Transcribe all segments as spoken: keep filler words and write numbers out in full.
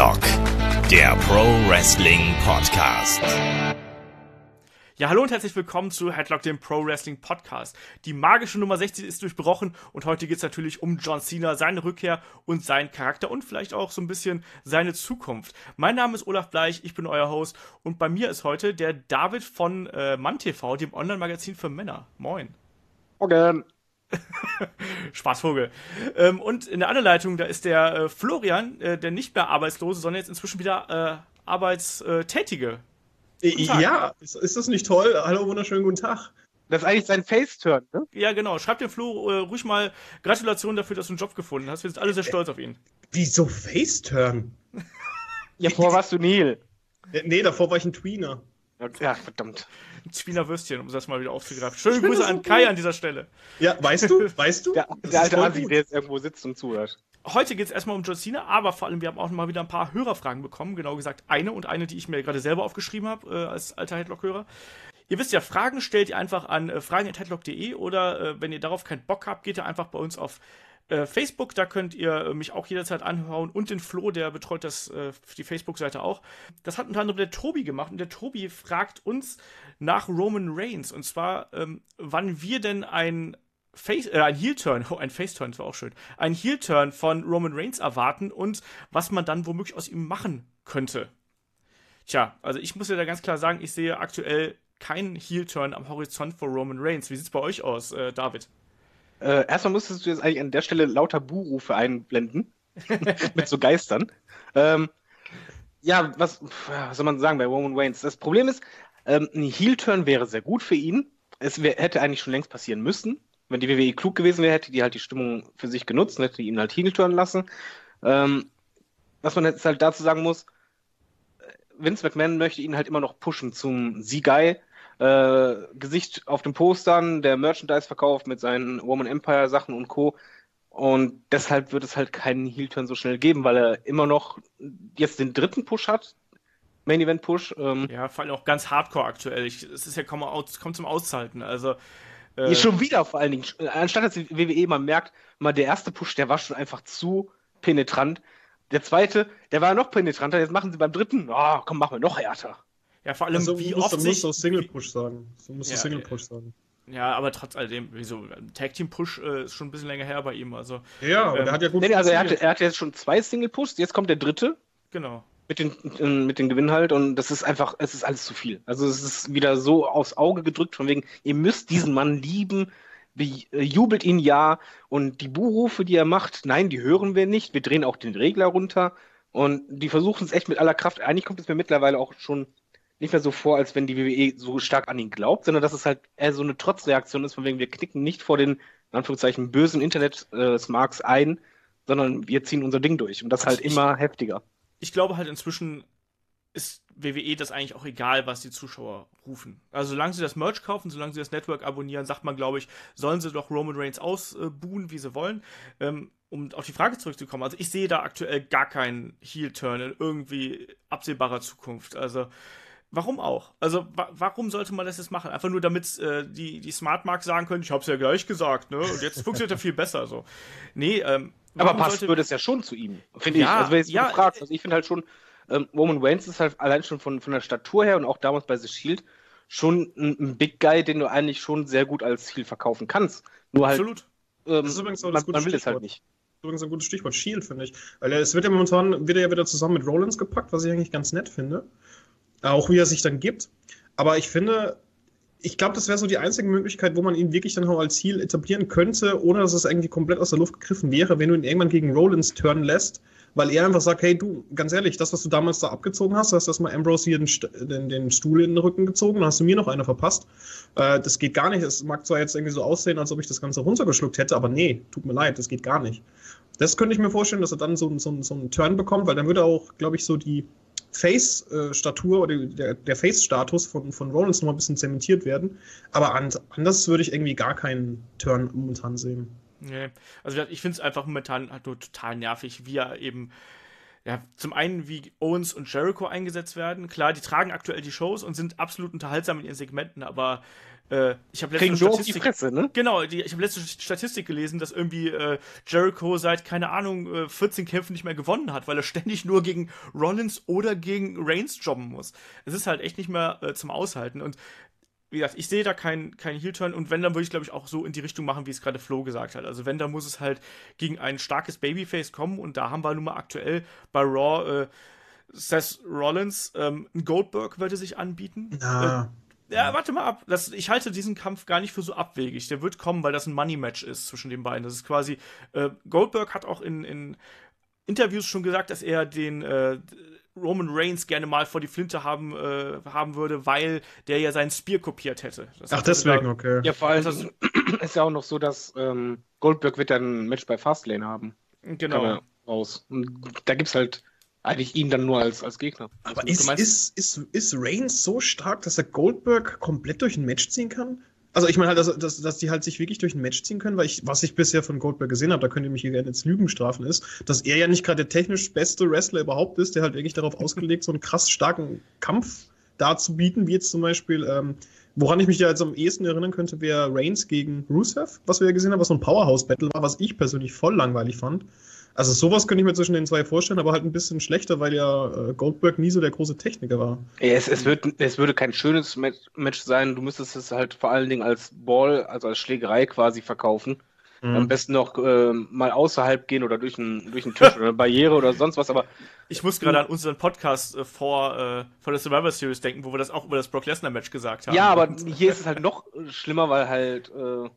Headlock, der Pro Wrestling Podcast. Ja, hallo und herzlich willkommen zu Headlock, dem Pro Wrestling Podcast. Die magische Nummer sechzig ist durchbrochen und heute geht es natürlich um John Cena, seine Rückkehr und seinen Charakter und vielleicht auch so ein bisschen seine Zukunft. Mein Name ist Olaf Bleich, ich bin euer Host und bei mir ist heute der David von äh, MannTV, dem Online-Magazin für Männer. Moin. Morgen. Spaßvogel. Ähm, und in der anderen Leitung, da ist der äh, Florian, äh, der nicht mehr Arbeitslose, sondern jetzt inzwischen wieder äh, Arbeitstätige. Ja, ist, ist das nicht toll? Hallo, wunderschönen guten Tag. Das ist eigentlich sein Face-Turn, ne? Ja, genau. Schreib dem Flo äh, ruhig mal Gratulation dafür, dass du einen Job gefunden hast. Wir sind alle sehr stolz auf ihn. Wieso Faceturn? Ja, vorher warst du Neil. Nee, davor war ich ein Tweener. Ja, verdammt. Ein Zwiener Würstchen, um das mal wieder aufzugreifen. Schöne Grüße an Kai an dieser Stelle. Ja, weißt du? Weißt du? Der, der alte Asi, der jetzt irgendwo sitzt und zuhört. Heute geht es erstmal um John Cena, aber vor allem, wir haben auch mal wieder ein paar Hörerfragen bekommen. Genau gesagt eine und eine, die ich mir gerade selber aufgeschrieben habe, äh, als alter Headlock-Hörer. Ihr wisst ja, Fragen stellt ihr einfach an äh, fragen at headlock punkt de oder äh, wenn ihr darauf keinen Bock habt, geht ihr einfach bei uns auf äh, Facebook. Da könnt ihr äh, mich auch jederzeit anhauen und den Flo, der betreut das, äh, die Facebook-Seite auch. Das hat unter anderem der Tobi gemacht und der Tobi fragt uns nach Roman Reigns und zwar, ähm, wann wir denn ein Face, äh, ein Heel-Turn, oh, ein Face-Turn, das war auch schön, ein Heel-Turn von Roman Reigns erwarten und was man dann womöglich aus ihm machen könnte. Tja, also ich muss ja da ganz klar sagen, ich sehe aktuell keinen Heel-Turn am Horizont für Roman Reigns. Wie sieht's bei euch aus, äh, David? Äh, erstmal müsstest du jetzt eigentlich an der Stelle lauter Buhrufe einblenden. Mit so Geistern. Ähm, ja, was, was soll man sagen bei Roman Reigns? Das Problem ist, ähm, ein Heel-Turn wäre sehr gut für ihn. Es wär, hätte eigentlich schon längst passieren müssen. Wenn die W W E klug gewesen wäre, hätte die halt die Stimmung für sich genutzt und hätte ihn halt Heel-Turn lassen. Ähm, was man jetzt halt dazu sagen muss, Vince McMahon möchte ihn halt immer noch pushen zum Siegai. Äh, Gesicht auf den Postern, der Merchandise-Verkauf mit seinen Roman Empire-Sachen und Co. Und deshalb wird es halt keinen Heel-Turn so schnell geben, weil er immer noch jetzt den dritten Push hat. Main-Event-Push. Ähm, Ja, vor allem auch ganz hardcore aktuell. Ich, es ist ja kaum, aus, kaum zum Aushalten. Also Äh, schon wieder vor allen Dingen, anstatt dass die W W E mal merkt, mal der erste Push, der war schon einfach zu penetrant. Der zweite, der war noch penetranter, jetzt machen sie beim dritten, oh, komm, machen wir noch härter. Ja, vor allem, Also, wie musst, oft musst sich... du Single-Push sagen. Du musst Ja, Single-Push sagen. Ja, aber trotz alledem, wieso, Tag-Team-Push äh, ist schon ein bisschen länger her bei ihm, also... Ja, aber ähm, der hat ja gut Nee, also er funktioniert. hatte, er hatte jetzt schon zwei Single-Pushs, jetzt kommt der dritte Genau. mit den, mit den Gewinn halt und das ist einfach, es ist alles zu viel. Also es ist wieder so aufs Auge gedrückt, von wegen, ihr müsst diesen Mann lieben, bejubelt ihn ja und die Buhrufe, die er macht, nein, die hören wir nicht, wir drehen auch den Regler runter und die versuchen es echt mit aller Kraft. Eigentlich kommt es mir mittlerweile auch schon nicht mehr so vor, als wenn die W W E so stark an ihn glaubt, sondern dass es halt eher so eine Trotzreaktion ist, von wegen, wir knicken nicht vor den, in Anführungszeichen, bösen Internet-Smarks ein, sondern wir ziehen unser Ding durch und das halt Ich- immer heftiger. Ich glaube halt inzwischen ist W W E das eigentlich auch egal, was die Zuschauer rufen. Also solange sie das Merch kaufen, solange sie das Network abonnieren, sagt man, glaube ich, sollen sie doch Roman Reigns ausbuhen, wie sie wollen. Ähm, um auf die Frage zurückzukommen, also ich sehe da aktuell gar keinen Heel-Turn in irgendwie absehbarer Zukunft. Also warum auch? Also wa- warum sollte man das jetzt machen? Einfach nur, damit äh, die, die Smart Marks sagen können, ich hab's ja gleich gesagt, ne? Und jetzt funktioniert er viel besser. So. Nee, ähm, Aber warum passt sollte- würde es ja schon zu ihm, finde Ja, ich. Also wenn du ja, ja, fragst, also ich finde halt schon, ähm, Roman Reigns ist halt allein schon von, von der Statur her und auch damals bei The Shield schon ein, ein Big Guy, den du eigentlich schon sehr gut als Heel verkaufen kannst. Nur halt, Absolut. ähm, Das ist übrigens auch man, das gute man will es halt Stichwort. nicht. Das ist übrigens ein gutes Stichwort, Shield, finde ich. Weil es wird ja momentan, wird er ja wieder zusammen mit Rollins gepackt, was ich eigentlich ganz nett finde. Auch wie er sich dann gibt. Aber ich finde, ich glaube, das wäre so die einzige Möglichkeit, wo man ihn wirklich dann auch als Heel etablieren könnte, ohne dass es irgendwie komplett aus der Luft gegriffen wäre, wenn du ihn irgendwann gegen Rollins turnen lässt, weil er einfach sagt, hey du, ganz ehrlich, das, was du damals da abgezogen hast, du hast erstmal Ambrose hier den, St- den, den Stuhl in den Rücken gezogen, dann hast du mir noch eine verpasst. Äh, das geht gar nicht. Es mag zwar jetzt irgendwie so aussehen, als ob ich das Ganze runtergeschluckt hätte, aber nee, tut mir leid, das geht gar nicht. Das könnte ich mir vorstellen, dass er dann so, so, so einen Turn bekommt, weil dann würde auch, glaube ich, so die Face-Statur oder der, der Face-Status von, von Rollins noch mal ein bisschen zementiert werden. Aber an, anders würde ich irgendwie gar keinen Turn momentan sehen. Nee. Also ich finde es einfach momentan halt nur total nervig, wie er eben, ja, zum einen wie Owens und Jericho eingesetzt werden. Klar, die tragen aktuell die Shows und sind absolut unterhaltsam in ihren Segmenten, aber Äh, ich habe Kriegen letzte nur auf die Statistik, Fresse, ne? genau, die, ich habe letzte Statistik gelesen, dass irgendwie äh, Jericho seit, keine Ahnung, äh, vierzehn Kämpfen nicht mehr gewonnen hat, weil er ständig nur gegen Rollins oder gegen Reigns jobben muss. Es ist halt echt nicht mehr äh, zum Aushalten. Und wie gesagt, ich sehe da keinen kein Heel-Turn und wenn, dann würde ich, glaube ich, auch so in die Richtung machen, wie es gerade Flo gesagt hat. Also wenn, dann muss es halt gegen ein starkes Babyface kommen und da haben wir nun mal aktuell bei Raw äh, Seth Rollins, ähm, ein Goldberg würde sich anbieten. Na. Äh, ja, warte mal ab. Das, ich halte diesen Kampf gar nicht für so abwegig. Der wird kommen, weil das ein Money-Match ist zwischen den beiden. Das ist quasi, äh, Goldberg hat auch in, in Interviews schon gesagt, dass er den äh, Roman Reigns gerne mal vor die Flinte haben, äh, haben würde, weil der ja seinen Spear kopiert hätte. Das Ach, hat deswegen, da, okay. Ja, vor allem Das ist ja auch noch so, dass ähm, Goldberg wird dann ein Match bei Fastlane haben. Genau. Kam ja raus. Und da gibt's halt eigentlich ihn dann nur als, als Gegner. Aber du ist, meinst- ist, ist, ist Reigns so stark, dass er Goldberg komplett durch ein Match ziehen kann? Also ich meine halt, dass, dass, dass die halt sich wirklich durch ein Match ziehen können, weil ich, was ich bisher von Goldberg gesehen habe, da könnt ihr mich hier gerne jetzt Lügen strafen, ist, dass er ja nicht gerade der technisch beste Wrestler überhaupt ist, der halt wirklich darauf ausgelegt, so einen krass starken Kampf darzubieten, wie jetzt zum Beispiel, ähm, woran ich mich ja jetzt am ehesten erinnern könnte, wäre Reigns gegen Rusev, was wir ja gesehen haben, was so ein Powerhouse-Battle war, was ich persönlich voll langweilig fand. Also sowas könnte ich mir zwischen den zwei vorstellen, aber halt ein bisschen schlechter, weil ja äh, Goldberg nie so der große Techniker war. Ja, es, es, wird, es würde kein schönes Match, Match sein. Du müsstest es halt vor allen Dingen als Ball, also als Schlägerei quasi verkaufen. Mhm. Am besten noch äh, mal außerhalb gehen oder durch einen durch einen Tisch oder eine Barriere oder sonst was. Aber Ich muss gerade an unseren Podcast äh, vor, äh, vor der Survivor Series denken, wo wir das auch über das Brock Lesnar-Match gesagt haben. ja, aber hier ist es halt noch schlimmer, weil halt äh,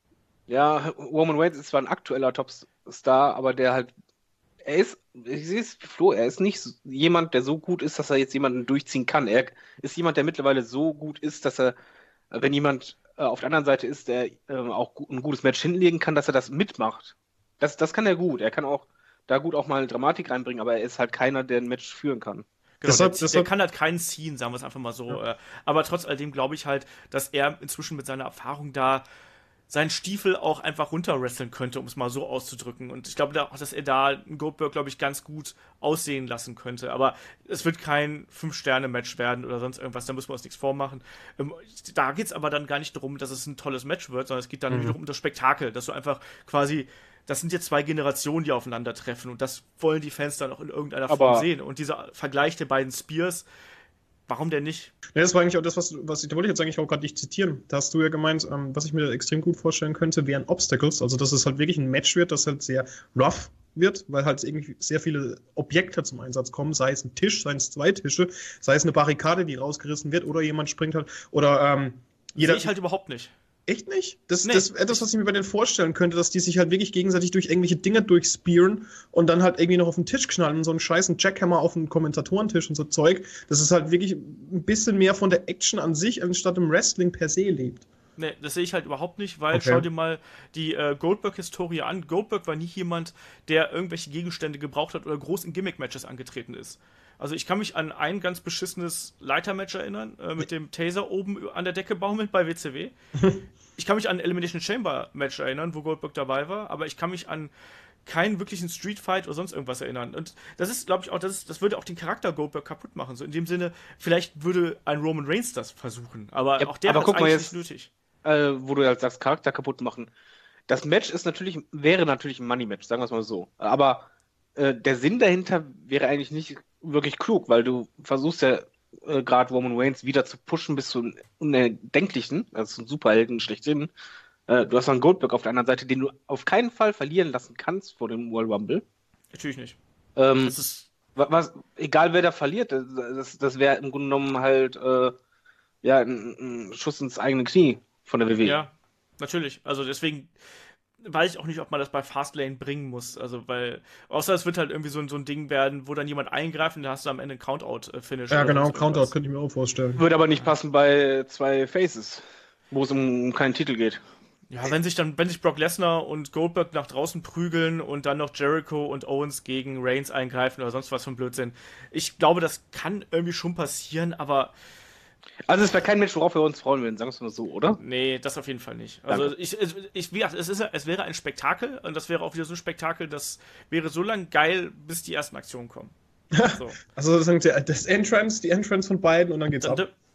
ja, Roman Reigns ist zwar ein aktueller Topstar, aber der halt er ist, ich sehe es, Flo, er ist nicht so, jemand, der so gut ist, dass er jetzt jemanden durchziehen kann. Er ist jemand, der mittlerweile so gut ist, dass er, wenn jemand äh, auf der anderen Seite ist, der äh, auch gu- ein gutes Match hinlegen kann, dass er das mitmacht. Das, das kann er gut. Er kann auch da gut auch mal Dramatik reinbringen, aber er ist halt keiner, der ein Match führen kann. Genau, Deshalb- der, deshalb- der kann halt keinen ziehen, sagen wir es einfach mal so. Ja. Äh, aber trotz alledem glaube ich halt, dass er inzwischen mit seiner Erfahrung da seinen Stiefel auch einfach runterwresteln könnte, um es mal so auszudrücken. Und ich glaube da auch, dass er da einen Goldberg, glaube ich, ganz gut aussehen lassen könnte. Aber es wird kein Fünf-Sterne-Match werden oder sonst irgendwas, da müssen wir uns nichts vormachen. Ähm, da geht es aber dann gar nicht darum, dass es ein tolles Match wird, sondern es geht dann Mhm. wiederum um das Spektakel, dass du einfach quasi, das sind jetzt zwei Generationen, die aufeinandertreffen und das wollen die Fans dann auch in irgendeiner Aber- Form sehen. Und dieser Vergleich der beiden Spears, warum denn nicht? Ja, das war eigentlich auch das, was, was ich, da wollte ich jetzt eigentlich auch gerade dich zitieren. Da hast du ja gemeint, ähm, was ich mir extrem gut vorstellen könnte, wären Obstacles. Also, dass es halt wirklich ein Match wird, das halt sehr rough wird, weil halt irgendwie sehr viele Objekte zum Einsatz kommen, sei es ein Tisch, sei es zwei Tische, sei es eine Barrikade, die rausgerissen wird, oder jemand springt halt, oder ähm, jeder. Sehe ich halt überhaupt nicht. Echt nicht? Das, Nee. das ist etwas, was ich mir bei denen vorstellen könnte, dass die sich halt wirklich gegenseitig durch irgendwelche Dinge durchspearen und dann halt irgendwie noch auf den Tisch knallen und so einen scheißen Jackhammer auf den Kommentatorentisch und so Zeug. Das ist halt wirklich ein bisschen mehr von der Action an sich, anstatt im Wrestling per se lebt. Nee, das sehe ich halt überhaupt nicht, weil Okay. schau dir mal die äh, Goldberg-Historie an. Goldberg war nie jemand, der irgendwelche Gegenstände gebraucht hat oder groß in Gimmick-Matches angetreten ist. Also ich kann mich an ein ganz beschissenes Leiter-Match erinnern, äh, mit dem Taser oben an der Decke baumelnd bei W C W. Ich kann mich an ein Elimination Chamber-Match erinnern, wo Goldberg dabei war, aber ich kann mich an keinen wirklichen Street-Fight oder sonst irgendwas erinnern. Und das ist, glaube ich, auch, das, ist, das würde auch den Charakter Goldberg kaputt machen. So in dem Sinne, vielleicht würde ein Roman Reigns das versuchen, aber Ja, auch der aber hat es guck mal eigentlich jetzt- nicht nötig. Äh, wo du halt sagst, Charakter kaputt machen. Das Match ist natürlich, wäre natürlich ein Money-Match, sagen wir es mal so. Aber äh, der Sinn dahinter wäre eigentlich nicht wirklich klug, weil du versuchst ja äh, gerade Roman Reigns wieder zu pushen bis zum Unerdenklichen, also zum Superhelden schlechthin. Äh, du hast noch einen Goldberg auf der anderen Seite, den du auf keinen Fall verlieren lassen kannst vor dem World Rumble. Natürlich nicht. Ähm, Das ist wa- was, egal wer da verliert, das, das, das wäre im Grunde genommen halt äh, ja, ein, ein Schuss ins eigene Knie von der W W E. Ja, natürlich. Also deswegen weiß ich auch nicht, ob man das bei Fastlane bringen muss. Also, weil, außer es wird halt irgendwie so, ein- so ein Ding werden, wo dann jemand eingreift und da hast du am Ende einen Countout-Finish. Ja, oder genau, sonst Countout irgendwas. könnte ich mir auch vorstellen. Würde aber nicht passen bei zwei Faces, wo es um keinen Titel geht. Ja, wenn sich dann, wenn sich Brock Lesnar und Goldberg nach draußen prügeln und dann noch Jericho und Owens gegen Reigns eingreifen oder sonst was für ein Blödsinn. Ich glaube, das kann irgendwie schon passieren, aber Also es wäre kein Match, worauf wir uns freuen würden, sagen wir es mal so, oder? nee, das auf jeden Fall nicht. Also Danke. ich, ich, ich, wie gesagt, es, ist, es wäre ein Spektakel und das wäre auch wieder so ein Spektakel, das wäre so lang geil, bis die ersten Aktionen kommen. So. Also das, sind der- das Entrance, die Entrance von beiden und dann geht's Dann, ab.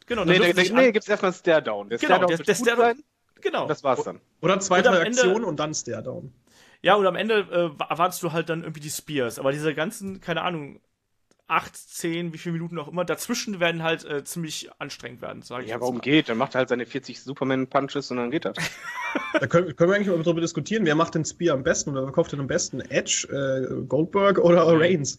Genau, Nee, dann nee, dürfen nee, sich nee an- gibt's erstmal einen Stare-Down. Der Genau, Stare-Down der- wird der gut Stare- sein. Genau. Und das war's dann. Oder zweite Und am Ende- Reaktion und dann Stare-Down. Ja, und am Ende äh, erwartest du halt dann irgendwie die Spears. Aber diese ganzen, keine Ahnung, acht, zehn, wie viele Minuten auch immer, dazwischen werden halt äh, ziemlich anstrengend werden, sage ich Ja, jetzt warum mal. geht? Dann macht er halt seine vierzig Superman-Punches und dann geht das. Da können, können wir eigentlich mal darüber diskutieren, wer macht den Spear am besten oder wer kauft den am besten? Edge, äh, Goldberg oder Reigns?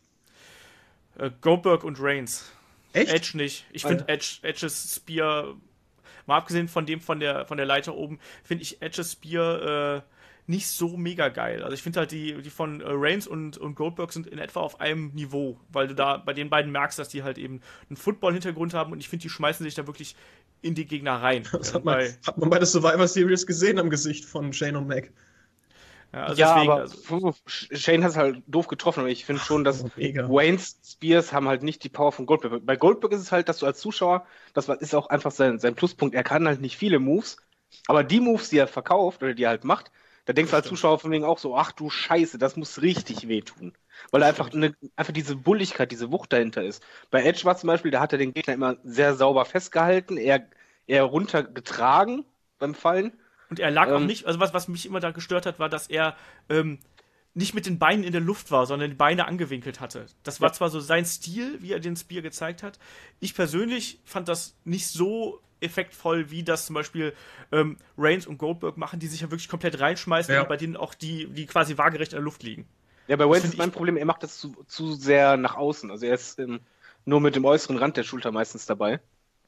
Äh, Goldberg und Reigns. Echt? Edge nicht. Ich Ah, finde ja. Edge, Edges Spear, mal abgesehen von dem von der, von der Leiter oben, finde ich Edges Spear äh, nicht so mega geil. Also ich finde halt, die, die von äh, Reigns und, und Goldberg sind in etwa auf einem Niveau, weil du da bei den beiden merkst, dass die halt eben einen Football-Hintergrund haben und ich finde, die schmeißen sich da wirklich in die Gegner rein. Das Äh, hat man, bei, hat man bei der Survivor Series gesehen am Gesicht von Shane und Mac. ja, also ja, deswegen, aber also, puh, Shane hat es halt doof getroffen, aber ich finde schon, dass Oh, mega. Waynes Spears haben halt nicht die Power von Goldberg. Bei Goldberg ist es halt, dass du als Zuschauer, das war- ist auch einfach sein, sein Pluspunkt, er kann halt nicht viele Moves, aber die Moves, die er verkauft oder die er halt macht, da denkst du als Zuschauer von wegen auch so, ach du Scheiße, das muss richtig wehtun. Weil er einfach, eine, einfach diese Bulligkeit, diese Wucht dahinter ist. Bei Edge war zum Beispiel, da hat er den Gegner immer sehr sauber festgehalten, eher, eher runtergetragen beim Fallen. und er lag auch ähm, nicht, also was, was mich immer da gestört hat, war, dass er ähm, nicht mit den Beinen in der Luft war, sondern die Beine angewinkelt hatte. Das war Ja. zwar so sein Stil, wie er den Spear gezeigt hat. Ich persönlich fand das nicht so effektvoll, wie das zum Beispiel ähm, Reigns und Goldberg machen, die sich ja wirklich komplett reinschmeißen Ja. und bei denen auch die, die quasi waagerecht in der Luft liegen. Ja, bei Wayne find ist mein ich- Problem, er macht das zu, zu sehr nach außen. Also er ist ähm, nur mit dem äußeren Rand der Schulter meistens dabei.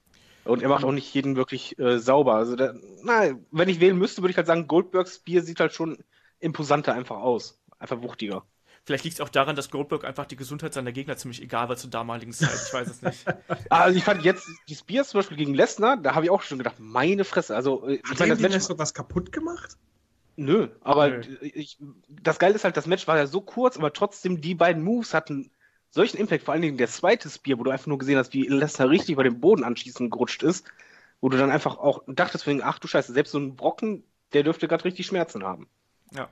Und er macht auch nicht jeden wirklich äh, sauber. Also da, na, wenn ich wählen müsste, würde ich halt sagen, Goldbergs Bier sieht halt schon imposanter einfach aus. Einfach wuchtiger. Vielleicht liegt es auch daran, dass Goldberg einfach die Gesundheit seiner Gegner ziemlich egal war zur damaligen Zeit. Ich weiß es nicht. Ah, Also ich fand jetzt die Spears zum Beispiel gegen Lesnar, da habe ich auch schon gedacht, meine Fresse. Also äh, ich Hat meine, er das dem Match. so was kaputt gemacht? Nö, aber Nö. Ich, das Geile ist halt, das Match war ja so kurz, aber trotzdem die beiden Moves hatten solchen Impact, vor allen Dingen der zweite Spear, wo du einfach nur gesehen hast, wie Lesnar richtig über den Boden anschließend gerutscht ist, wo du dann einfach auch dachtest, wegen, ach du Scheiße, selbst so ein Brocken, der dürfte gerade richtig Schmerzen haben. Ja.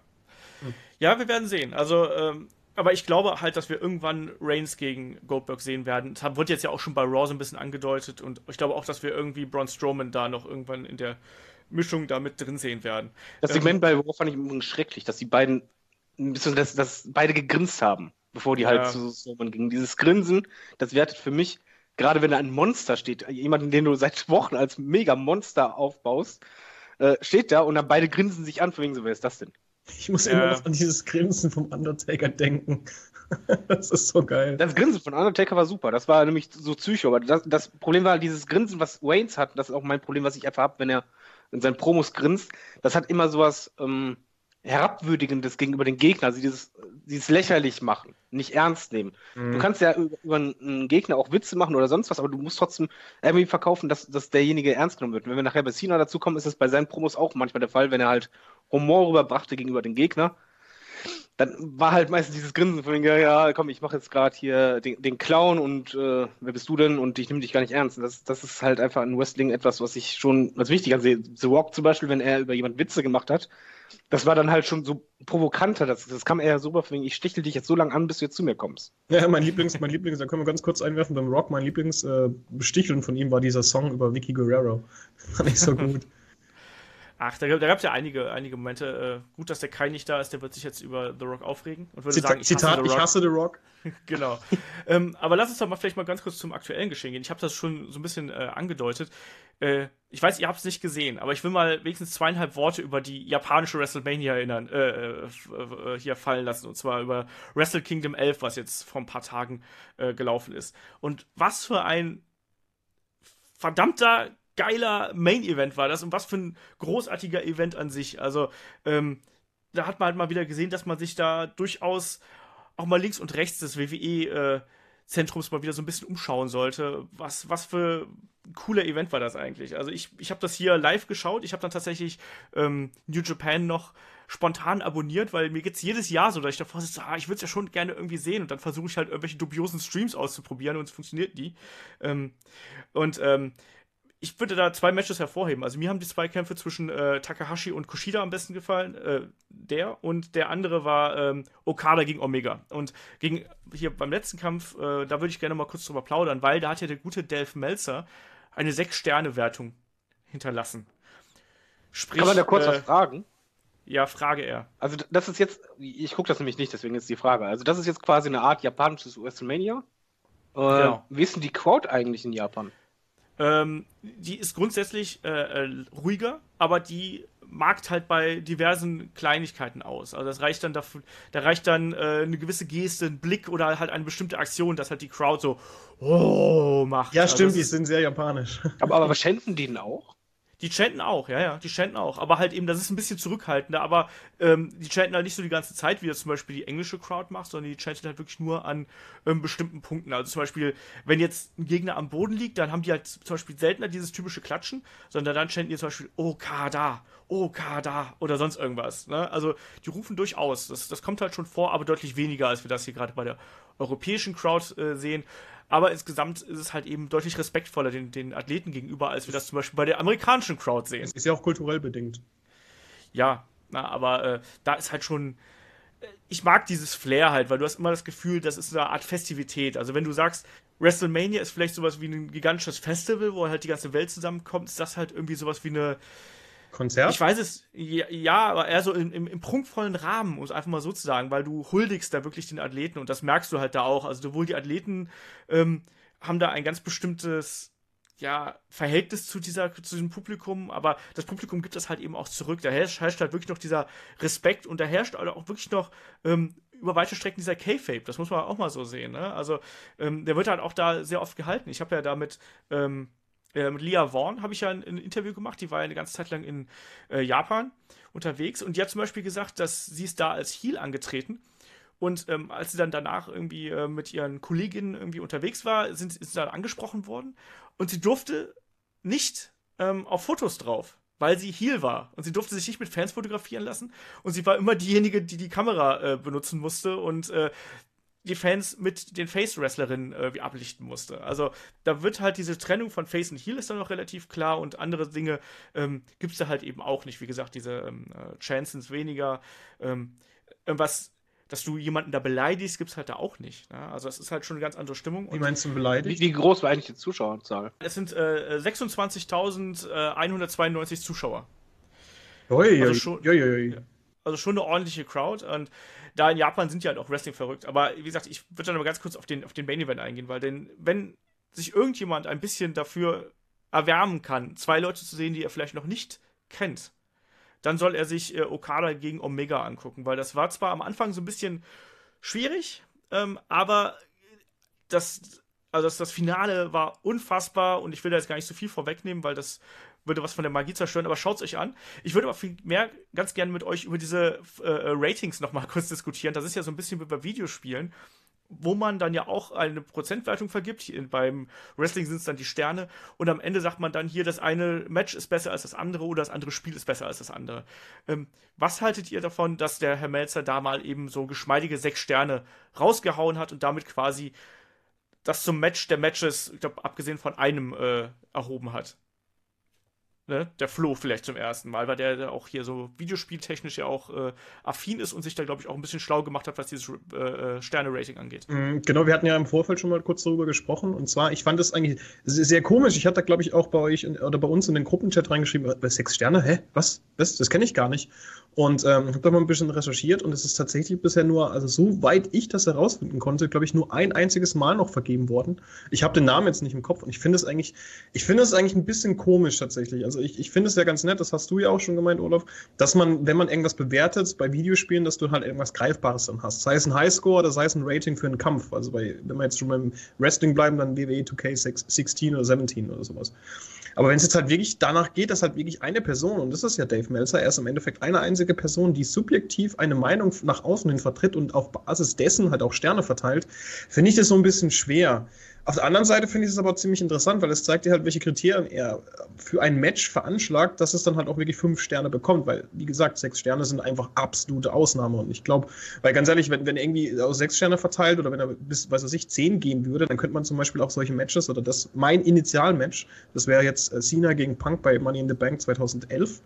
Ja, wir werden sehen. Also, ähm, aber ich glaube halt, dass wir irgendwann Reigns gegen Goldberg sehen werden. Das wird jetzt ja auch schon bei Raw so ein bisschen angedeutet und ich glaube auch, dass wir irgendwie Braun Strowman da noch irgendwann in der Mischung da mit drin sehen werden. Das Ähm, Segment bei Raw fand ich übrigens schrecklich, dass die beiden, beziehungsweise dass, dass beide gegrinst haben, bevor die Ja. halt zu Strowman gingen. Dieses Grinsen, das wertet für mich, gerade wenn da ein Monster steht, jemanden, den du seit Wochen als Mega-Monster aufbaust, äh, steht da und dann beide grinsen sich an, von wegen so, wer ist das denn? Ich muss Ja. immer noch an dieses Grinsen vom Undertaker denken. Das ist so geil. Das Grinsen von Undertaker war super, das war nämlich so Psycho, aber das, das Problem war dieses Grinsen, was Waynes hat, das ist auch mein Problem, was ich einfach habe, wenn er in seinen Promos grinst, das hat immer sowas ähm, Herabwürdigendes gegenüber den Gegner, also dieses, dieses lächerlich machen, nicht ernst nehmen. Mhm. Du kannst ja über, über einen Gegner auch Witze machen oder sonst was, aber du musst trotzdem irgendwie verkaufen, dass, dass derjenige ernst genommen wird. Und wenn wir nachher bei Cena dazu kommen, ist es bei seinen Promos auch manchmal der Fall, wenn er halt Humor rüberbrachte gegenüber den Gegner, dann war halt meistens dieses Grinsen von wegen, ja, ja, komm, ich mache jetzt gerade hier den, den Clown und äh, wer bist du denn? Und ich nehme dich gar nicht ernst. Das, das ist halt einfach in Wrestling etwas, was ich schon als wichtig ansehe. The Rock zum Beispiel, wenn er über jemanden Witze gemacht hat, das war dann halt schon so provokanter. Das, das kam eher so rüber, von wegen, ich stichel dich jetzt so lange an, bis du jetzt zu mir kommst. Ja, mein Lieblings, mein Lieblings, da können wir ganz kurz einwerfen beim Rock, mein Lieblingsbesticheln von ihm war dieser Song über Vicky Guerrero. Fand ich so gut. Ach, da, da gab es ja einige, einige Momente. Äh, gut, dass der Kai nicht da ist, der wird sich jetzt über The Rock aufregen und würde Zita sagen, ich hasse Zitat, The Rock. ich hasse The Rock. Genau. ähm, aber lass uns doch mal vielleicht mal ganz kurz zum aktuellen Geschehen gehen. Ich habe das schon so ein bisschen äh, angedeutet. Äh, ich weiß, ihr habt es nicht gesehen, aber ich will mal wenigstens zweieinhalb Worte über die japanische WrestleMania erinnern, äh, äh, äh, hier fallen lassen. Und zwar über Wrestle Kingdom elf, was jetzt vor ein paar Tagen äh, gelaufen ist. Und was für ein verdammter geiler Main-Event war das und was für ein großartiger Event an sich. Also, ähm, da hat man halt mal wieder gesehen, dass man sich da durchaus auch mal links und rechts des W W E-Zentrums mal wieder so ein bisschen umschauen sollte. Was, was für ein cooler Event war das eigentlich? Also ich, ich habe das hier live geschaut. Ich habe dann tatsächlich ähm, New Japan noch spontan abonniert, weil mir geht's jedes Jahr so, dass ich davor sitze, ah, ich würde es ja schon gerne irgendwie sehen und dann versuche ich halt irgendwelche dubiosen Streams auszuprobieren und es funktioniert nie. Ähm, und ähm, ich würde da zwei Matches hervorheben. Also mir haben die zwei Kämpfe zwischen äh, Takahashi und Kushida am besten gefallen. Äh, der und der andere war ähm, Okada gegen Omega. Und gegen hier beim letzten Kampf, äh, da würde ich gerne mal kurz drüber plaudern, weil da hat ja der gute Delph Meltzer eine sechs-Sterne-Wertung hinterlassen. Sprich, Kann man da kurz äh, was fragen? Ja, frage er. Also das ist jetzt, ich gucke das nämlich nicht, deswegen ist die Frage. Also das ist jetzt quasi eine Art japanisches WrestleMania. Äh, Genau. Wie ist denn die Crowd eigentlich in Japan? Ähm, die ist grundsätzlich äh, äh, ruhiger, aber die markt halt bei diversen Kleinigkeiten aus. Also das reicht dann dafür, da reicht dann äh, eine gewisse Geste, ein Blick oder halt eine bestimmte Aktion, dass halt die Crowd so oh macht. Ja, Also stimmt, das die ist- sind sehr japanisch. Aber, aber schänden die denn auch? Die chanten auch, ja, ja, die chanten auch. Aber halt eben, das ist ein bisschen zurückhaltender, aber ähm, die chanten halt nicht so die ganze Zeit, wie das zum Beispiel die englische Crowd macht, sondern die chanten halt wirklich nur an ähm, bestimmten Punkten. Also zum Beispiel, wenn jetzt ein Gegner am Boden liegt, dann haben die halt zum Beispiel seltener dieses typische Klatschen, sondern dann chanten die zum Beispiel Okada, Okada oder sonst irgendwas. Ne? Also die rufen durchaus. Das, das kommt halt schon vor, aber deutlich weniger, als wir das hier gerade bei der europäischen Crowd äh, sehen. Aber insgesamt ist es halt eben deutlich respektvoller den, den Athleten gegenüber, als wir das zum Beispiel bei der amerikanischen Crowd sehen. Es ist ja auch kulturell bedingt. Ja, na, aber äh, da ist halt schon. äh, Ich mag dieses Flair halt, weil du hast immer das Gefühl, das ist eine Art Festivität. Also wenn du sagst, WrestleMania ist vielleicht sowas wie ein gigantisches Festival, wo halt die ganze Welt zusammenkommt, ist das halt irgendwie sowas wie eine. Konzert? Ich weiß es, ja, ja, aber eher so im, im, im prunkvollen Rahmen, um es einfach mal so zu sagen, weil du huldigst da wirklich den Athleten und das merkst du halt da auch. Also sowohl die Athleten ähm, haben da ein ganz bestimmtes ja, Verhältnis zu dieser, zu diesem Publikum, aber das Publikum gibt das halt eben auch zurück. Da herrscht, herrscht halt wirklich noch dieser Respekt und da herrscht halt auch wirklich noch ähm, über weite Strecken dieser K-Fape. Das muss man auch mal so sehen. Ne? Also ähm, der wird halt auch da sehr oft gehalten. Ich habe ja damit ähm, Äh, mit Leah Vaughn habe ich ja ein, ein Interview gemacht, die war ja eine ganze Zeit lang in äh, Japan unterwegs und die hat zum Beispiel gesagt, dass sie ist da als Heel angetreten und ähm, als sie dann danach irgendwie äh, mit ihren Kolleginnen irgendwie unterwegs war, sind, ist sie dann angesprochen worden und sie durfte nicht ähm, auf Fotos drauf, weil sie Heel war und sie durfte sich nicht mit Fans fotografieren lassen und sie war immer diejenige, die die Kamera äh, benutzen musste und äh, die Fans mit den Face-Wrestlerinnen äh, wie ablichten musste. Also da wird halt diese Trennung von Face und Heel ist dann noch relativ klar und andere Dinge ähm, gibt es da halt eben auch nicht. Wie gesagt, diese ähm, äh, Chances weniger. Ähm, was, dass du jemanden da beleidigst, gibt es halt da auch nicht. Ne? Also es ist halt schon eine ganz andere Stimmung. Wie Und meinst du Wie, beleidigt? wie groß war eigentlich die Zuschauerzahl? es sind äh, sechsundzwanzigtausendeinhundertzweiundneunzig Zuschauer. Oi, Also oi, schon- oi, oi, oi. Ja. Also schon eine ordentliche Crowd und da in Japan sind die halt auch Wrestling verrückt. Aber wie gesagt, ich würde dann mal ganz kurz auf den, auf den Main Event eingehen, weil denn, wenn sich irgendjemand ein bisschen dafür erwärmen kann, zwei Leute zu sehen, die er vielleicht noch nicht kennt, dann soll er sich äh, Okada gegen Omega angucken, weil das war zwar am Anfang so ein bisschen schwierig, ähm, aber das, also das, das Finale war unfassbar und ich will da jetzt gar nicht so viel vorwegnehmen, weil das würde was von der Magie zerstören, aber schaut es euch an. Ich würde aber viel mehr ganz gerne mit euch über diese äh, Ratings nochmal kurz diskutieren. Das ist ja so ein bisschen wie bei Videospielen, wo man dann ja auch eine Prozentwertung vergibt. Hier beim Wrestling sind es dann die Sterne und am Ende sagt man dann hier, das eine Match ist besser als das andere oder das andere Spiel ist besser als das andere. Ähm, was haltet ihr davon, dass der Herr Meltzer da mal eben so geschmeidige sechs Sterne rausgehauen hat und damit quasi das zum Match der Matches, ich glaube, abgesehen von einem äh, erhoben hat? Ne? Der Flo vielleicht zum ersten Mal, weil der, der auch hier so videospieltechnisch ja auch äh, affin ist und sich da, glaube ich, auch ein bisschen schlau gemacht hat, was dieses äh, Sterne-Rating angeht. Mm, Genau, wir hatten ja im Vorfeld schon mal kurz darüber gesprochen. Und zwar, ich fand das eigentlich sehr, sehr komisch. Ich hatte da, glaube ich, auch bei euch in, oder bei uns in den Gruppenchat reingeschrieben, äh, sechs Sterne, hä? Was? Was? Das kenne ich gar nicht. Und ähm, habe da mal ein bisschen recherchiert und es ist tatsächlich bisher nur, also soweit ich das herausfinden konnte, glaube ich, nur ein einziges Mal noch vergeben worden. Ich habe den Namen jetzt nicht im Kopf und ich finde es eigentlich, ich finde es eigentlich ein bisschen komisch tatsächlich. Also ich, ich finde es ja ganz nett, das hast du ja auch schon gemeint, Olaf, dass man, wenn man irgendwas bewertet bei Videospielen, dass du halt irgendwas Greifbares dann hast. Sei es ein Highscore oder sei es ein Rating für einen Kampf. Also bei, wenn wir jetzt schon beim Wrestling bleiben, dann W W E zwei K sechzehn oder siebzehn oder sowas. Aber wenn es jetzt halt wirklich danach geht, dass halt wirklich eine Person, und das ist ja Dave Meltzer, er ist im Endeffekt eine einzige Person, die subjektiv eine Meinung nach außen hin vertritt und auf Basis dessen halt auch Sterne verteilt, finde ich das so ein bisschen schwer. Auf der anderen Seite finde ich es aber ziemlich interessant, weil es zeigt dir halt, welche Kriterien er für ein Match veranschlagt, dass es dann halt auch wirklich fünf Sterne bekommt, weil, wie gesagt, sechs Sterne sind einfach absolute Ausnahme und ich glaube, weil ganz ehrlich, wenn, wenn er irgendwie aus sechs Sterne verteilt oder wenn er bis, weiß ich, zehn gehen würde, dann könnte man zum Beispiel auch solche Matches oder das, mein Initialmatch, das wäre jetzt Cena gegen Punk bei Money in the Bank zweitausendelf,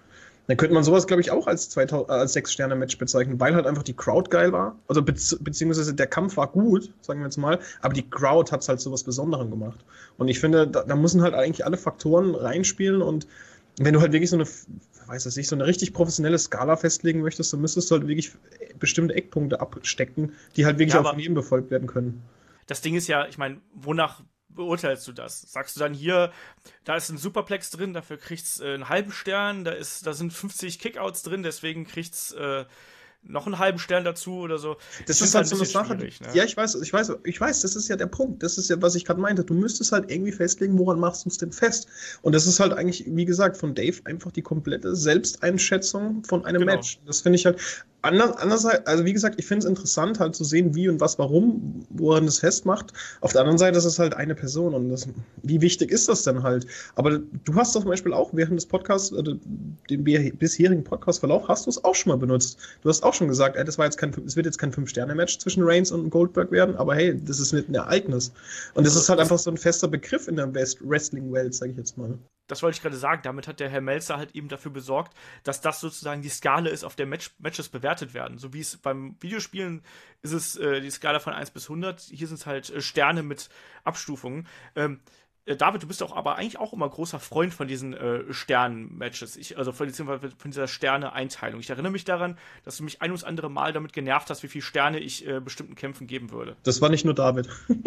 Dann könnte man sowas, glaube ich, auch als, zweitausend, als Sechs-Sterne-Match bezeichnen, weil halt einfach die Crowd geil war. Also bezieh- beziehungsweise der Kampf war gut, sagen wir jetzt mal, aber die Crowd hat es halt so was Besonderem gemacht. Und ich finde, da, da müssen halt eigentlich alle Faktoren reinspielen und wenn du halt wirklich so eine, weiß ich nicht, so eine richtig professionelle Skala festlegen möchtest, dann müsstest du halt wirklich bestimmte Eckpunkte abstecken, die halt wirklich Ja, auch aber- von jedem befolgt werden können. Das Ding ist ja, ich meine, wonach beurteilst du das? Sagst du dann hier, da ist ein Superplex drin, dafür kriegt's äh, einen halben Stern, da ist, da sind fünfzig Kickouts drin, deswegen kriegt's äh, noch einen halben Stern dazu oder so. Das Ich ist find's halt so ein eine bisschen Sache. schwierig, ne? Ja, ich weiß, ich weiß, ich weiß, das ist ja der Punkt. Das ist ja, was ich gerade meinte. Du müsstest halt irgendwie festlegen, woran machst du es denn fest? Und das ist halt eigentlich, wie gesagt, von Dave einfach die komplette Selbsteinschätzung von einem Genau. Match. Das finde ich halt. Ander, andererseits, also wie gesagt, ich finde es interessant, halt zu sehen, wie und was, warum, woran es festmacht. Auf der anderen Seite ist es halt eine Person und das, wie wichtig ist das denn halt? Aber du hast doch zum Beispiel auch während des Podcasts, äh, dem bi- bisherigen Podcast-Verlauf, hast du es auch schon mal benutzt. Du hast auch schon gesagt, ey, das war jetzt kein, es wird jetzt kein Fünf-Sterne-Match zwischen Reigns und Goldberg werden, aber hey, das ist ein Ereignis. Und das ist halt einfach so ein fester Begriff in der West- Wrestling-Welt, sage ich jetzt mal. Das wollte ich gerade sagen. Damit hat der Herr Melzer halt eben dafür besorgt, dass das sozusagen die Skala ist, auf der Match Matches bewertet werden. So wie es beim Videospielen ist es äh, die Skala von eins bis hundert. Hier sind es halt äh, Sterne mit Abstufungen. Ähm, äh, David, du bist doch aber eigentlich auch immer großer Freund von diesen äh, Stern-Matches. Ich, also von, beziehungsweise von dieser Sterne-Einteilung. Ich erinnere mich daran, dass du mich ein ums andere Mal damit genervt hast, wie viele Sterne ich äh, bestimmten Kämpfen geben würde. Das war nicht nur David.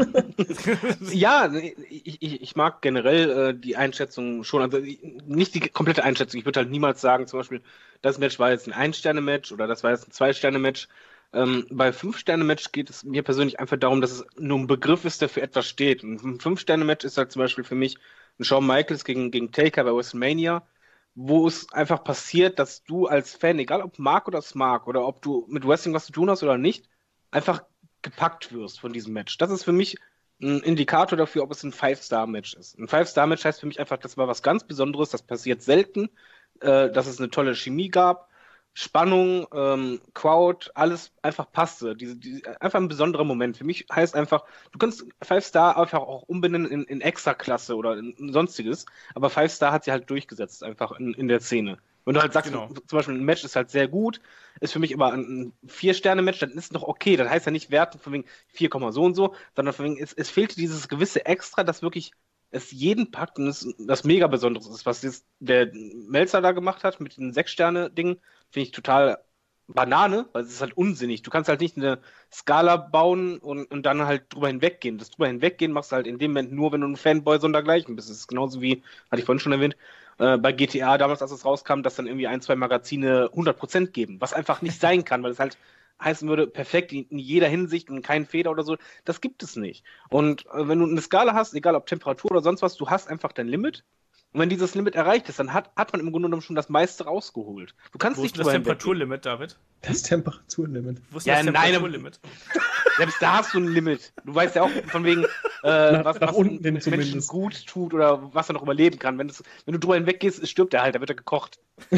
Ja, ich, ich, ich mag generell äh, die Einschätzung schon, also nicht die komplette Einschätzung. Ich würde halt niemals sagen, zum Beispiel, das Match war jetzt ein Ein-Sterne-Match oder das war jetzt ein Zwei-Sterne-Match. Ähm, bei Fünf-Sterne-Match geht es mir persönlich einfach darum, dass es nur ein Begriff ist, der für etwas steht. Und ein Fünf-Sterne-Match ist halt zum Beispiel für mich ein Shawn Michaels gegen, gegen Taker bei WrestleMania, wo es einfach passiert, dass du als Fan, egal ob Mark oder Smart oder ob du mit Wrestling was zu tun hast oder nicht, einfach gepackt wirst von diesem Match. Das ist für mich ein Indikator dafür, ob es ein Five-Star-Match ist. Ein Five-Star-Match heißt für mich einfach, das war was ganz Besonderes, das passiert selten, äh, dass es eine tolle Chemie gab, Spannung, ähm, Crowd, alles einfach passte. Diese, diese, einfach ein besonderer Moment. Für mich heißt einfach, du kannst Five-Star einfach auch umbenennen in, in Extra-Klasse oder in, in sonstiges, aber Five-Star hat sie halt durchgesetzt, einfach in, in der Szene. Wenn du halt sagst, Genau. zum Beispiel ein Match ist halt sehr gut, ist für mich aber ein Vier-Sterne-Match, dann ist es noch okay. Das heißt ja nicht werten von wegen vier, so und so, sondern von wegen, es, es fehlte dieses gewisse Extra, das wirklich es jeden packt und es das mega Besonderes ist. Was jetzt der Melzer da gemacht hat mit den Sechs-Sterne-Ding, finde ich total Banane, weil es ist halt unsinnig. Du kannst halt nicht eine Skala bauen und, und dann halt drüber hinweggehen. Das drüber hinweggehen machst du halt in dem Moment nur, wenn du ein Fanboy sondergleichen bist. Das ist genauso wie, hatte ich vorhin schon erwähnt, äh, bei G T A damals, als es rauskam, dass dann irgendwie ein, zwei Magazine hundert Prozent geben, was einfach nicht sein kann, weil es halt heißen würde, perfekt in jeder Hinsicht und kein Fehler oder so. Das gibt es nicht. Und äh, wenn du eine Skala hast, egal ob Temperatur oder sonst was, du hast einfach dein Limit. Und wenn dieses Limit erreicht ist, dann hat, hat man im Grunde genommen schon das meiste rausgeholt. Du kannst Wo ist nicht das drüber hinweggehen. Temperaturlimit, David? Das Temperaturlimit. Wo ist Ja, das nein, aber- Temperaturlimit? Selbst da hast du ein Limit. Du weißt ja auch von wegen, äh, Nach- was, nach was unten hin einem Menschen zumindest. gut tut oder was er noch überleben kann. Wenn, das, wenn du drüber hinweggehst, stirbt er halt, da wird er gekocht.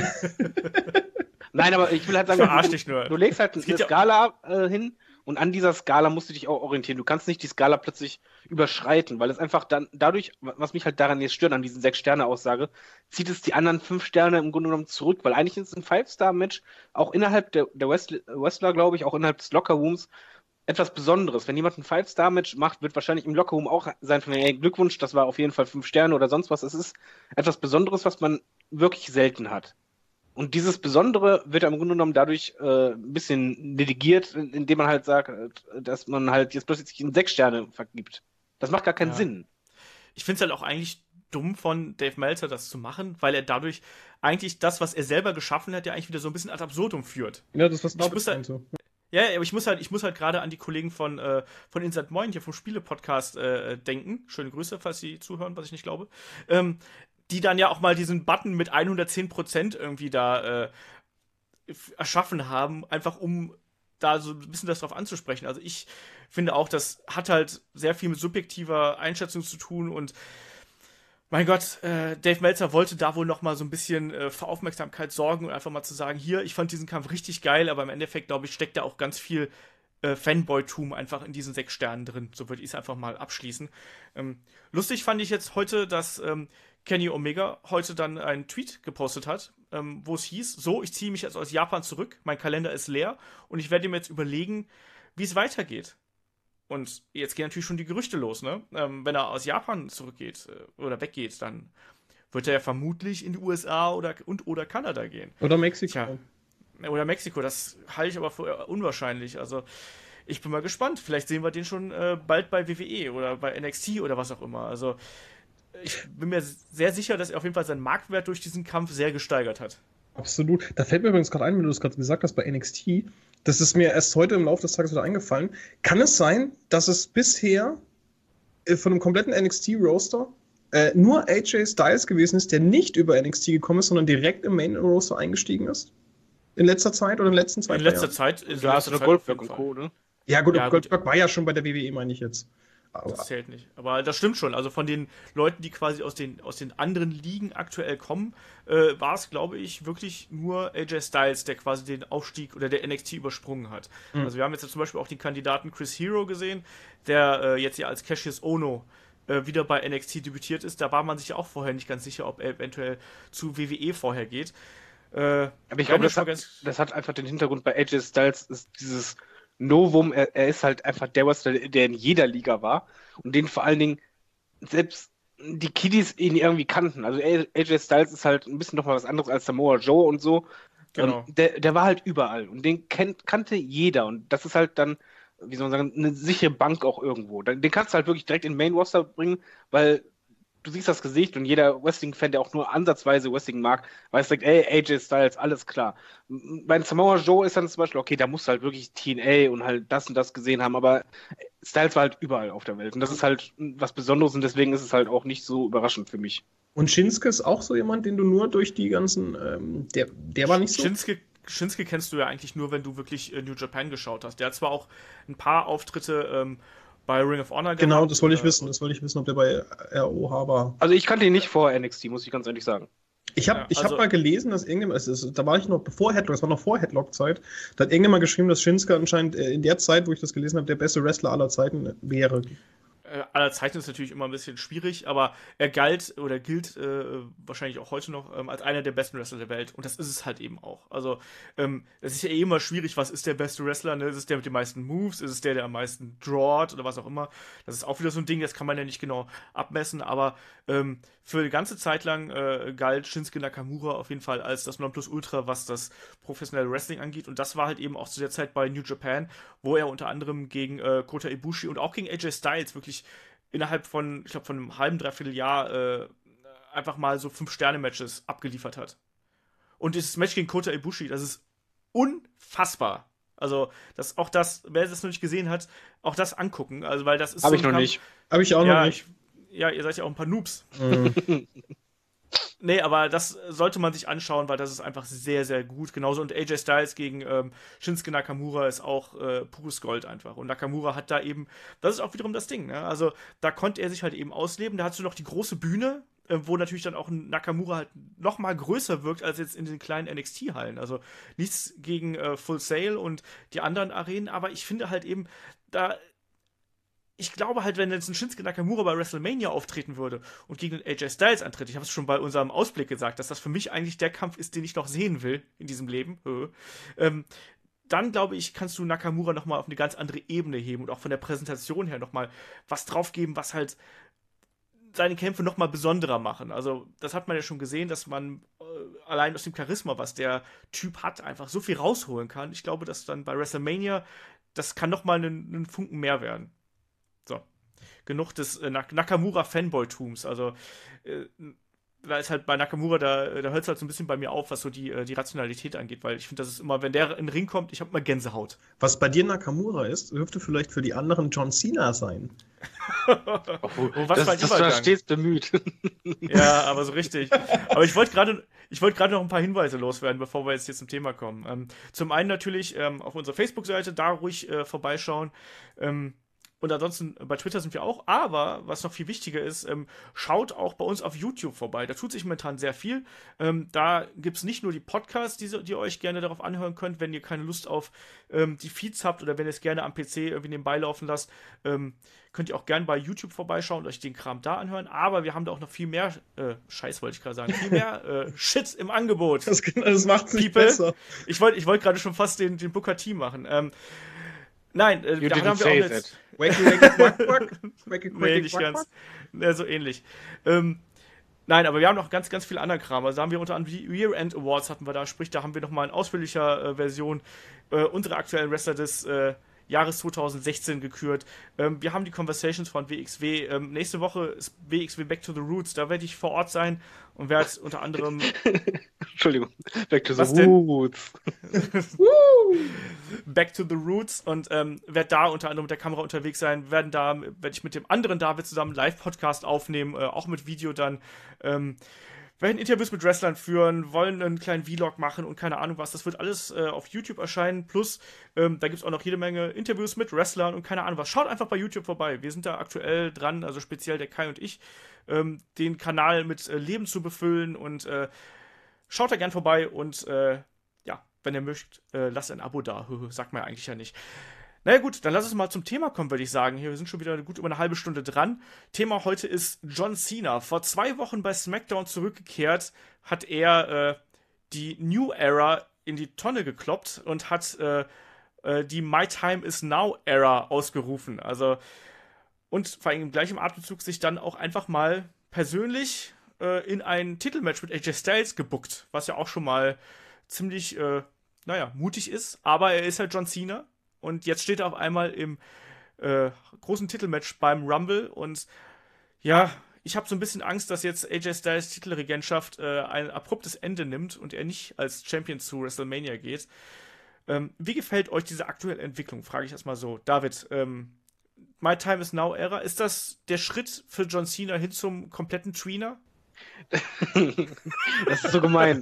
Nein, aber ich will halt sagen, Verarsch du, dich nur. du legst halt Es eine geht ja- Skala äh, hin und an dieser Skala musst du dich auch orientieren. Du kannst nicht die Skala plötzlich überschreiten, weil es einfach dann dadurch, was mich halt daran jetzt stört, an diesen Sechs-Sterne-Aussage, zieht es die anderen fünf Sterne im Grunde genommen zurück, weil eigentlich ist ein Five-Star-Match auch innerhalb der, der Wrestler, Wrestler, glaube ich, auch innerhalb des Lockerrooms etwas Besonderes. Wenn jemand ein Five-Star-Match macht, wird wahrscheinlich im Lockerroom auch sein von ey, Glückwunsch, das war auf jeden Fall fünf Sterne oder sonst was. Es ist etwas Besonderes, was man wirklich selten hat. Und dieses Besondere wird ja im Grunde genommen dadurch äh, ein bisschen litigiert, indem man halt sagt, äh, dass man halt jetzt plötzlich in sechs Sterne vergibt. Das macht gar keinen Ja. Sinn. Ich finde es halt auch eigentlich dumm von Dave Meltzer, das zu machen, weil er dadurch eigentlich das, was er selber geschaffen hat, ja eigentlich wieder so ein bisschen ad absurdum führt. Ja, das was Ich muss meint so. Ja, aber ich muss halt, ich muss halt gerade an die Kollegen von, äh, von Insert Moin hier vom Spiele-Podcast äh, denken. Schöne Grüße, falls sie zuhören, was ich nicht glaube. Ähm, die dann ja auch mal diesen Button mit hundertzehn Prozent irgendwie da äh, f- erschaffen haben, einfach um da so ein bisschen das drauf anzusprechen. Also ich finde auch, das hat halt sehr viel mit subjektiver Einschätzung zu tun und mein Gott, äh, Dave Meltzer wollte da wohl noch mal so ein bisschen äh, für Aufmerksamkeit sorgen und einfach mal zu sagen, hier, ich fand diesen Kampf richtig geil, aber im Endeffekt, glaube ich, steckt da auch ganz viel äh, Fanboy-Tum einfach in diesen sechs Sternen drin. So würde ich es einfach mal abschließen. Ähm, lustig fand ich jetzt heute, dass ähm, Kenny Omega heute dann einen Tweet gepostet hat, ähm, wo es hieß, so, ich ziehe mich jetzt aus Japan zurück, mein Kalender ist leer und ich werde mir jetzt überlegen, wie es weitergeht. Und jetzt gehen natürlich schon die Gerüchte los, ne? Ähm, wenn er aus Japan zurückgeht äh, oder weggeht, dann wird er ja vermutlich in die U S A oder, und oder Kanada gehen. Oder Mexiko. Tja, oder Mexiko, das halte ich aber für unwahrscheinlich. Also ich bin mal gespannt. Vielleicht sehen wir den schon äh, bald bei W W E oder bei N X T oder was auch immer. Also ich bin mir sehr sicher, dass er auf jeden Fall seinen Marktwert durch diesen Kampf sehr gesteigert hat. Absolut. Da fällt mir übrigens gerade ein, wenn du das gerade gesagt hast bei N X T, das ist mir erst heute im Laufe des Tages wieder eingefallen. Kann es sein, dass es bisher äh, von einem kompletten N X T-Roster äh, nur A J Styles gewesen ist, der nicht über N X T gekommen ist, sondern direkt im Main-Roster eingestiegen ist? In letzter Zeit oder in den letzten zwei In letzter Jahren? Zeit. In Da hast du letzter noch Zeit auf Goldberg jeden und Fall. Co., ne? Ja gut, Ja, Goldberg war ja schon bei der W W E, meine ich jetzt. Aber Das zählt nicht. Aber das stimmt schon. Also von den Leuten, die quasi aus den, aus den anderen Ligen aktuell kommen, äh, war es, glaube ich, wirklich nur A J Styles, der quasi den Aufstieg oder der N X T übersprungen hat. Mhm. Also wir haben jetzt ja zum Beispiel auch den Kandidaten Chris Hero gesehen, der äh, jetzt ja als Cassius Ohno äh, wieder bei N X T debütiert ist. Da war man sich ja auch vorher nicht ganz sicher, ob er eventuell zu W W E vorher geht. Äh, Aber ich kann glaube, mir das, schon hat- ganz- das hat einfach den Hintergrund bei A J Styles, ist dieses Novum, er, er ist halt einfach der Wrestler, der in jeder Liga war und den vor allen Dingen selbst die Kiddies ihn irgendwie kannten. Also A J Styles ist halt ein bisschen nochmal was anderes als Samoa Joe und so. Genau. Ähm, der, der war halt überall und den kennt, kannte jeder und das ist halt dann, wie soll man sagen, eine sichere Bank auch irgendwo. Den den kannst du halt wirklich direkt in den Main Roster bringen, weil du siehst das Gesicht und jeder Wrestling-Fan, der auch nur ansatzweise Wrestling mag, weiß direkt, ey, A J Styles, alles klar. M- Bei Samoa Joe ist dann zum Beispiel, okay, da musst du halt wirklich T N A und halt das und das gesehen haben, aber Styles war halt überall auf der Welt und das ist halt was Besonderes und deswegen ist es halt auch nicht so überraschend für mich. Und Shinsuke ist auch so jemand, den du nur durch die ganzen, ähm, der, der war nicht so. Shinsuke, Shinsuke kennst du ja eigentlich nur, wenn du wirklich äh, New Japan geschaut hast. Der hat zwar auch ein paar Auftritte ähm, bei Ring of Honor Genau, gehabt, das wollte ich äh, wissen. Das wollte ich wissen, ob der bei R O H war. Also ich kannte ihn nicht vor N X T, muss ich ganz ehrlich sagen. Ich habe Ja, ich also- hab mal gelesen, dass irgendjemand, es ist, da war ich noch bevor Headlock, es war noch vor Headlock-Zeit, da hat irgendjemand geschrieben, dass Shinsuke anscheinend äh, in der Zeit, wo ich das gelesen habe, der beste Wrestler aller Zeiten wäre. äh, aller Zeiten ist natürlich immer ein bisschen schwierig, aber er galt oder gilt äh, wahrscheinlich auch heute noch ähm, als einer der besten Wrestler der Welt. Und das ist es halt eben auch. Also, ähm, es ist ja eh immer schwierig, was ist der beste Wrestler? Ne? Ist es der mit den meisten Moves? Ist es der, der am meisten drawt oder was auch immer? Das ist auch wieder so ein Ding, das kann man ja nicht genau abmessen, aber ähm, für eine ganze Zeit lang äh, galt Shinsuke Nakamura auf jeden Fall als das Nonplusultra, was das professionelle Wrestling angeht. Und das war halt eben auch zu der Zeit bei New Japan, wo er unter anderem gegen äh, Kota Ibushi und auch gegen A J Styles wirklich innerhalb von, ich glaube, von einem halben, dreiviertel Jahr äh, einfach mal so Fünf-Sterne-Matches abgeliefert hat. Und dieses Match gegen Kota Ibushi, das ist unfassbar. Also, das, auch das, wer das noch nicht gesehen hat, auch das angucken. Also, weil das ist Habe so ich ein noch Kampf- nicht. Habe ich auch ja, noch nicht. Ich, ja, ihr seid ja auch ein paar Noobs. Mhm. Nee, aber das sollte man sich anschauen, weil das ist einfach sehr, sehr gut. Genauso und A J Styles gegen ähm, Shinsuke Nakamura ist auch äh, pures Gold einfach. Und Nakamura hat da eben, das ist auch wiederum das Ding, ne? Also da konnte er sich halt eben ausleben. Da hast du noch die große Bühne, äh, wo natürlich dann auch ein Nakamura halt noch mal größer wirkt als jetzt in den kleinen N X T-Hallen. Also nichts gegen äh, Full Sail und die anderen Arenen, aber ich finde halt eben, da ich glaube halt, wenn jetzt ein Shinsuke Nakamura bei WrestleMania auftreten würde und gegen den A J Styles antritt, ich habe es schon bei unserem Ausblick gesagt, dass das für mich eigentlich der Kampf ist, den ich noch sehen will in diesem Leben, ähm, dann glaube ich, kannst du Nakamura nochmal auf eine ganz andere Ebene heben und auch von der Präsentation her nochmal was draufgeben, was halt seine Kämpfe nochmal besonderer machen. Also das hat man ja schon gesehen, dass man äh, allein aus dem Charisma, was der Typ hat, einfach so viel rausholen kann. Ich glaube, dass dann bei WrestleMania, das kann nochmal einen, einen Funken mehr werden. So, genug des äh, Nak- Nakamura-Fanboy-Tums. Also, äh, da ist halt bei Nakamura, da, da hört es halt so ein bisschen bei mir auf, was so die, äh, die Rationalität angeht, weil ich finde, das ist immer, wenn der in den Ring kommt, ich habe immer Gänsehaut. Was bei dir Nakamura ist, dürfte vielleicht für die anderen John Cena sein. Oh, was das für ein das war Übergang. stets bemüht. Ja, aber so richtig. Aber ich wollte gerade ich wollte gerade noch ein paar Hinweise loswerden, bevor wir jetzt hier zum Thema kommen. Ähm, zum einen natürlich ähm, auf unserer Facebook-Seite, da ruhig äh, vorbeischauen. Ähm, Und ansonsten bei Twitter sind wir auch. Aber was noch viel wichtiger ist, ähm, schaut auch bei uns auf YouTube vorbei. Da tut sich momentan sehr viel. Ähm, da gibt es nicht nur die Podcasts, die, die ihr euch gerne darauf anhören könnt, wenn ihr keine Lust auf ähm, die Feeds habt oder wenn ihr es gerne am P C irgendwie nebenbei laufen lasst. Ähm, könnt ihr auch gerne bei YouTube vorbeischauen und euch den Kram da anhören. Aber wir haben da auch noch viel mehr, äh, Scheiß wollte ich gerade sagen, viel mehr äh, Shit im Angebot. Das, das macht es nicht besser. Ich wollte ich wollt gerade schon fast den, den Booker T machen. Ähm, Nein, äh, da haben wir auch jetzt... Wakey, wakey, quack, quack. Wakey, nee, wakey, nicht quack, ganz. Ja, so ähnlich. Ähm, nein, aber wir haben noch ganz, ganz viel anderen Kram. Also da haben wir unter anderem die Year-End Awards hatten wir da, sprich, da haben wir nochmal in ausführlicher äh, Version äh, unsere aktuellen Wrestler des äh, Jahres zwanzig sechzehn gekürt. Ähm, wir haben die Conversations von W X W. Ähm, nächste Woche ist W X W Back to the Roots. Da werde ich vor Ort sein und werde unter anderem... Entschuldigung. Back to the Was denn? Roots. Back to the Roots und ähm, werde da unter anderem mit der Kamera unterwegs sein. Werden da, werde ich mit dem anderen David zusammen einen Live-Podcast aufnehmen, äh, auch mit Video dann. Ähm, werden Interviews mit Wrestlern führen, wollen einen kleinen Vlog machen und keine Ahnung was. Das wird alles äh, auf YouTube erscheinen. Plus, ähm, da gibt es auch noch jede Menge Interviews mit Wrestlern und keine Ahnung was. Schaut einfach bei YouTube vorbei. Wir sind da aktuell dran, also speziell der Kai und ich, ähm, den Kanal mit äh, Leben zu befüllen und äh, schaut da gern vorbei und äh, ja, wenn ihr möchtet, äh, lasst ein Abo da. Sagt man ja eigentlich ja nicht. Naja gut, dann lass uns mal zum Thema kommen, würde ich sagen. Hier, wir sind schon wieder gut über eine halbe Stunde dran. Thema heute ist John Cena. Vor zwei Wochen bei SmackDown zurückgekehrt, hat er äh, die New Era in die Tonne gekloppt und hat äh, äh, die My Time is Now Era ausgerufen. Also, und vor allem im gleichen Atemzug sich dann auch einfach mal persönlich äh, in ein Titelmatch mit A J Styles gebuckt, was ja auch schon mal ziemlich, äh, naja, mutig ist. Aber er ist halt John Cena. Und jetzt steht er auf einmal im äh, großen Titelmatch beim Rumble. Und ja, ich habe so ein bisschen Angst, dass jetzt A J Styles Titelregentschaft äh, ein abruptes Ende nimmt und er nicht als Champion zu WrestleMania geht. Ähm, wie gefällt euch diese aktuelle Entwicklung? Frage ich erstmal so. David, ähm, My Time is Now Era, ist das der Schritt für John Cena hin zum kompletten Tweener? Das ist so gemein.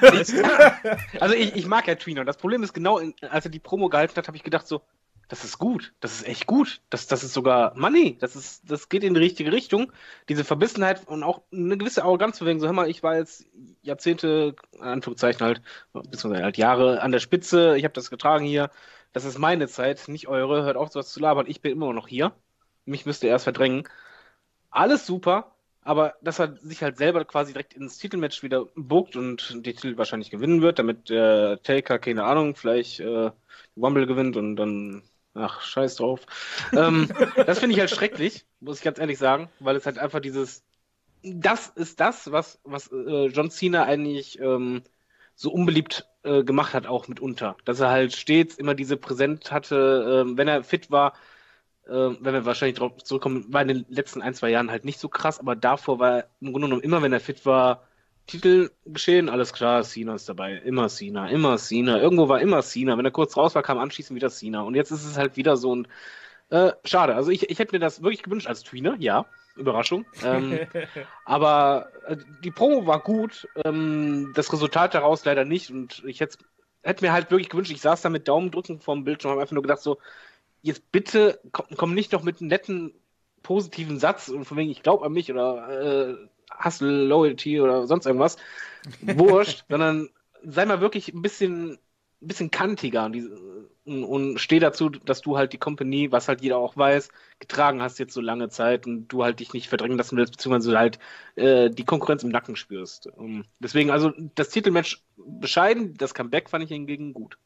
Also ich, ich mag ja Tweener. Das Problem ist genau, als er die Promo gehalten hat, habe ich gedacht so, das ist gut, das ist echt gut, das, das ist sogar Money, das ist, das geht in die richtige Richtung. Diese Verbissenheit und auch eine gewisse Arroganz zu wegen, so hör mal, ich war jetzt Jahrzehnte, in Anführungszeichen halt, beziehungsweise halt Jahre an der Spitze, ich habe das getragen hier, das ist meine Zeit, nicht eure, hört auf sowas zu labern, ich bin immer noch hier, mich müsst ihr erst verdrängen. Alles super. Aber dass er sich halt selber quasi direkt ins Titelmatch wieder bookt und den Titel wahrscheinlich gewinnen wird, damit der äh, Taker, keine Ahnung, vielleicht äh, Rumble gewinnt und dann, ach, scheiß drauf. ähm, das finde ich halt schrecklich, muss ich ganz ehrlich sagen, weil es halt einfach dieses, das ist das, was, was äh, John Cena eigentlich ähm, so unbeliebt äh, gemacht hat, auch mitunter. Dass er halt stets immer diese Präsenz hatte, äh, wenn er fit war, wenn wir wahrscheinlich drauf zurückkommen, war in den letzten ein, zwei Jahren halt nicht so krass, aber davor war im Grunde genommen immer, wenn er fit war, Titel geschehen, alles klar, Cena ist dabei, immer Cena, immer Cena, irgendwo war immer Cena, wenn er kurz raus war, kam anschließend wieder Cena und jetzt ist es halt wieder so ein, äh, schade, also ich, ich hätte mir das wirklich gewünscht als Tweener, ja, Überraschung, ähm, aber äh, die Promo war gut, ähm, das Resultat daraus leider nicht und ich hätte hätte mir halt wirklich gewünscht, ich saß da mit Daumendrücken vorm Bildschirm und habe einfach nur gedacht so, jetzt bitte komm, komm nicht noch mit einem netten, positiven Satz und von wegen, ich glaube an mich oder äh, Hustle, Loyalty oder sonst irgendwas. Wurscht, sondern sei mal wirklich ein bisschen, ein bisschen kantiger und, die, und, und steh dazu, dass du halt die Company, was halt jeder auch weiß, getragen hast jetzt so lange Zeit und du halt dich nicht verdrängen lassen willst, beziehungsweise halt äh, die Konkurrenz im Nacken spürst. Um, deswegen, also das Titelmatch bescheiden, das Comeback fand ich hingegen gut.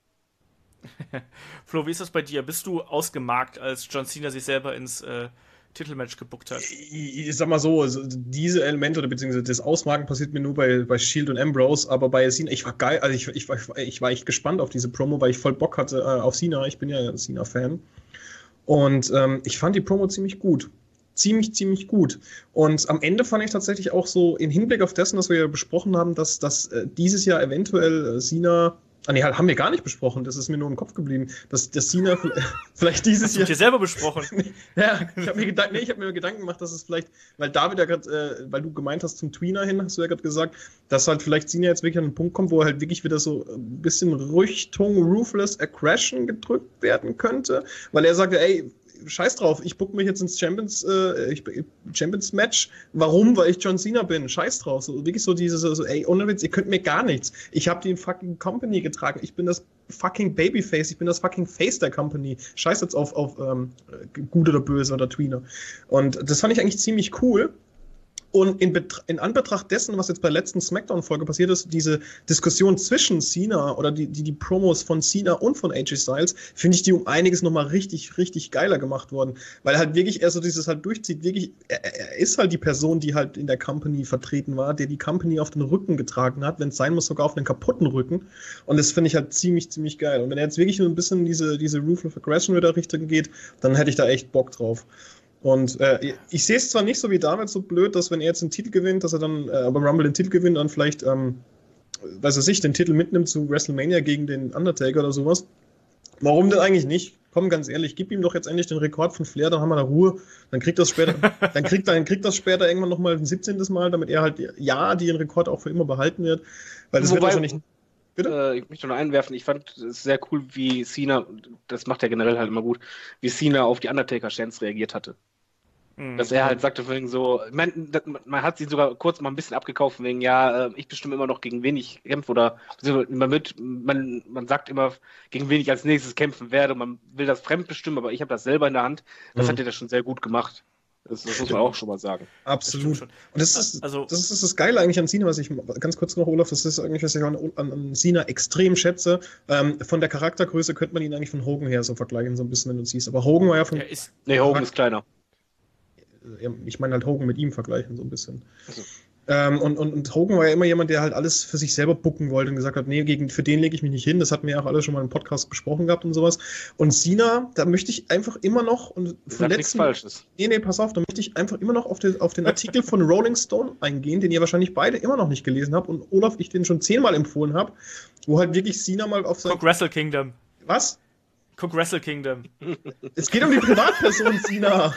Flo, wie ist das bei dir? Bist du ausgemarkt, als John Cena sich selber ins äh, Titelmatch gebuckt hat? Ich, ich sag mal so, also diese Elemente oder beziehungsweise das Ausmarken passiert mir nur bei, bei Shield und Ambrose, aber bei Cena, ich war geil, also ich, ich, war, ich war echt gespannt auf diese Promo, weil ich voll Bock hatte äh, auf Cena, ich bin ja ein Cena-Fan und ähm, ich fand die Promo ziemlich gut. Ziemlich, ziemlich gut. Und am Ende fand ich tatsächlich auch so, im Hinblick auf dessen, was wir ja besprochen haben, dass, dass äh, dieses Jahr eventuell äh, Cena Ah, nee, haben wir gar nicht besprochen. Das ist mir nur im Kopf geblieben. Dass, dass Cena vielleicht dieses Jahr. Hast du dir selber besprochen? Ja, ich habe mir, Gedank- nee, ich hab mir Gedanken gemacht, dass es vielleicht, weil David ja gerade, äh, weil du gemeint hast zum Tweener hin, hast du ja gerade gesagt, dass halt vielleicht Cena jetzt wirklich an einen Punkt kommt, wo er halt wirklich wieder so ein bisschen Richtung Ruthless Aggression gedrückt werden könnte. Weil er sagte, ey, scheiß drauf, ich book mich jetzt ins Champions, äh, ich, Champions Match. Warum? Weil ich John Cena bin. Scheiß drauf. So, wirklich so diese, so, so, ey, ohne Witz, ihr könnt mir gar nichts. Ich habe die fucking Company getragen. Ich bin das fucking Babyface. Ich bin das fucking Face der Company. Scheiß jetzt auf, auf ähm, gut oder böse oder Tweener. Und das fand ich eigentlich ziemlich cool. Und in, Betra- in Anbetracht dessen, was jetzt bei der letzten Smackdown-Folge passiert ist, diese Diskussion zwischen Cena oder die, die, die Promos von Cena und von A J Styles, finde ich die um einiges nochmal richtig, richtig geiler gemacht worden. Weil halt wirklich er so dieses halt durchzieht, wirklich, er, er ist halt die Person, die halt in der Company vertreten war, der die Company auf den Rücken getragen hat, wenn es sein muss, sogar auf einen kaputten Rücken. Und das finde ich halt ziemlich, ziemlich geil. Und wenn er jetzt wirklich nur ein bisschen in diese, diese Ruthless Aggression wieder Richtung geht, dann hätte ich da echt Bock drauf. Und äh, ich sehe es zwar nicht so wie damals so blöd, dass wenn er jetzt den Titel gewinnt, dass er dann äh, beim Rumble den Titel gewinnt, dann vielleicht, ähm, weiß ich nicht, den Titel mitnimmt zu WrestleMania gegen den Undertaker oder sowas. Warum denn eigentlich nicht? Komm, ganz ehrlich, gib ihm doch jetzt endlich den Rekord von Flair, dann haben wir da Ruhe. Dann kriegt das später, dann kriegt, dann kriegt das später irgendwann nochmal ein siebzehntes Mal, damit er halt, ja, den Rekord auch für immer behalten wird. Weil das Wobei, wird wahrscheinlich. Bitte? Äh, ich möchte noch einwerfen, ich fand es sehr cool, wie Cena, das macht er generell halt immer gut, wie Cena auf die Undertaker-Chance reagiert hatte. Dass er halt sagte, wegen so, ich mein, das, man hat sie sogar kurz mal ein bisschen abgekauft, wegen, ja, ich bestimme immer noch, gegen wen ich kämpfe, oder immer mit, man, man sagt immer, gegen wen ich als nächstes kämpfen werde, man will das fremd bestimmen, aber ich habe das selber in der Hand. Das mhm. hat er das schon sehr gut gemacht. Das, das muss man auch schon mal sagen. Absolut. Und das ist, also, das ist das Geile eigentlich an Cena, was ich, ganz kurz noch, Olaf, das ist eigentlich, was ich an, an, an Cena extrem schätze. Ähm, von der Charaktergröße könnte man ihn eigentlich von Hogan her so vergleichen, so ein bisschen, wenn du siehst. Aber Hogan war ja von... Ja, ist, nee, Hogan ist kleiner. Ich meine halt Hogan mit ihm vergleichen, so ein bisschen. Also. Ähm, und, und, und Hogan war ja immer jemand, der halt alles für sich selber bucken wollte und gesagt hat, nee, gegen, für den lege ich mich nicht hin. Das hatten wir ja auch alle schon mal im Podcast besprochen gehabt und sowas. Und Cena, da möchte ich einfach immer noch und von letzten, Falsches. Nee, nee, pass auf, da möchte ich einfach immer noch auf den, auf den Artikel von Rolling Stone eingehen, den ihr wahrscheinlich beide immer noch nicht gelesen habt und Olaf, ich den schon zehnmal empfohlen habe, wo halt wirklich Cena mal auf sein... Guck Wrestle Kingdom. Was? Guck Wrestle Kingdom. Es geht um die Privatperson Cena.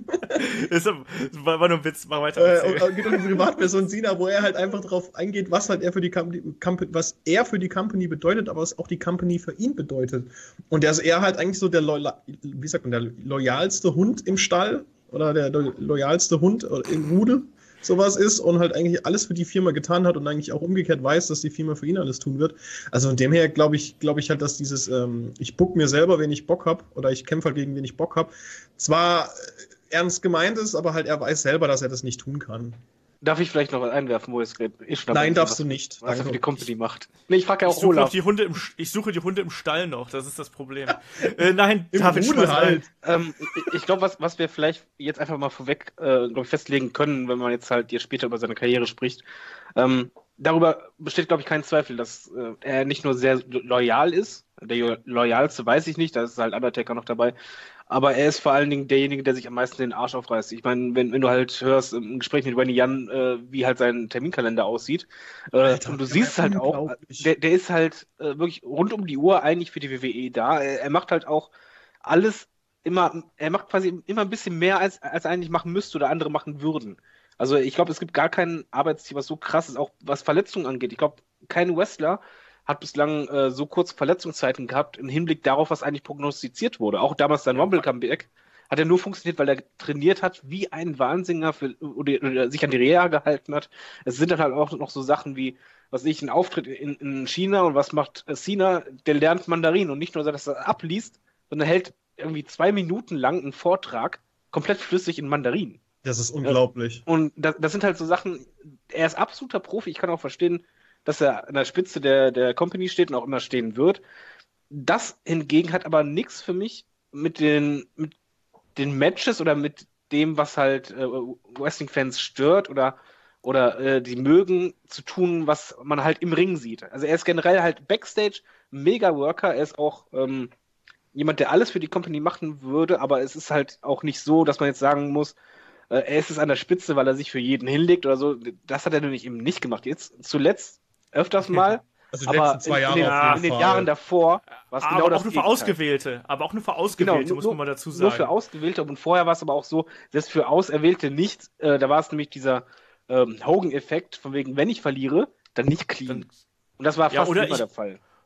Das war, war nur ein Witz, mach weiter. Es äh, geht um die Privatperson Cena, wo er halt einfach darauf eingeht, was halt er für die Company, was er für die Company bedeutet, aber was auch die Company für ihn bedeutet. Und dass er halt eigentlich so der, Loyal, wie sagt man, der loyalste Hund im Stall oder der loyalste Hund im Rudel sowas ist und halt eigentlich alles für die Firma getan hat und eigentlich auch umgekehrt weiß, dass die Firma für ihn alles tun wird. Also von dem her glaube ich, glaube ich halt, dass dieses, ähm, ich book mir selber, wen ich Bock habe, oder ich kämpfe halt gegen wen ich Bock habe, zwar ernst gemeint ist, aber halt er weiß selber, dass er das nicht tun kann. Darf ich vielleicht noch was einwerfen, wo es geht? Nein, darfst was, du nicht. Was er für die Company macht. Nee, ich frage ja auch ich suche Olaf. Die Hunde im, ich suche die Hunde im Stall noch, das ist das Problem. äh, nein, Im David Rudel halt. Ähm, ich ich glaube, was, was wir vielleicht jetzt einfach mal vorweg äh, glaub ich, festlegen können, wenn man jetzt halt hier später über seine Karriere spricht, ähm, darüber besteht, glaube ich, kein Zweifel, dass äh, er nicht nur sehr loyal ist, der loyalste weiß ich nicht, da ist halt Undertaker noch dabei, aber er ist vor allen Dingen derjenige, der sich am meisten den Arsch aufreißt. Ich meine, wenn, wenn du halt hörst im Gespräch mit Renny Jan, äh, wie halt sein Terminkalender aussieht, äh, Alter, und du siehst halt auch, der, der ist halt äh, wirklich rund um die Uhr eigentlich für die W W E da. Er, er macht halt auch alles immer, er macht quasi immer ein bisschen mehr, als, als er eigentlich machen müsste oder andere machen würden. Also ich glaube, es gibt gar kein Arbeitsteam, was so krass ist, auch was Verletzungen angeht. Ich glaube, kein Wrestler hat bislang äh, so kurze Verletzungszeiten gehabt im Hinblick darauf, was eigentlich prognostiziert wurde. Auch damals sein Rumble-Comeback hat er nur funktioniert, weil er trainiert hat wie ein Wahnsinniger für, oder, oder sich an die Reha gehalten hat. Es sind dann halt auch noch so Sachen wie, was ich, ein Auftritt in, in China und was macht äh, Cena? Der lernt Mandarin und nicht nur, dass er abliest, sondern hält irgendwie zwei Minuten lang einen Vortrag komplett flüssig in Mandarin. Das ist unglaublich. Und das, das sind halt so Sachen, er ist absoluter Profi, ich kann auch verstehen, dass er an der Spitze der, der Company steht und auch immer stehen wird. Das hingegen hat aber nichts für mich mit den, mit den Matches oder mit dem, was halt äh, Wrestling-Fans stört oder, oder äh, die mögen, zu tun, was man halt im Ring sieht. Also er ist generell halt Backstage Mega-Worker, er ist auch ähm, jemand, der alles für die Company machen würde, aber es ist halt auch nicht so, dass man jetzt sagen muss, äh, er ist es an der Spitze, weil er sich für jeden hinlegt oder so. Das hat er nämlich eben nicht gemacht. Jetzt zuletzt öfters mal, also die aber letzten zwei in, Jahre in, den, auf jeden in den Fall. Jahren davor war es genau aber das auch nur für Gegenteil. Ausgewählte, aber auch nur für Ausgewählte, genau, muss nur, man mal dazu sagen. Nur für Ausgewählte und vorher war es aber auch so, selbst für Auserwählte nicht, äh, da war es nämlich dieser ähm, Hogan-Effekt, von wegen, wenn ich verliere, dann nicht clean. Dann, und das war ja, fast immer ich, der Fall.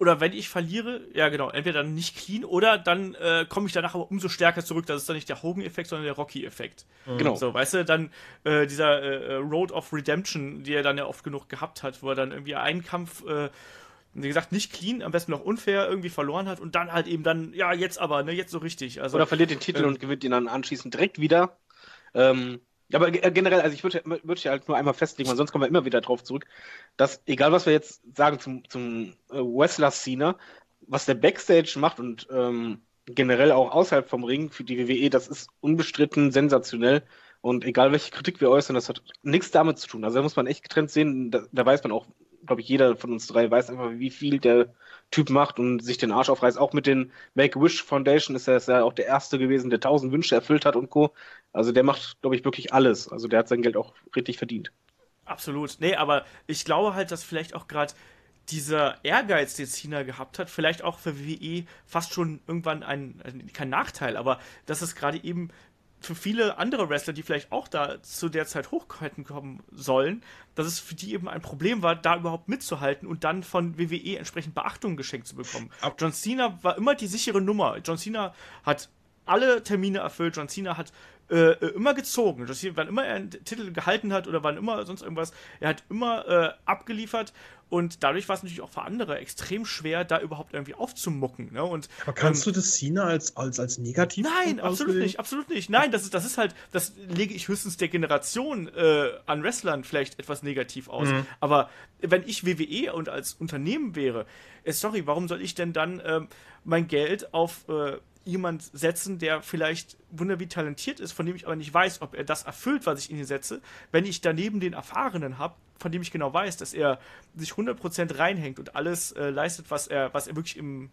oder wenn ich verliere, ja genau, entweder dann nicht clean oder dann äh, komme ich danach aber umso stärker zurück. Das ist dann nicht der Hogan-Effekt, sondern der Rocky-Effekt. Genau. So, weißt du, dann äh, dieser äh, Road of Redemption, die er dann ja oft genug gehabt hat, wo er dann irgendwie einen Kampf, äh, wie gesagt, nicht clean, am besten noch unfair irgendwie verloren hat und dann halt eben dann, ja, jetzt aber, ne, jetzt so richtig. Also, Oder verliert den Titel ähm, und gewinnt ihn dann anschließend direkt wieder. Ähm, aber ge- generell, also ich würde würd ja halt nur einmal festlegen, weil sonst kommen wir immer wieder drauf zurück, dass egal was wir jetzt sagen zum, zum äh, Wrestler-Cena, was der Backstage macht und ähm, generell auch außerhalb vom Ring für die W W E, das ist unbestritten sensationell. Und egal welche Kritik wir äußern, das hat nichts damit zu tun. Also da muss man echt getrennt sehen, da, da weiß man auch, glaube ich, jeder von uns drei weiß einfach, wie viel der Typ macht und sich den Arsch aufreißt. Auch mit den Make-A-Wish Foundation ist er ist ja auch der Erste gewesen, der tausend Wünsche erfüllt hat und Co. Also der macht, glaube ich, wirklich alles. Also der hat sein Geld auch richtig verdient. absolut. Nee, aber ich glaube halt, dass vielleicht auch gerade dieser Ehrgeiz, den Cena gehabt hat, vielleicht auch für W W E fast schon irgendwann ein, ein kein Nachteil, aber dass es gerade eben für viele andere Wrestler, die vielleicht auch da zu der Zeit hoch hätten kommen sollen, dass es für die eben ein Problem war, da überhaupt mitzuhalten und dann von W W E entsprechend Beachtung geschenkt zu bekommen. Ab- John Cena war immer die sichere Nummer. John Cena hat alle Termine erfüllt. John Cena hat äh, immer gezogen. John Cena, wann immer er einen Titel gehalten hat oder wann immer sonst irgendwas, er hat immer äh, abgeliefert und dadurch war es natürlich auch für andere extrem schwer, da überhaupt irgendwie aufzumucken. Ne? Und, Aber kannst ähm, du das Cena als, als, als negativ Nein, absolut auslegen? nicht, absolut nicht. Nein, das ist, das ist halt, das lege ich höchstens der Generation äh, an Wrestlern vielleicht etwas negativ aus. Mhm. Aber wenn ich W W E und als Unternehmen wäre, äh, sorry, warum soll ich denn dann ähm, mein Geld auf äh, jemand setzen, der vielleicht wunderbar talentiert ist, von dem ich aber nicht weiß, ob er das erfüllt, was ich in ihn setze, wenn ich daneben den Erfahrenen habe, von dem ich genau weiß, dass er sich hundert Prozent reinhängt und alles äh, leistet, was er, was er wirklich im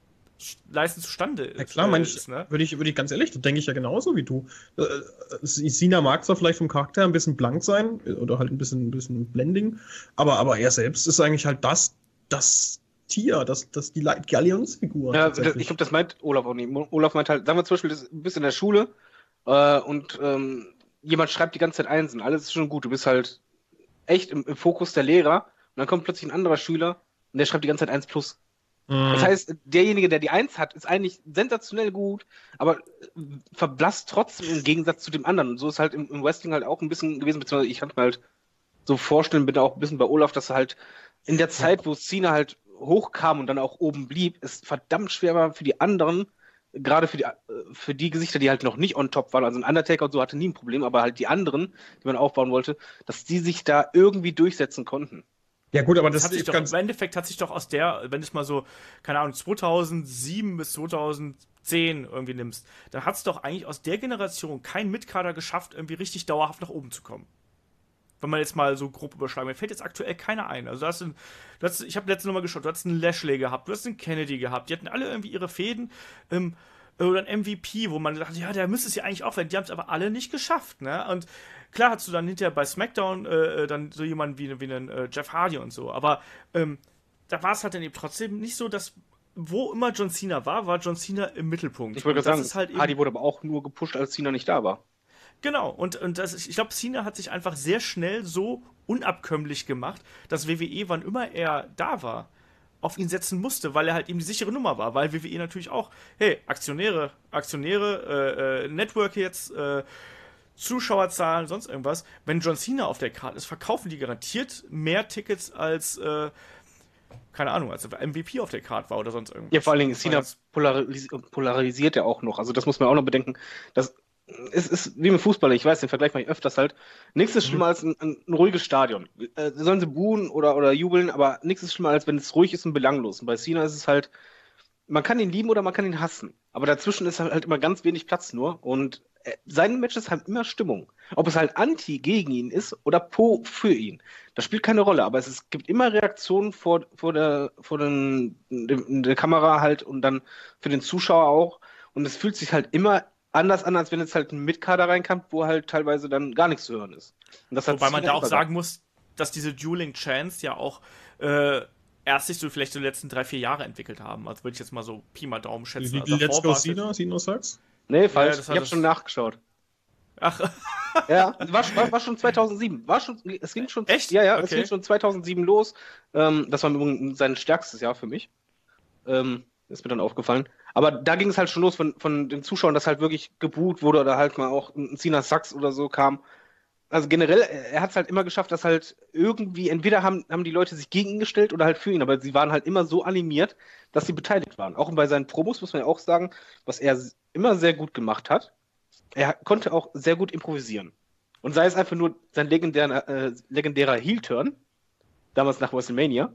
Leisten zustande ist. Ja klar, meine ich, ist, ne? würde ich, würde ich ganz ehrlich, das denke ich ja genauso wie du. Äh, Cena mag zwar vielleicht vom Charakter ein bisschen blank sein oder halt ein bisschen, ein bisschen blending, aber, aber er selbst ist eigentlich halt das, das Tier, das, das die Galionsfigur. Ja, das, ich glaube, das meint Olaf auch nicht. Olaf meint halt, sagen wir zum Beispiel, das, du bist in der Schule äh, und ähm, jemand schreibt die ganze Zeit Einsen, alles ist schon gut, du bist halt echt im, im Fokus der Lehrer und dann kommt plötzlich ein anderer Schüler und der schreibt die ganze Zeit eins plus. Mhm. Das heißt, derjenige, der die eins hat, ist eigentlich sensationell gut, aber verblasst trotzdem im Gegensatz zu dem anderen. Und so ist halt im, im Wrestling halt auch ein bisschen gewesen, beziehungsweise ich kann mir halt so vorstellen, bin da auch ein bisschen bei Olaf, dass er halt in der Zeit, wo Cena halt hochkam und dann auch oben blieb, es verdammt schwer war für die anderen, gerade für die, für die Gesichter, die halt noch nicht on top waren. Also ein Undertaker und so hatte nie ein Problem, aber halt die anderen, die man aufbauen wollte, dass die sich da irgendwie durchsetzen konnten. Ja gut, aber das, Das hat sich ist doch, ganz... im Endeffekt hat sich doch aus der, wenn du es mal so, keine Ahnung, zweitausendsieben bis zweitausendzehn irgendwie nimmst, dann hat es doch eigentlich aus der Generation kein Mitkader geschafft, irgendwie richtig dauerhaft nach oben zu kommen. Wenn man jetzt mal so grob überschlagen, mir fällt jetzt aktuell keiner ein. Also du hast, einen, du hast ich habe letzte Mal geschaut, du hast einen Lashley gehabt, du hast einen Kennedy gehabt, die hatten alle irgendwie ihre Fäden, ähm, oder ein M V P, wo man dachte, ja, der müsste es ja eigentlich auch werden, die haben es aber alle nicht geschafft, ne? Und klar hast du dann hinterher bei SmackDown äh, dann so jemanden wie, wie einen äh, Jeff Hardy und so, aber ähm, da war es halt dann eben trotzdem nicht so, dass wo immer John Cena war, war John Cena im Mittelpunkt. Ich wollte Und gerade das sagen, ist halt eben, Hardy wurde aber auch nur gepusht, als Cena nicht da war. Genau, und, und das ist, ich glaube, Cena hat sich einfach sehr schnell so unabkömmlich gemacht, dass W W E, wann immer er da war, auf ihn setzen musste, weil er halt eben die sichere Nummer war, weil W W E natürlich auch, hey, Aktionäre, Aktionäre, äh, äh, Network jetzt, äh, Zuschauerzahlen, sonst irgendwas. Wenn John Cena auf der Karte ist, verkaufen die garantiert mehr Tickets als, äh, keine Ahnung, als M V P auf der Karte war oder sonst irgendwas. Ja, vor allen Dingen, Cena polaris polarisiert ja auch noch. Also das muss man auch noch bedenken. Das es ist wie mit Fußball, ich weiß, den Vergleich mache ich öfters halt. Nichts ist schlimmer als ein, ein, ein ruhiges Stadion. Äh, sollen sie buhen oder, oder jubeln, aber nichts ist schlimmer, als wenn es ruhig ist und belanglos. Und bei Cena ist es halt, man kann ihn lieben oder man kann ihn hassen. Aber dazwischen ist halt immer ganz wenig Platz nur. Und äh, seine Matches haben immer Stimmung. Ob es halt anti gegen ihn ist oder pro für ihn. Das spielt keine Rolle, aber es, es gibt immer Reaktionen vor, vor, der, vor den, der Kamera halt und dann für den Zuschauer auch. Und es fühlt sich halt immer anders an, als wenn jetzt halt ein Mitkader reinkommt, wo halt teilweise dann gar nichts zu hören ist. Und das hat Wobei man Cena da auch immer sagen muss, dass diese Dueling Chants ja auch äh, erst sich so vielleicht so die letzten drei, vier Jahre entwickelt haben. Also würde ich jetzt mal so Pi mal Daumen schätzen. Wie, Also Let's davor Go war's Cena, Cena sagst? Nee, falsch. Ja, das ich hat habe das- schon nachgeschaut. Ach, Ja, war, war, war schon zweitausendsieben. War schon, es ging schon, Echt? Ja, ja, es Okay. ging schon zweitausendsieben los. Ähm, das war übrigens sein stärkstes Jahr für mich. Ähm, ist mir dann aufgefallen. Aber da ging es halt schon los von, von den Zuschauern, dass halt wirklich geboot wurde oder halt mal auch ein Cena Sucks oder so kam. Also generell, er hat es halt immer geschafft, dass halt irgendwie, entweder haben, haben die Leute sich gegen ihn gestellt oder halt für ihn, aber sie waren halt immer so animiert, dass sie beteiligt waren. Auch bei seinen Promos muss man ja auch sagen, was er immer sehr gut gemacht hat. Er konnte auch sehr gut improvisieren. Und sei es einfach nur sein legendärer, äh, legendärer Heel-Turn, damals nach WrestleMania,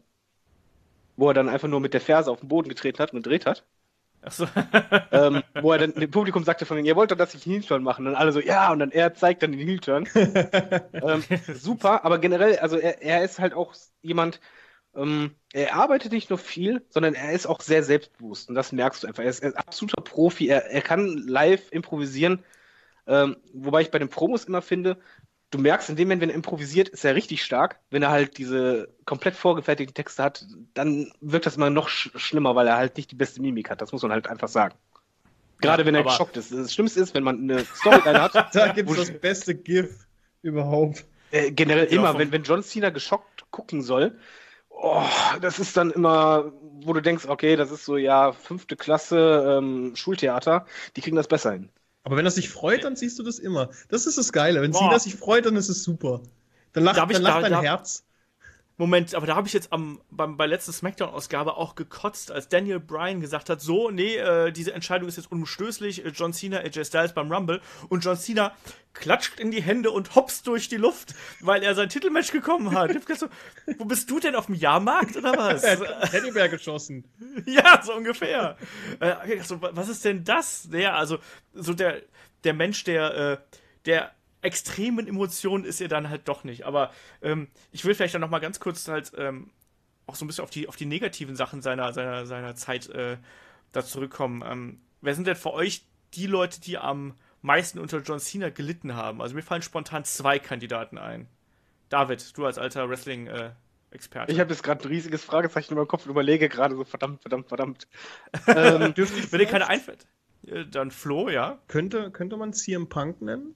wo er dann einfach nur mit der Ferse auf den Boden getreten hat und gedreht hat. Ach so. ähm, wo er dann dem Publikum sagte von, ihr wollt doch, dass ich einen Heel-Turn mache. Und dann alle so, ja, und dann er zeigt dann den Heel-Turn. ähm, super, aber generell, also er, er ist halt auch jemand, ähm, er arbeitet nicht nur viel, sondern er ist auch sehr selbstbewusst. Und das merkst du einfach. Er ist, er ist absoluter Profi, er, er kann live improvisieren. Ähm, wobei ich bei den Promos immer finde, du merkst in dem Moment, wenn er improvisiert, ist er richtig stark. Wenn er halt diese komplett vorgefertigten Texte hat, dann wirkt das immer noch sch- schlimmer, weil er halt nicht die beste Mimik hat. Das muss man halt einfach sagen. Gerade Ja, wenn er aber- geschockt ist. Das Schlimmste ist, wenn man eine Storyline hat, Da gibt's wo- das beste GIF überhaupt. äh, generell Ja, immer, vom- wenn, wenn John Cena geschockt gucken soll, oh, das ist dann immer, wo du denkst, okay, das ist so, ja, fünfte Klasse ähm, Schultheater, die kriegen das besser hin. Aber wenn er sich freut, dann siehst du das immer. Das ist das Geile. Wenn Boah. Cena sich freut, dann ist es super. Dann lacht, Darf ich dann lacht da- dein da- Herz. Moment, aber da habe ich jetzt am, beim, bei letzter Smackdown-Ausgabe auch gekotzt, als Daniel Bryan gesagt hat, so, nee, äh, diese Entscheidung ist jetzt unumstößlich, äh, John Cena, A J Styles beim Rumble, und John Cena klatscht in die Hände und hopst durch die Luft, weil er sein Titelmatch bekommen hat. Ich hab gedacht so, wo bist du denn, auf dem Jahrmarkt oder was? Er hat Teddybär geschossen. Ja, so ungefähr. Äh, ich dachte so, was ist denn das? Ja, also so der, der Mensch, der, äh, der extremen Emotionen ist er dann halt doch nicht. Aber ähm, ich will vielleicht dann noch mal ganz kurz halt ähm, auch so ein bisschen auf die, auf die negativen Sachen seiner, seiner, seiner Zeit äh, da zurückkommen. Ähm, wer sind denn für euch die Leute, die am meisten unter John Cena gelitten haben? Also mir fallen spontan zwei Kandidaten ein. David, du als alter Wrestling-Experte. Ich habe jetzt gerade ein riesiges Fragezeichen in meinem Kopf und überlege gerade so, verdammt, verdammt, verdammt. ähm, Dürfte ich Wenn dir keine vielleicht- einfällt, äh, dann Flo, ja? könnte, könnte man C M Punk nennen?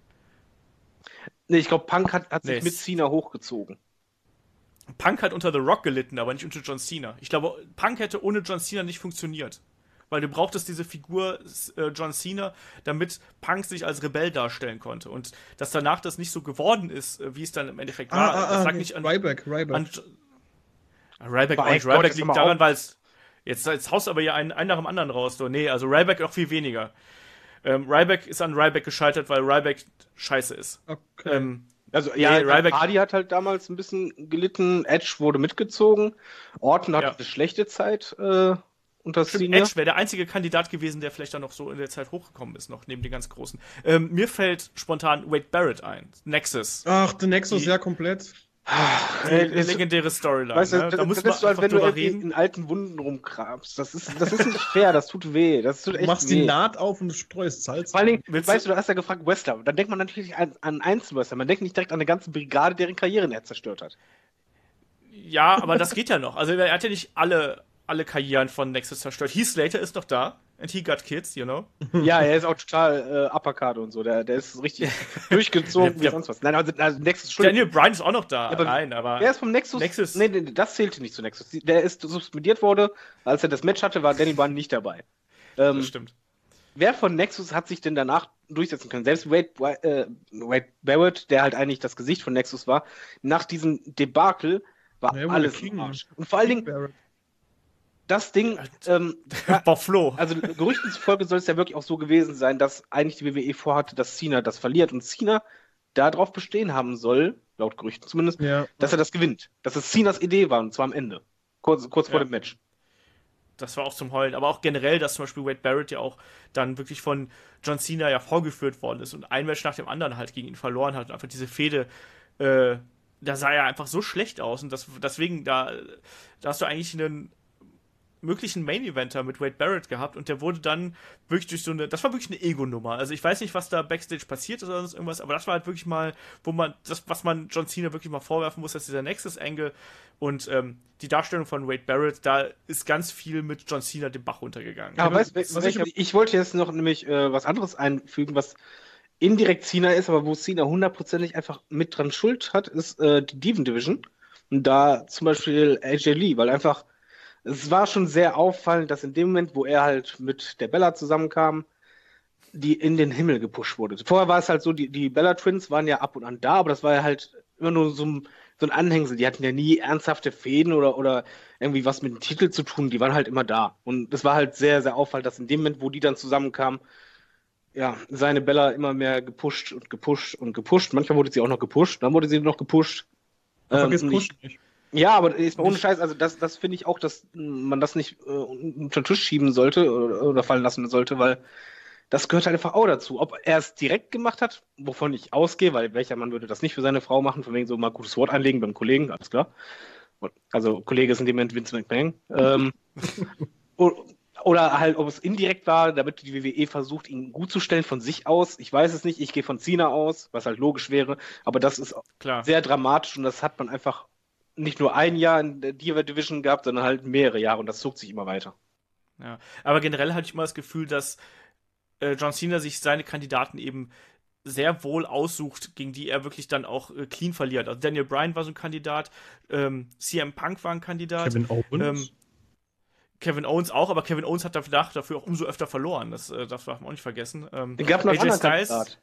nee, ich glaube, Punk hat, hat sich Nee, mit es- Cena hochgezogen. Punk hat unter The Rock gelitten, aber nicht unter John Cena. Ich glaube, Punk hätte ohne John Cena nicht funktioniert. Weil du brauchtest diese Figur äh, John Cena, damit Punk sich als Rebell darstellen konnte. Und dass danach das nicht so geworden ist, äh, wie es dann im Endeffekt war, das lag nicht an, Ryback, Ryback. an Ah, Ryback, Mein und Gott, Ryback jetzt hör liegt mal daran, auf. weil es jetzt, jetzt haust aber ja einen, einen nach dem anderen raus. So, nee, also Ryback noch viel weniger. Ähm, Ryback ist an Ryback gescheitert, weil Ryback scheiße ist. Okay. Ähm, Also, ja, Nee, Ryback- Hardy hat halt damals ein bisschen gelitten, Edge wurde mitgezogen, Orton hatte Ja. eine schlechte Zeit äh, unter Stimmt, Cena. Edge wäre der einzige Kandidat gewesen, der vielleicht dann noch so in der Zeit hochgekommen ist, noch neben den ganz Großen. Ähm, mir fällt spontan Wade Barrett ein. Nexus. Ach, The Nexus, Die- ja, komplett. Die Ey, es- legendäre Storyline. Weißt du, ne? das, Da muss das man ist so, als einfach wenn du drüber irgendwie reden. in alten Wunden rumkrabst. Das ist, das ist nicht fair, das tut weh. Das tut Du echt machst weh. die Naht auf und streust Salz. Vor allen Dingen, Willst weißt du- du, du hast ja gefragt Wrestler. Dann denkt man natürlich an, an Einzelwrestler. Man denkt nicht direkt an eine ganze Brigade, deren Karrieren er zerstört hat. Ja, aber das geht ja noch. Also er hat ja nicht alle, alle Karrieren von Nexus zerstört. Heath Slater ist noch da. And he got kids, you know. Ja, er ist auch total äh, Uppercut und so. Der, der ist richtig durchgezogen wie Ja. sonst was. Nein, also, also Nexus, Entschuldigung. Daniel Bryan ist auch noch da. aber Nein, aber Wer ist vom Nexus? Nexus- Nee, nee, das zählte nicht zu Nexus. Der ist suspendiert wurde, als er das Match hatte, war Danny Bryan nicht dabei. Ähm, das stimmt. wer von Nexus hat sich denn danach durchsetzen können? Selbst Wade, äh, Wade Barrett, der halt eigentlich das Gesicht von Nexus war, nach diesem Debakel war Ja, alles King. im Arsch. Und vor allen Dingen, Barrett. das Ding, ähm, Boah, Flo. also Gerüchten zufolge soll es ja wirklich auch so gewesen sein, dass eigentlich die W W E vorhatte, dass Cena das verliert und Cena darauf bestehen haben soll, laut Gerüchten zumindest, Ja. dass er das gewinnt. Dass es Cenas Idee war und zwar am Ende. Kurz, kurz vor Ja. dem Match. Das war auch zum Heulen. Aber auch generell, dass zum Beispiel Wade Barrett ja auch dann wirklich von John Cena ja vorgeführt worden ist und ein Match nach dem anderen halt gegen ihn verloren hat. Und einfach diese Fehde, äh, da sah er einfach so schlecht aus. Und das, deswegen, da, da hast du eigentlich einen möglichen Main-Eventer mit Wade Barrett gehabt und der wurde dann wirklich durch so eine, das war wirklich eine Ego-Nummer. Also ich weiß nicht, was da Backstage passiert ist oder sonst irgendwas, aber das war halt wirklich mal, wo man, das, was man John Cena wirklich mal vorwerfen muss, dass dieser Nexus-Angle und ähm, die Darstellung von Wade Barrett, da ist ganz viel mit John Cena den Bach runtergegangen. Aber Ja, weißt, was was ich- ich, ich wollte jetzt noch nämlich äh, was anderes einfügen, was indirekt Cena ist, aber wo Cena hundertprozentig einfach mit dran Schuld hat, ist äh, die Diven Division. Und da zum Beispiel A J Lee, weil einfach es war schon sehr auffallend, dass in dem Moment, wo er halt mit der Bella zusammenkam, die in den Himmel gepusht wurde. Vorher war es halt so, die, die Bella Twins waren ja ab und an da, aber das war ja halt immer nur so ein, so ein Anhängsel. Die hatten ja nie ernsthafte Fäden oder, oder irgendwie was mit dem Titel zu tun. Die waren halt immer da. Und es war halt sehr, sehr auffallend, dass in dem Moment, wo die dann zusammenkamen, ja, seine Bella immer mehr gepusht und gepusht und gepusht. Manchmal wurde sie auch noch gepusht, dann wurde sie noch gepusht. Ähm, Vergiss Push nicht. Ja, aber ist ohne Scheiß, also das, das finde ich auch, dass man das nicht äh, unter den Tisch schieben sollte oder, oder fallen lassen sollte, weil das gehört halt einfach auch dazu. Ob er es direkt gemacht hat, wovon ich ausgehe, weil welcher Mann würde das nicht für seine Frau machen, von wegen so mal gutes Wort einlegen beim Kollegen, alles klar. Also Kollege ist in dem Moment Vince McMahon. ähm, oder halt, ob es indirekt war, damit die W W E versucht, ihn gut zu stellen von sich aus. Ich weiß es nicht, ich gehe von Cena aus, was halt logisch wäre, aber das ist Klar. sehr dramatisch und das hat man einfach nicht nur ein Jahr in der Diva Division gehabt, sondern halt mehrere Jahre und das zog sich immer weiter. Ja, aber generell hatte ich immer das Gefühl, dass äh, John Cena sich seine Kandidaten eben sehr wohl aussucht, gegen die er wirklich dann auch äh, clean verliert. Also Daniel Bryan war so ein Kandidat, ähm, C M Punk war ein Kandidat. Kevin Owens. Ähm, Kevin Owens auch, aber Kevin Owens hat dafür, dafür auch umso öfter verloren. Das, äh, das darf man auch nicht vergessen. Ähm, Es gab noch einen A J anderen Styles, Kandidat.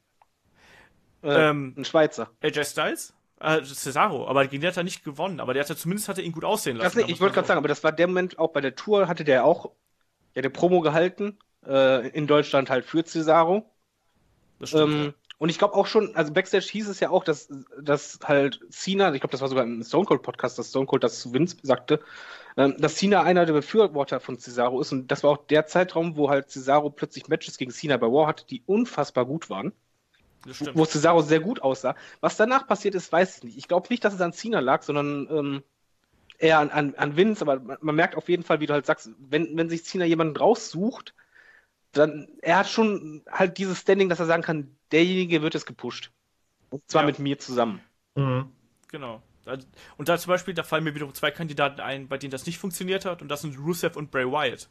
Äh, ähm, ein Schweizer. A J Styles? Äh, Cesaro, aber gegen den hat er nicht gewonnen. Aber der hat ja zumindest hat er ihn gut aussehen lassen. Das nicht, Da ich muss wollte man gerade so- sagen, aber das war der Moment, auch bei der Tour hatte der auch ja, der Promo gehalten, äh, in Deutschland halt für Cesaro. Das stimmt, Ähm, und ich glaube auch schon, also Backstage hieß es ja auch, dass, dass halt Cena, ich glaube, das war sogar im Stone Cold Podcast, dass Stone Cold das zu Vince sagte, ähm, dass Cena einer der Befürworter von Cesaro ist. Und das war auch der Zeitraum, wo halt Cesaro plötzlich Matches gegen Cena bei War hatte, die unfassbar gut waren. das stimmt. Wo Cesaro sehr gut aussah. Was danach passiert ist, weiß ich nicht. Ich glaube nicht, dass es an Cena lag, sondern ähm, eher an, an, an Vince. Aber man, man merkt auf jeden Fall, wie du halt sagst, wenn, wenn sich Cena jemanden raussucht, dann er hat schon halt dieses Standing, dass er sagen kann, derjenige wird es gepusht. Und zwar Ja. mit mir zusammen. Mhm. Genau. Also- Und da zum Beispiel, da fallen mir wiederum zwei Kandidaten ein, bei denen das nicht funktioniert hat, und das sind Rusev und Bray Wyatt.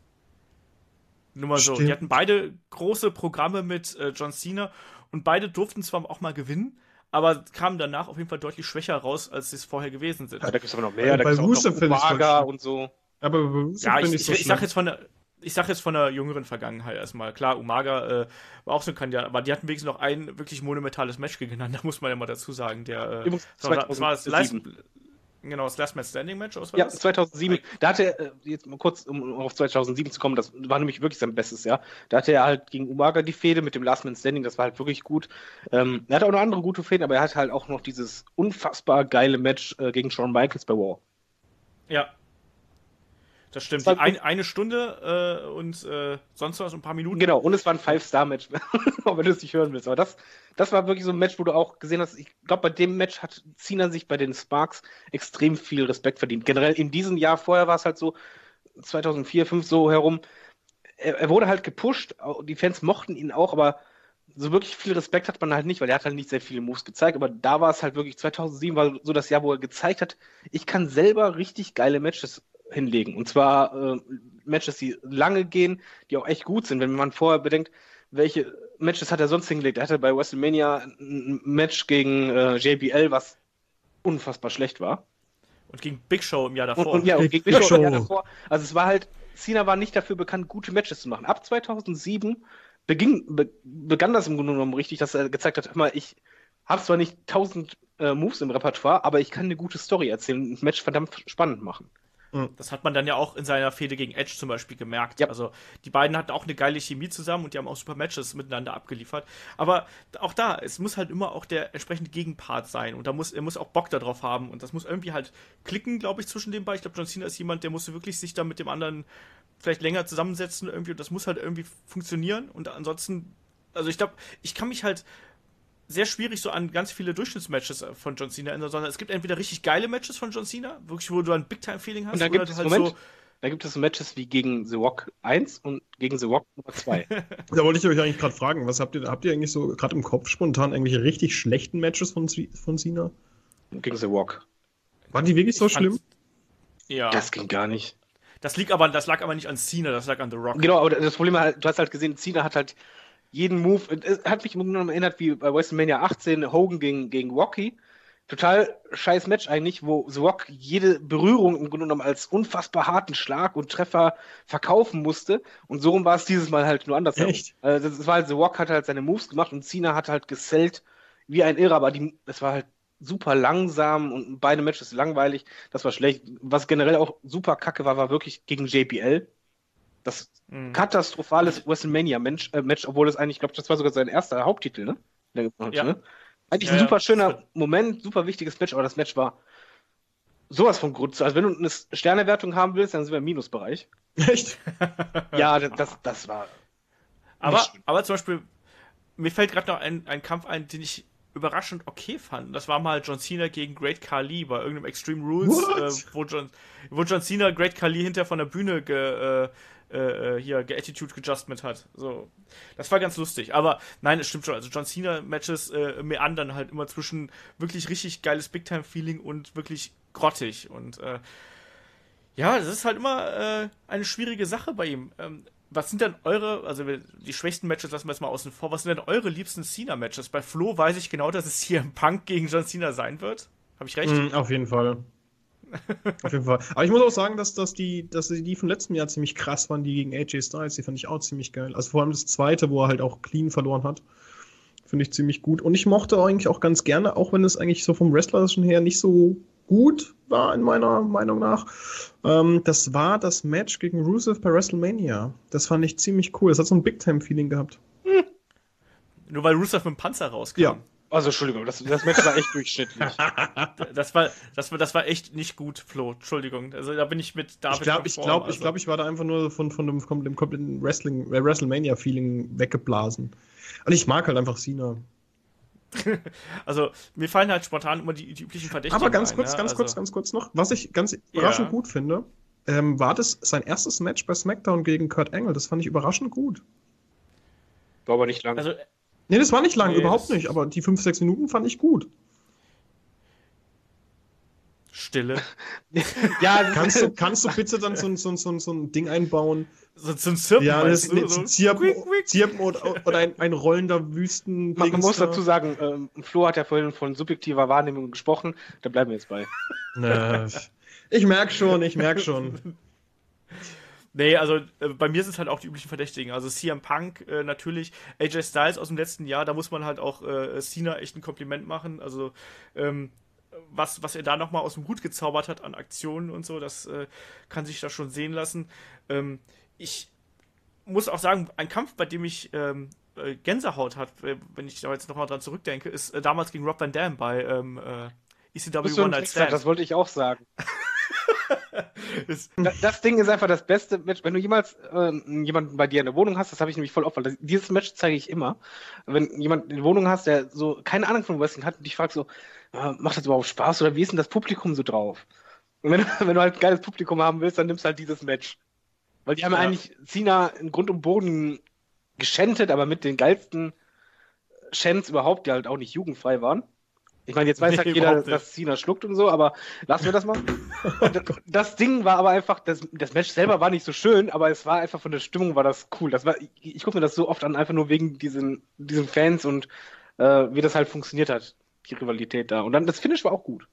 Nur mal so. Stimmt. Die hatten beide große Programme mit äh, John Cena und beide durften zwar auch mal gewinnen, aber kamen danach auf jeden Fall deutlich schwächer raus, als sie es vorher gewesen sind. Ja, da gibt es aber noch Bei- mehr. Da bei gibt es auch Rusev noch finde ich's Umaga voll und so. Aber bei Rusev Ja, ich, finde ich, ich so ich sag schlimm. jetzt von der, ich sag jetzt von der jüngeren Vergangenheit erstmal. Klar, Umaga äh, war auch so ein Kandidat, aber die hatten wenigstens noch ein wirklich monumentales Match gegeneinander, muss man ja mal dazu sagen. Der, äh, Übrigens das war, das war das Last, zweitausendsieben. genau, das Last Man Standing Match, oder was war Ja, das? zweitausendsieben. Da hatte er, äh, jetzt mal kurz, um auf zweitausendsieben zu kommen, das war nämlich wirklich sein bestes Jahr. Da hatte er halt gegen Umaga die Fehde mit dem Last Man Standing, das war halt wirklich gut. Ähm, er hatte auch noch andere gute Fäden, aber er hatte halt auch noch dieses unfassbar geile Match äh, gegen Shawn Michaels bei War. Ja. Das stimmt. Das war Die ein, eine Stunde äh, und äh, sonst was, ein paar Minuten. Genau, und es war ein Five-Star-Match, wenn du es nicht hören willst. Aber das, das war wirklich so ein Match, wo du auch gesehen hast, ich glaube, bei dem Match hat Cena sich bei den Sparks extrem viel Respekt verdient. Generell in diesem Jahr, vorher war es halt so, zweitausendvier, zweitausendfünf so herum, er, er wurde halt gepusht, au- die Fans mochten ihn auch, aber so wirklich viel Respekt hat man halt nicht, weil er hat halt nicht sehr viele Moves gezeigt, aber da war es halt wirklich, zweitausendsieben war so das Jahr, wo er gezeigt hat, ich kann selber richtig geile Matches hinlegen. Und zwar äh, Matches, die lange gehen, die auch echt gut sind. Wenn man vorher bedenkt, welche Matches hat er sonst hingelegt. Er hatte bei WrestleMania ein Match gegen äh, J B L, was unfassbar schlecht war. Und gegen Big Show im Jahr Und, davor. und ja, und Big gegen Big Show im Jahr Show. davor. Also es war halt, Cena war nicht dafür bekannt, gute Matches zu machen. Ab zweitausendsieben beging, be, begann das im Grunde genommen richtig, dass er gezeigt hat, immer, ich habe zwar nicht tausend äh, Moves im Repertoire, aber ich kann eine gute Story erzählen und ein Match verdammt spannend machen. Das hat man dann ja auch in seiner Fehde gegen Edge zum Beispiel gemerkt. Ja. Also die beiden hatten auch eine geile Chemie zusammen und die haben auch super Matches miteinander abgeliefert. Aber auch da, es muss halt immer auch der entsprechende Gegenpart sein. Und da muss, er muss auch Bock darauf haben. Und das muss irgendwie halt klicken, glaube ich, zwischen den beiden. Ich glaube, John Cena ist jemand, der muss wirklich sich da mit dem anderen vielleicht länger zusammensetzen irgendwie. Und das muss halt irgendwie funktionieren. Und ansonsten, also ich glaube, ich kann mich halt sehr schwierig so an ganz viele Durchschnittsmatches von John Cena erinnern, sondern es gibt entweder richtig geile Matches von John Cena, wirklich, wo du ein Big-Time-Feeling hast, Und dann oder gibt du es, halt Moment, so. da gibt es so Matches wie gegen The Rock eins und gegen The Rock Nummer zwei. Da wollte ich euch eigentlich gerade fragen, was habt ihr, habt ihr eigentlich so gerade im Kopf spontan irgendwelche richtig schlechten Matches von, C- von Cena? gegen The Rock. Waren die wirklich so Ich fand- schlimm? Ja. Das ging gar nicht. Das liegt aber, das lag aber nicht an Cena, das lag an The Rock. Genau, aber das Problem war halt, du hast halt gesehen, Cena hat halt jeden Move, es hat mich im Grunde genommen erinnert, wie bei WrestleMania achtzehn Hogan gegen, gegen Rocky. total scheiß Match eigentlich, wo The Rock jede Berührung im Grunde genommen als unfassbar harten Schlag und Treffer verkaufen musste. Und so rum war es dieses Mal halt nur anders. Echt? Also das war halt, The Rock hat halt seine Moves gemacht und Cena hat halt gesellt wie ein Irrer, aber die, das war halt super langsam und beide Matches langweilig. Das war schlecht. Was generell auch super kacke war, war wirklich gegen J B L. Das Mhm. katastrophales WrestleMania-Match, äh, Match, obwohl es eigentlich, ich glaube, das war sogar sein erster Haupttitel, ne? Der gemacht, Ja. ne? Eigentlich Ja, ein super ja. schöner Moment, super wichtiges Match, aber das Match war sowas von Grütze. Also wenn du eine Sternewertung haben willst, dann sind wir im Minusbereich. Echt? Ja, das, das, das war. Aber, nicht schön. aber zum Beispiel, mir fällt gerade noch ein, ein Kampf ein, den ich überraschend okay fand. Das war mal John Cena gegen Great Khali bei irgendeinem Extreme Rules, äh, wo, John, wo John Cena Great Khali hinter von der Bühne ge, äh, äh, hier ge-Attitude gejustment hat. So. Das war ganz lustig. Aber nein, es stimmt schon. Also John Cena-Matches äh, meandern halt immer zwischen wirklich richtig geiles Big-Time-Feeling und wirklich grottig. Und äh, ja, das ist halt immer äh, eine schwierige Sache bei ihm. Ähm, was sind denn eure, also die schwächsten Matches lassen wir jetzt mal außen vor, was sind denn eure liebsten Cena-Matches? Bei Flo weiß ich genau, dass es hier im Punk gegen John Cena sein wird. Habe ich recht? Mm, auf jeden Fall. Auf jeden Fall. Aber ich muss auch sagen, dass, dass, die, dass die von letztem Jahr ziemlich krass waren, die gegen A J Styles. Die fand ich auch ziemlich geil. Also vor allem das zweite, wo er halt auch clean verloren hat. Finde ich ziemlich gut. Und ich mochte eigentlich auch ganz gerne, auch wenn es eigentlich so vom Wrestlerischen her nicht so gut war, in meiner Meinung nach. Ähm, das war das Match gegen Rusev bei WrestleMania. Das fand ich ziemlich cool. Das hat so ein Big-Time-Feeling gehabt. Nur weil Rusev mit dem Panzer rauskam. Ja. Also Entschuldigung, das, das Match war echt durchschnittlich. Das war, das war, das war echt nicht gut, Flo. Entschuldigung. Also da bin ich mit David Ich glaube, ich, konform, glaub, also. ich, glaub, ich war da einfach nur von, von dem, von dem kompletten Wrestling, äh, WrestleMania-Feeling weggeblasen. Und ich mag halt einfach Cena. Also, mir fallen halt spontan immer die, die üblichen Verdächtigen Aber ganz ein, kurz, ja? ganz also, kurz, ganz kurz noch, was ich ganz überraschend Ja. gut finde, ähm, war das sein erstes Match bei SmackDown gegen Kurt Angle. Das fand ich überraschend gut. War aber nicht lang. Also, Nee, das war nicht lang, Nee, überhaupt das- nicht, aber die fünf, sechs Minuten fand ich gut. Stille. ja, das Kannst du, kannst du bitte dann so, ein- so, ein- so, ein- so ein Ding einbauen? So zum Zirpen, Ja, das meinst du? ist So, ein Zirpen, quick, quick. Zirpen oder, oder ein, ein rollender Wüsten. man, man muss dazu sagen, ähm, Flo hat ja vorhin von subjektiver Wahrnehmung gesprochen, da bleiben wir jetzt bei. Na, ich merk schon, ich merk schon. Nee, also äh, bei mir sind es halt auch die üblichen Verdächtigen. Also C M Punk äh, natürlich, A J Styles aus dem letzten Jahr, da muss man halt auch äh, Cena echt ein Kompliment machen. Also ähm, was, was er da nochmal aus dem Hut gezaubert hat an Aktionen und so, das äh, kann sich da schon sehen lassen. Ähm, ich muss auch sagen, ein Kampf, bei dem ich ähm, äh, Gänsehaut hat, äh, wenn ich da jetzt nochmal dran zurückdenke, ist äh, damals gegen Rob Van Dam bei ähm, äh, E C W Bist du One ein Night Trickster? Stand. Das wollte ich auch sagen. Ist- Da- Das Ding ist einfach das beste Match. Wenn du jemals ähm, jemanden bei dir in der Wohnung hast, das habe ich nämlich voll oft, weil das, dieses Match zeige ich immer. Wenn jemand in der Wohnung hast, der so keine Ahnung von Wrestling hat und dich fragt so, äh, macht das überhaupt Spaß oder wie ist denn das Publikum so drauf? Und wenn, wenn du halt ein geiles Publikum haben willst, dann nimmst du halt dieses Match. Weil die haben ja Ja. eigentlich Cena in Grund und Boden geschändet, aber mit den geilsten Chants überhaupt, die halt auch nicht jugendfrei waren. Ich meine, jetzt weiß Nee, halt jeder, überhaupt nicht. dass Cena schluckt und so, aber lassen wir das mal. das, das Ding war aber einfach, das, das Match selber war nicht so schön, aber es war einfach von der Stimmung war das cool. Das war, ich, ich gucke mir das so oft an, einfach nur wegen diesen, diesen Fans und äh, wie das halt funktioniert hat, die Rivalität da. Und dann das Finish war auch gut.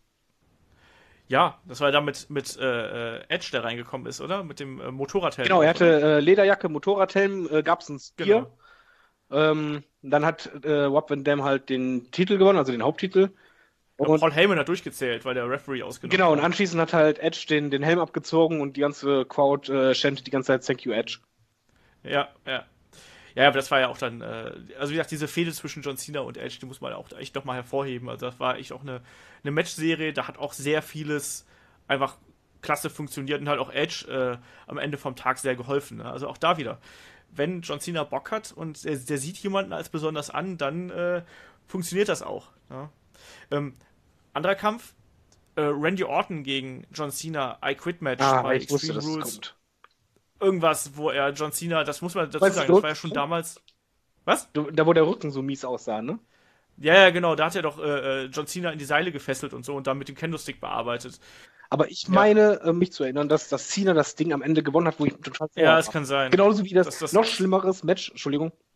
Ja, das war da mit, mit äh, äh, Edge, der reingekommen ist, oder? Mit dem äh, Motorradhelm. Genau, er oder? hatte äh, Lederjacke, Motorradhelm, äh, gab es ein Spear. Genau. Ähm, dann hat äh, Rob Van Dam halt den Titel gewonnen, also den Haupttitel. Ja, Und, Paul Heyman hat durchgezählt, weil der Referee ausgenommen genau, und hat. anschließend hat halt Edge den, den Helm abgezogen und die ganze Crowd äh, chantet die ganze Zeit Thank you, Edge. Ja, ja. Ja, aber das war ja auch dann, äh, also wie gesagt, diese Fehde zwischen John Cena und Edge, die muss man auch echt nochmal hervorheben. Also das war echt auch eine, eine Matchserie, da hat auch sehr vieles einfach klasse funktioniert und halt auch Edge äh, am Ende vom Tag sehr geholfen. Ne? Also auch da wieder. Wenn John Cena Bock hat und der, der sieht jemanden als besonders an, dann äh, funktioniert das auch. Ja? Ähm, anderer Kampf, äh, Randy Orton gegen John Cena, I Quit Match Ah, bei ich wusste, Extreme dass es Rules. kommt. Irgendwas, wo er John Cena, das muss man dazu Weißt du, sagen, das war ja du- schon damals. Was? Du- Da, wo der Rücken so mies aussah, ne? Ja, ja, genau, da hat er doch äh, äh, John Cena in die Seile gefesselt und so und dann mit dem Kendo-Stick bearbeitet. Aber ich Ja. meine, äh, mich zu erinnern, dass, dass Cena das Ding am Ende gewonnen hat, wo ich total Ja, sauer es war. kann sein. Genauso wie das, Das- das- noch schlimmeres Match, Entschuldigung,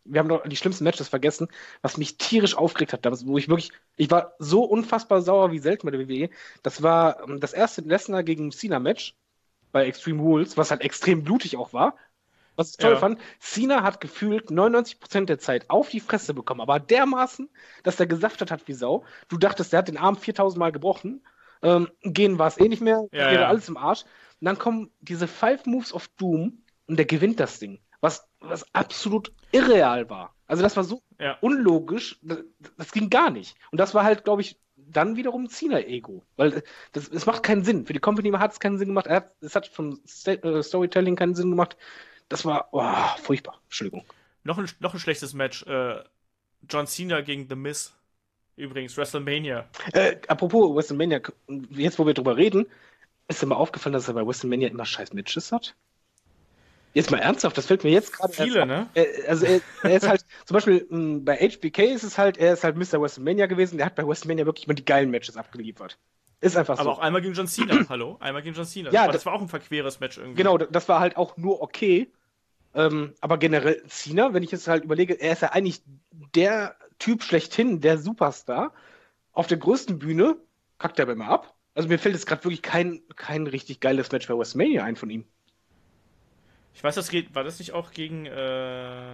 wir haben doch die schlimmsten Matches vergessen, was mich tierisch aufgeregt hat damals, wo ich wirklich, ich war so unfassbar sauer wie selten bei der W W E. Das war ähm, das erste Lesnar gegen Cena-Match bei Extreme Rules, was halt extrem blutig auch war. Was ich toll Ja. fand, Cena hat gefühlt neunundneunzig Prozent der Zeit auf die Fresse bekommen, aber dermaßen, dass der gesaftet hat wie Sau. Du dachtest, der hat den Arm viertausend Mal gebrochen. Ähm, gehen war es eh nicht mehr, Ja, wäre ja. alles im Arsch. Und dann kommen diese Five Moves of Doom und der gewinnt das Ding, was, was absolut irreal war. Also das war so Ja. unlogisch, das, das ging gar nicht. Und das war halt, glaube ich, dann wiederum Cena-Ego. Weil das, es macht keinen Sinn. Für die Company hat es keinen Sinn gemacht. Er hat, es hat vom Sta- äh, Storytelling keinen Sinn gemacht. Das war oh, furchtbar. Entschuldigung. Noch ein, noch ein schlechtes Match. Äh, John Cena gegen The Miz. Übrigens, WrestleMania. Äh, apropos WrestleMania, jetzt wo wir drüber reden, ist dir mal aufgefallen, dass er bei WrestleMania immer scheiß Matches hat? Jetzt mal ernsthaft, das fällt mir jetzt gerade Viele, erst ne? auf. Er, also er, er ist halt, zum Beispiel mh, bei H B K ist es halt, er ist halt Mister WrestleMania gewesen, der hat bei WrestleMania wirklich immer die geilen Matches abgeliefert. Ist einfach Aber so. auch einmal gegen John Cena. Hallo? Einmal gegen John Cena. Ja, Aber das das- war auch ein verqueres Match irgendwie. Genau, das war halt auch nur okay. Ähm, aber generell Cena, wenn ich jetzt halt überlege, er ist ja eigentlich der Typ schlechthin, der Superstar. Auf der größten Bühne kackt er aber immer ab. Also mir fällt jetzt gerade wirklich kein, kein richtig geiles Match bei WrestleMania ein von ihm. Ich weiß, das geht. War das nicht auch gegen. Äh...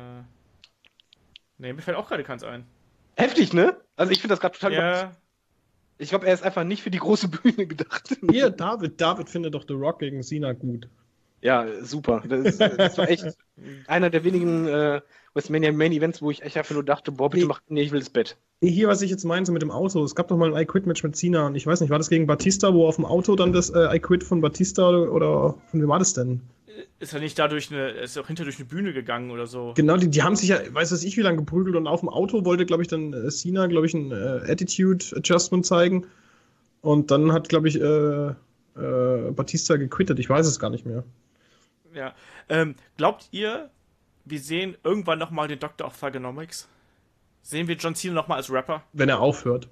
Nee, mir fällt auch gerade keins ein. Heftig, ne? Also ich finde das gerade total. Ja. Ich glaube, er ist einfach nicht für die große Bühne gedacht. Hier, David, David findet doch The Rock gegen Cena gut. Ja, super. Das, das war echt einer der wenigen äh, WrestleMania Main Events, wo ich echt einfach nur dachte, boah, bitte mach, nee, ich will das Bett. Hier, was ich jetzt meinte mit dem Auto. Es gab doch mal ein I-Quit-Match mit Cena und ich weiß nicht, war das gegen Batista, wo auf dem Auto dann das äh, I-Quit von Batista oder, oder von wem war das denn? Ist er nicht dadurch eine. Ist auch hinter durch eine Bühne gegangen oder so. Genau, die, die haben sich ja, weiß was ich, wie lange geprügelt und auf dem Auto wollte, glaube ich, dann äh, Cena, glaube ich, ein äh, Attitude-Adjustment zeigen und dann hat, glaube ich, äh, äh, Batista gequittet. Ich weiß es gar nicht mehr. Ja. Ähm, glaubt ihr, wir sehen irgendwann nochmal den Doctor of Thugonomics? Sehen wir John Cena nochmal als Rapper? Wenn er aufhört.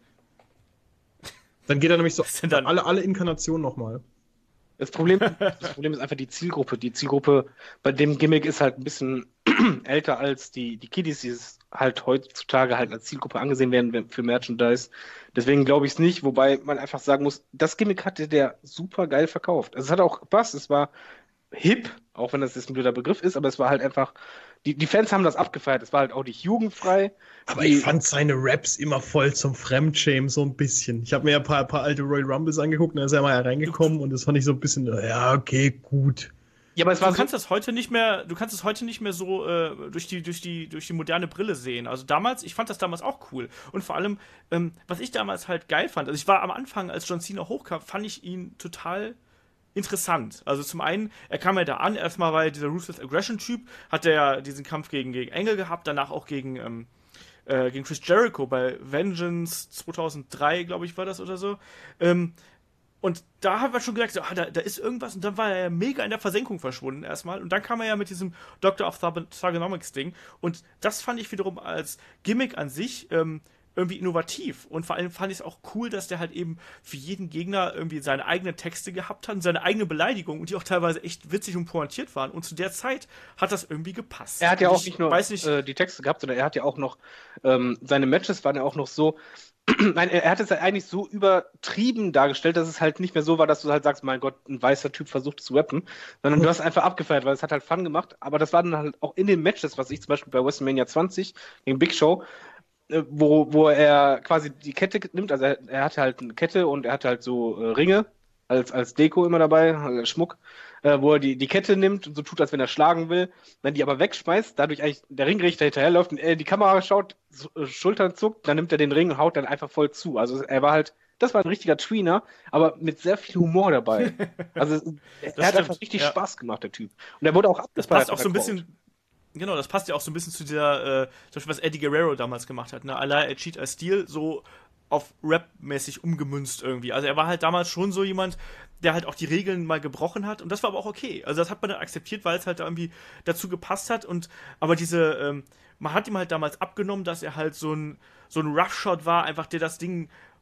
Dann geht er nämlich so Was denn dann? alle, alle Inkarnationen nochmal. Das Problem, das Problem ist einfach die Zielgruppe. Die Zielgruppe bei dem Gimmick ist halt ein bisschen älter als die, die Kiddies, die es halt heutzutage halt als Zielgruppe angesehen werden für Merchandise. Deswegen glaube ich es nicht, wobei man einfach sagen muss, das Gimmick hatte der super geil verkauft. Also es hat auch gepasst, es war hip, auch wenn das jetzt ein blöder Begriff ist, aber es war halt einfach, die, die Fans haben das abgefeiert, es war halt auch nicht jugendfrei. Aber die, ich fand seine Raps immer voll zum Fremdschämen, so ein bisschen. Ich habe mir ja ein paar, paar alte Royal Rumbles angeguckt und da ist er mal reingekommen und das fand ich so ein bisschen, ja, okay, gut. ja, aber es war Du so, kannst das heute nicht mehr, du kannst es heute nicht mehr so äh, durch die durch die durch die moderne Brille sehen. Also damals, ich fand das damals auch cool und vor allem, ähm, was ich damals halt geil fand. Also ich war am Anfang, als John Cena hochkam, fand ich ihn total interessant. Also zum einen, er kam ja da an, erstmal war er dieser Ruthless Aggression Typ, hat er ja diesen Kampf gegen gegen Engel gehabt, danach auch gegen ähm, äh, gegen Chris Jericho bei Vengeance zweitausenddrei, glaube ich, war das oder so. Ähm, Und da haben wir schon gedacht, so, ah, da, da ist irgendwas. Und dann war er ja mega in der Versenkung verschwunden erstmal. Und dann kam er ja mit diesem Doctor of Thugonomics-Ding. Und das fand ich wiederum als Gimmick an sich ähm, irgendwie innovativ. Und vor allem fand ich es auch cool, dass der halt eben für jeden Gegner irgendwie seine eigenen Texte gehabt hat und seine eigene Beleidigung. Und die auch teilweise echt witzig und pointiert waren. Und zu der Zeit hat das irgendwie gepasst. er hat ja Und auch ich nicht nur weiß nicht, äh, die Texte gehabt, sondern er hat ja auch noch, ähm, seine Matches waren ja auch noch so, nein, er hat es ja eigentlich so übertrieben dargestellt, dass es halt nicht mehr so war, dass du halt sagst, mein Gott, ein weißer Typ versucht zu rappen, sondern du hast einfach abgefeiert, weil es hat halt Fun gemacht, aber das war dann halt auch in den Matches, was ich zum Beispiel bei WrestleMania zwanzig gegen Big Show, äh, wo, wo er quasi die Kette nimmt, also er, er hatte halt eine Kette und er hatte halt so äh, Ringe als, als Deko immer dabei, als Schmuck, äh, wo er die, die Kette nimmt und so tut, als wenn er schlagen will, dann die aber wegschmeißt, dadurch eigentlich der Ringrichter hinterherläuft und er in die Kamera schaut, so, äh, Schultern zuckt, dann nimmt er den Ring und haut dann einfach voll zu. Also er war halt, das war ein richtiger Tweener, aber mit sehr viel Humor dabei. Also er hat stimmt, einfach richtig ja. Spaß gemacht, der Typ. Und er wurde auch abgefeiert. das passt auch von so ein der bisschen. Genau, das passt ja auch so ein bisschen zu dieser, äh, zum Beispiel, was Eddie Guerrero damals gemacht hat, ne? Allah, I cheat, I steal, so auf Rap-mäßig umgemünzt irgendwie. Also er war halt damals schon so jemand, der halt auch die Regeln mal gebrochen hat und das war aber auch okay. Also das hat man dann akzeptiert, weil es halt da irgendwie dazu gepasst hat und aber diese, ähm, man hat ihm halt damals abgenommen, dass er halt so ein, so ein Roughshot war, einfach der das Ding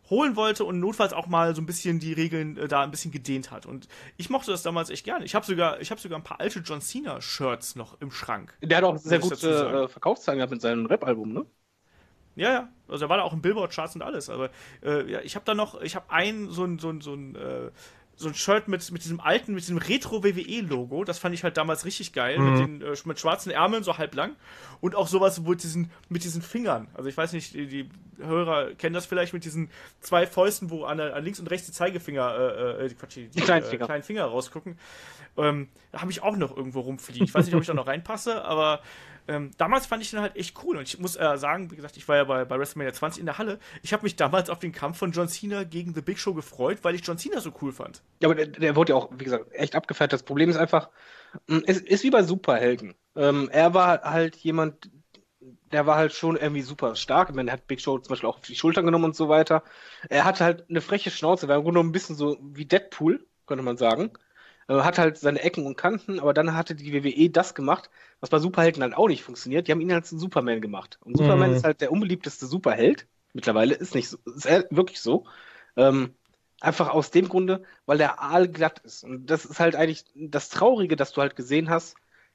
holen wollte und notfalls auch mal so ein bisschen die Regeln äh, da ein bisschen gedehnt hat. Und ich mochte das damals echt gerne. Ich habe sogar, ich hab sogar ein paar alte John Cena-Shirts noch im Schrank. Der hat auch sehr Muss ich dazu sagen. gute äh, Verkaufszahlen gehabt mit seinem Rap-Album, ne? Ja, ja. Also er war da auch im Billboard-Charts und alles. Aber äh, ja, ich habe da noch, ich habe ein so ein, so ein, so ein, äh, so ein Shirt mit, mit diesem alten, mit diesem Retro-W W E-Logo. Das fand ich halt damals richtig geil. Mhm. Mit, den, äh, mit schwarzen Ärmeln, so halb lang. Und auch sowas wo diesen, mit diesen Fingern. Also ich weiß nicht, die, die Hörer kennen das vielleicht mit diesen zwei Fäusten, wo an, an links und rechts die Zeigefinger, äh, äh, Quatsch, die, Die kleinen äh, Finger. kleinen Finger rausgucken. Ähm, da habe ich auch noch irgendwo rumfliegen. Ich weiß nicht, ob ich da noch reinpasse, aber ähm, damals fand ich den halt echt cool. Und ich muss äh, sagen, wie gesagt, ich war ja bei, bei WrestleMania zwanzig in der Halle. Ich habe mich damals auf den Kampf von John Cena gegen The Big Show gefreut, weil ich John Cena so cool fand. Ja, aber der, der wurde ja auch, wie gesagt, echt abgefeiert. Das Problem ist einfach, mh, es ist wie bei Superhelden. Ähm, er war halt jemand, der war halt schon irgendwie super stark. Ich meine, er hat Big Show zum Beispiel auch auf die Schultern genommen und so weiter. Er hatte halt eine freche Schnauze, war im Grunde genommen ein bisschen so wie Deadpool, könnte man sagen. Äh, hat halt seine Ecken und Kanten, aber dann hatte die W W E das gemacht, was bei Superhelden halt auch nicht funktioniert. Die haben ihn halt zu Superman gemacht. Und Superman Mhm. ist halt der unbeliebteste Superheld. Mittlerweile ist nicht so, ist er wirklich so. Ähm, einfach aus dem Grunde, weil der aalglatt ist. Und das ist halt eigentlich das Traurige, dass du halt gesehen hast,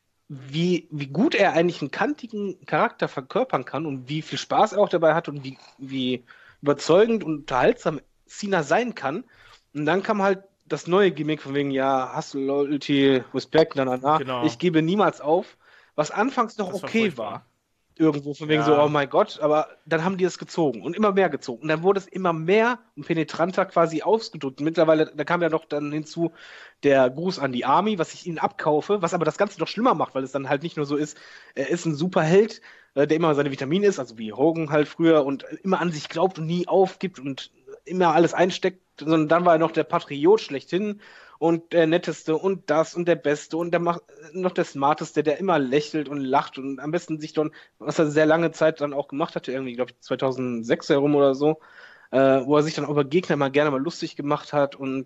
wie, wie gut er eigentlich einen kantigen Charakter verkörpern kann und wie viel Spaß er auch dabei hat und wie, wie überzeugend und unterhaltsam Cena sein kann. Und dann kam halt das neue Gimmick von wegen, ja, Hustle, Loyalty, Respect, na, na, na. Genau. Ich gebe niemals auf, was anfangs noch Das war okay furchtbar. war. Irgendwo von wegen Ja. so, oh mein Gott, aber dann haben die es gezogen und immer mehr gezogen. Und dann wurde es immer mehr und penetranter quasi ausgedrückt. Und mittlerweile, da kam ja noch dann hinzu der Gruß an die Army, was ich ihnen abkaufe, was aber das Ganze noch schlimmer macht, weil es dann halt nicht nur so ist, er ist ein Superheld, äh, der immer seine Vitamine isst, also wie Hogan halt früher und immer an sich glaubt und nie aufgibt und immer alles einsteckt, sondern dann war er noch der Patriot schlechthin und der Netteste und das und der Beste und der macht noch der Smarteste, der immer lächelt und lacht und am besten sich dann, was er sehr lange Zeit dann auch gemacht hatte, irgendwie, glaube ich, zweitausendsechs herum oder so, äh, wo er sich dann über Gegner mal gerne mal lustig gemacht hat und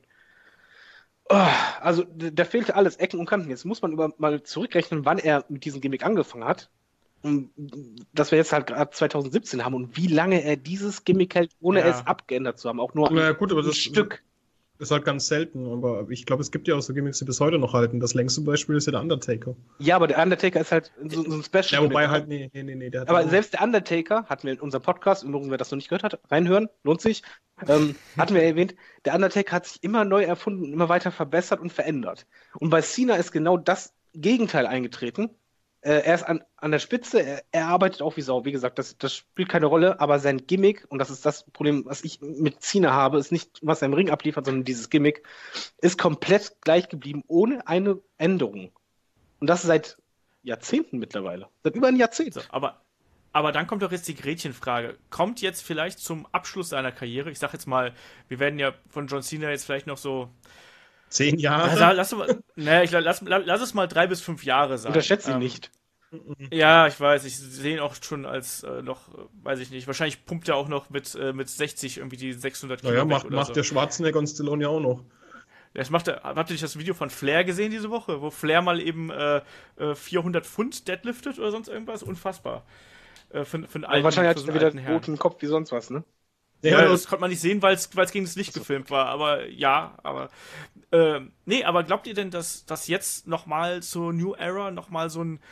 oh, also d- da fehlte alles, Ecken und Kanten. Jetzt muss man über, mal zurückrechnen, wann er mit diesem Gimmick angefangen hat. Und dass wir jetzt halt gerade zweitausendsiebzehn haben und wie lange er dieses Gimmick hält, ohne Ja. es abgeändert zu haben. Auch nur Na gut, aber ein das Stück. ist halt ganz selten. Aber ich glaube, es gibt ja auch so Gimmicks, die bis heute noch halten. Das längste Beispiel ist ja der Undertaker. Ja, aber der Undertaker ist halt so, so ein Special. Ja, wobei Gimmick, halt, ne? nee, nee, nee, nee. Der hat Aber auch- selbst der Undertaker, hatten wir in unserem Podcast, übrigens, wer das noch nicht gehört hat, reinhören, lohnt sich, ähm, hatten wir erwähnt, der Undertaker hat sich immer neu erfunden, immer weiter verbessert und verändert. Und bei Cena ist genau das Gegenteil eingetreten. Äh, er ist an, an der Spitze, er, er arbeitet auch wie Sau. Wie gesagt, das, das spielt keine Rolle, aber sein Gimmick, und das ist das Problem, was ich mit Cena habe, ist nicht, was er im Ring abliefert, sondern dieses Gimmick, ist komplett gleich geblieben, ohne eine Änderung. Und das seit Jahrzehnten mittlerweile. Seit über ein Jahrzehnt. So, aber, aber dann kommt doch jetzt die Gretchenfrage. Kommt jetzt vielleicht zum Abschluss seiner Karriere, ich sag jetzt mal, wir werden ja von John Cena jetzt vielleicht noch so. Zehn Jahre. Ja, lass, mal, ne, ich, lass, lass es mal drei bis fünf Jahre sein. Unterschätzt ihn Ähm, nicht. Ja, ich weiß, ich sehe ihn auch schon als äh, noch, äh, weiß ich nicht, wahrscheinlich pumpt er auch noch mit, äh, mit sechzig irgendwie die sechshundert Kilo Naja, weg macht, oder macht so. der Schwarzenegger und Stallone ja auch noch. Das macht er, habt ihr nicht das Video von Flair gesehen diese Woche, wo Flair mal eben äh, äh, vierhundert Pfund deadliftet oder sonst irgendwas? Unfassbar. Äh, für, für einen Also alten, wahrscheinlich für hat so er einen wieder alten einen Herrn. roten Kopf wie sonst was, ne? Ja, Ja, das konnte man nicht sehen, weil es gegen das Licht gefilmt war. Aber ja, aber ähm, nee, aber glaubt ihr denn, dass, dass jetzt nochmal zur New Era nochmal so ein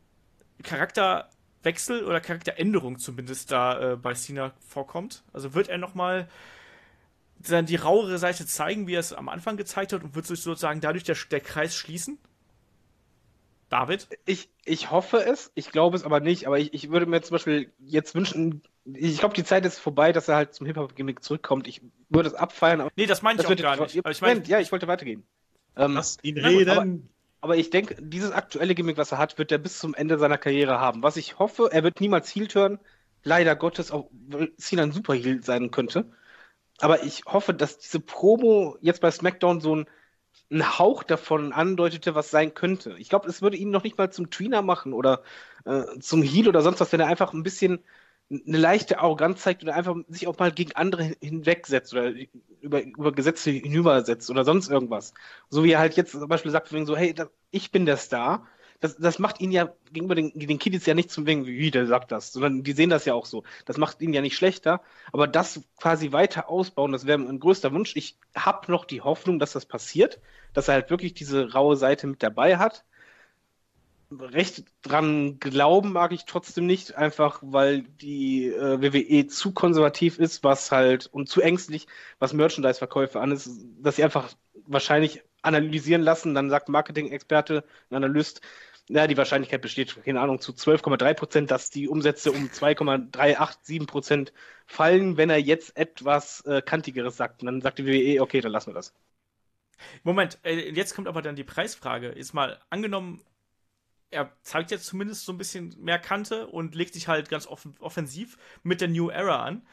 Charakterwechsel oder Charakteränderung zumindest da äh, bei Cena vorkommt? Also wird er nochmal dann die rauere Seite zeigen, wie er es am Anfang gezeigt hat und wird sich sozusagen dadurch der, der Kreis schließen? David? Ich, ich hoffe es, ich glaube es aber nicht, aber ich, ich würde mir zum Beispiel jetzt wünschen, ich glaube, die Zeit ist vorbei, dass er halt zum Hip-Hop-Gimmick zurückkommt. Ich würde es abfeiern, aber Nee, das meine ich das auch wird gar nicht. Aber ich meine, Moment, ja, ich wollte weitergehen. Ähm, Lass ihn Na gut, reden. aber ich denke, dieses aktuelle Gimmick, was er hat, wird er bis zum Ende seiner Karriere haben. Was ich hoffe, er wird niemals Heel turn, leider Gottes, auch weil Cena ein Super Heel sein könnte. Aber ich hoffe, dass diese Promo jetzt bei SmackDown so ein, ein Hauch davon andeutete, was sein könnte. Ich glaube, es würde ihn noch nicht mal zum Tweener machen oder äh, zum Heel oder sonst was, wenn er einfach ein bisschen eine leichte Arroganz zeigt oder einfach sich auch mal gegen andere hin- hinwegsetzt oder über, über Gesetze hinübersetzt oder sonst irgendwas. So wie er halt jetzt zum Beispiel sagt, von wegen so, hey, da, ich bin der Star, das, das macht ihn ja gegenüber den, den Kiddies ja nicht zum Wegen, wie der sagt das, sondern die sehen das ja auch so. Das macht ihn ja nicht schlechter, aber das quasi weiter ausbauen, das wäre mein größter Wunsch. Ich habe noch die Hoffnung, dass das passiert, dass er halt wirklich diese raue Seite mit dabei hat. Recht dran glauben mag ich trotzdem nicht, einfach weil die äh, W W E zu konservativ ist, was halt und zu ängstlich, was Merchandise-Verkäufe an ist, dass sie einfach wahrscheinlich analysieren lassen, dann sagt ein Marketing-Experte, ein Analyst, ja, die Wahrscheinlichkeit besteht, keine Ahnung, zu zwölf Komma drei Prozent, dass die Umsätze um zwei Komma drei acht sieben Prozent fallen, wenn er jetzt etwas äh, Kantigeres sagt. Und dann sagt die W W E, okay, dann lassen wir das. Moment, äh, jetzt kommt aber dann die Preisfrage. Ist mal angenommen, er zeigt jetzt zumindest so ein bisschen mehr Kante und legt sich halt ganz offen, offensiv mit der New Era an.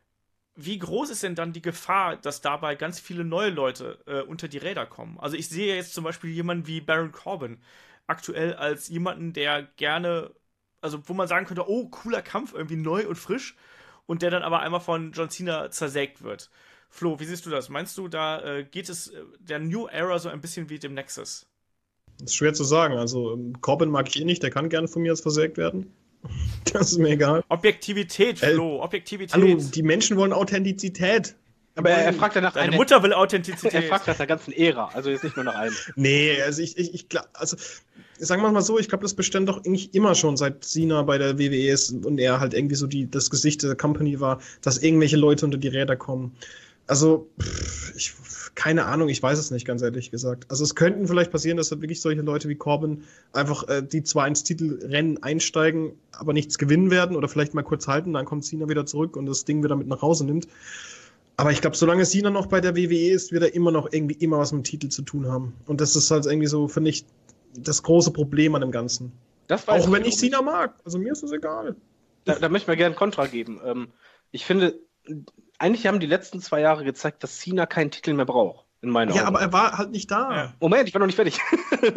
Wie groß ist denn dann die Gefahr, dass dabei ganz viele neue Leute äh, unter die Räder kommen? Also ich sehe jetzt zum Beispiel jemanden wie Baron Corbin aktuell als jemanden, der gerne, also wo man sagen könnte, oh, cooler Kampf, irgendwie neu und frisch, und der dann aber einmal von John Cena zersägt wird. Flo, wie siehst du das? Meinst du, da äh, geht es äh, der New Era so ein bisschen wie dem Nexus? Das ist schwer zu sagen. Also Corbin mag ich eh nicht, der kann gerne von mir jetzt versägt werden. Das ist mir egal. Objektivität, Flo, äh, Objektivität. Hallo, die Menschen wollen Authentizität. Aber er, er fragt ja nach Deine einer, Mutter will Authentizität. Er fragt nach der ganzen Ära, also jetzt nicht nur nach einem. Nee, also ich, ich, ich glaube, also sagen wir mal so, ich glaube, das bestand doch eigentlich immer schon, seit Cena bei der W W E ist und er halt irgendwie so die, das Gesicht der Company war, dass irgendwelche Leute unter die Räder kommen. Also, pff, ich, keine Ahnung, ich weiß es nicht, ganz ehrlich gesagt. Also es könnten vielleicht passieren, dass da wirklich solche Leute wie Corbin einfach äh, die zwar ins Titelrennen einsteigen, aber nichts gewinnen werden oder vielleicht mal kurz halten, dann kommt Cena wieder zurück und das Ding wieder mit nach Hause nimmt. Aber ich glaube, solange Cena noch bei der W W E ist, wird er immer noch irgendwie immer was mit dem Titel zu tun haben. Und das ist halt irgendwie so, finde ich, das große Problem an dem Ganzen. Das weiß Auch wenn ich nicht. Cena mag. Also mir ist es egal. Da, da möchte ich mir gerne Kontra geben. Ähm, ich finde, eigentlich haben die letzten zwei Jahre gezeigt, dass Cena keinen Titel mehr braucht. In meinen Ja, Augen. aber er war halt nicht da. Ja. Moment, ich war noch nicht fertig.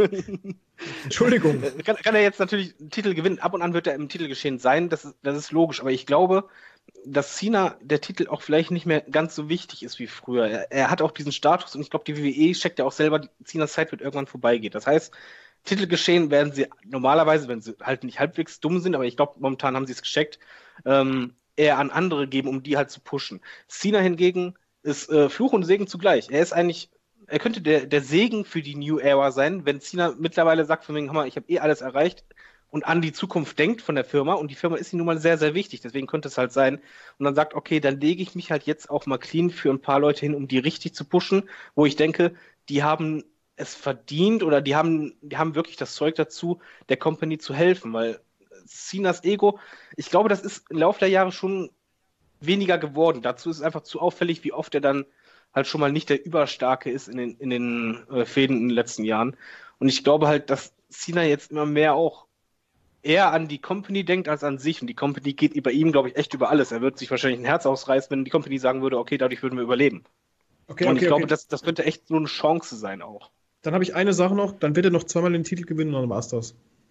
Entschuldigung. kann, kann er jetzt natürlich einen Titel gewinnen. Ab und an wird er im Titelgeschehen sein. Das ist, das ist logisch. Aber ich glaube, dass Cena der Titel auch vielleicht nicht mehr ganz so wichtig ist wie früher. Er, er hat auch diesen Status und ich glaube, die W W E checkt ja auch selber, die Cenas Zeit wird irgendwann vorbeigehen. Das heißt, Titelgeschehen werden sie normalerweise, wenn sie halt nicht halbwegs dumm sind, aber ich glaube, momentan haben sie es gecheckt, ähm, eher an andere geben, um die halt zu pushen. Cena hingegen ist äh, Fluch und Segen zugleich. Er ist eigentlich, er könnte der, der Segen für die New Era sein, wenn Cena mittlerweile sagt von wegen, Hammer, ich habe eh alles erreicht und an die Zukunft denkt von der Firma und die Firma ist ihm nun mal sehr, sehr wichtig, deswegen könnte es halt sein und dann sagt, okay, dann lege ich mich halt jetzt auch mal clean für ein paar Leute hin, um die richtig zu pushen, wo ich denke, die haben es verdient oder die haben, die haben wirklich das Zeug dazu, der Company zu helfen, weil Cenas Ego, ich glaube, das ist im Laufe der Jahre schon weniger geworden. Dazu ist es einfach zu auffällig, wie oft er dann halt schon mal nicht der Überstarke ist in den, in den äh, Fäden in den letzten Jahren. Und ich glaube halt, dass Cena jetzt immer mehr auch eher an die Company denkt als an sich. Und die Company geht über ihm, glaube ich, echt über alles. Er wird sich wahrscheinlich ein Herz ausreißen, wenn die Company sagen würde, okay, dadurch würden wir überleben. Okay, und okay, ich glaube, okay. das, das könnte echt so eine Chance sein auch. Dann habe ich eine Sache noch, dann wird er noch zweimal den Titel gewinnen und dann war's das.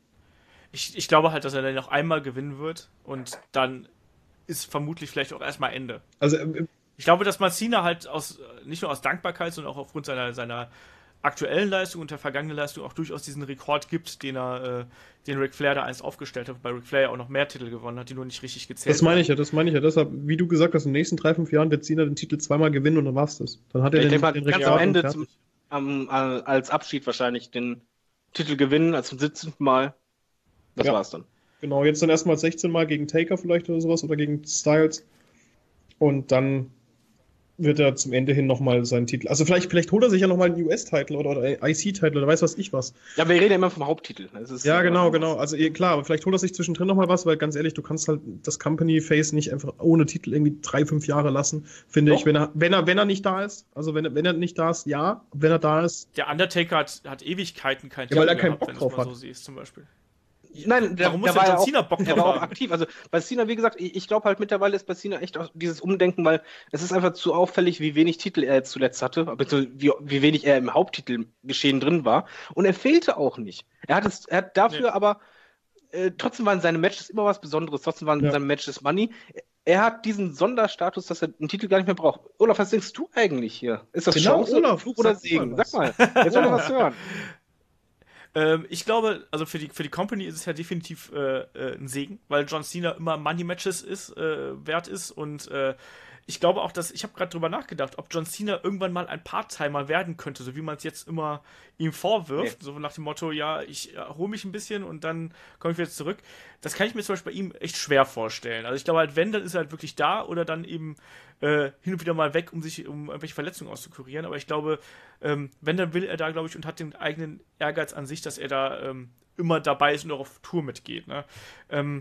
Ich, ich glaube halt, dass er dann noch einmal gewinnen wird und dann ist vermutlich vielleicht auch erstmal Ende. Also, äh, Ich glaube, dass man Cena halt aus, nicht nur aus Dankbarkeit, sondern auch aufgrund seiner, seiner aktuellen Leistung und der vergangenen Leistung auch durchaus diesen Rekord gibt, den er, äh, den Ric Flair da einst aufgestellt hat, weil Ric Flair ja auch noch mehr Titel gewonnen hat, die nur nicht richtig gezählt das meine ich ja, das meine ich ja. Deshalb, wie du gesagt hast, in den nächsten drei, fünf Jahren wird Cena den Titel zweimal gewinnen und dann war's das. Dann hat er Ich den, denke mal, den ganz Rekord am Ende und zum, fertig. am, äh, als Abschied wahrscheinlich den Titel gewinnen, als zum siebzehnten Mal. Das Ja. war's dann. Genau, jetzt dann erstmal sechzehn Mal gegen Taker vielleicht oder sowas oder gegen Styles. Und dann wird er zum Ende hin nochmal seinen Titel. Also vielleicht, vielleicht holt er sich ja nochmal einen U S-Titel oder, oder I C-Titel oder weiß was ich was. Ja, wir reden ja immer vom Haupttitel. Das ist, Ja, äh, genau, genau. Also eh, klar, aber vielleicht holt er sich zwischendrin nochmal was, weil ganz ehrlich, du kannst halt das Company-Face nicht einfach ohne Titel irgendwie drei, fünf Jahre lassen, finde Doch. ich, wenn er, wenn er, wenn er nicht da ist. Also wenn er, wenn er nicht da ist, ja. Wenn er da ist. Der Undertaker hat, hat Ewigkeiten kein Ja, weil er Titel keinen gehabt, Bock wenn du drauf es mal hat. so siehst, zum Beispiel. Nein, der, Warum muss der denn war John ja Cena Bock auch, drauf der war auch haben? aktiv. Also bei Cena, wie gesagt, ich, ich glaube halt mittlerweile ist bei Cena echt auch dieses Umdenken, weil es ist einfach zu auffällig, wie wenig Titel er jetzt zuletzt hatte, beziehungsweise wie, wie wenig er im Haupttitelgeschehen drin war. Und er fehlte auch nicht. Er hat, es, er hat dafür Nee. aber, äh, trotzdem waren seine Matches immer was Besonderes, trotzdem waren Ja. seine Matches Money. Er hat diesen Sonderstatus, dass er einen Titel gar nicht mehr braucht. Olaf, was denkst du eigentlich hier? Ist das Genau, Chance, Olaf, Fluch oder sag Segen? mal was. Sag mal, jetzt soll er was hören. Ähm, ich glaube, also für die, für die Company ist es ja definitiv äh, äh, ein Segen, weil John Cena immer Money-Matches ist, äh, wert ist und äh, ich glaube auch, dass, ich habe gerade drüber nachgedacht, ob John Cena irgendwann mal ein Part-Timer werden könnte, so wie man es jetzt immer ihm vorwirft, nee. So nach dem Motto, ja, ich erhole mich ein bisschen und dann komme ich wieder zurück. Das kann ich mir zum Beispiel bei ihm echt schwer vorstellen. Also ich glaube halt, wenn, dann ist er halt wirklich da oder dann eben äh, hin und wieder mal weg, um sich um irgendwelche Verletzungen auszukurieren. Aber ich glaube, ähm, wenn, dann will er da, glaube ich, und hat den eigenen Ehrgeiz an sich, dass er da ähm, immer dabei ist und auch auf Tour mitgeht. Ne? Ähm,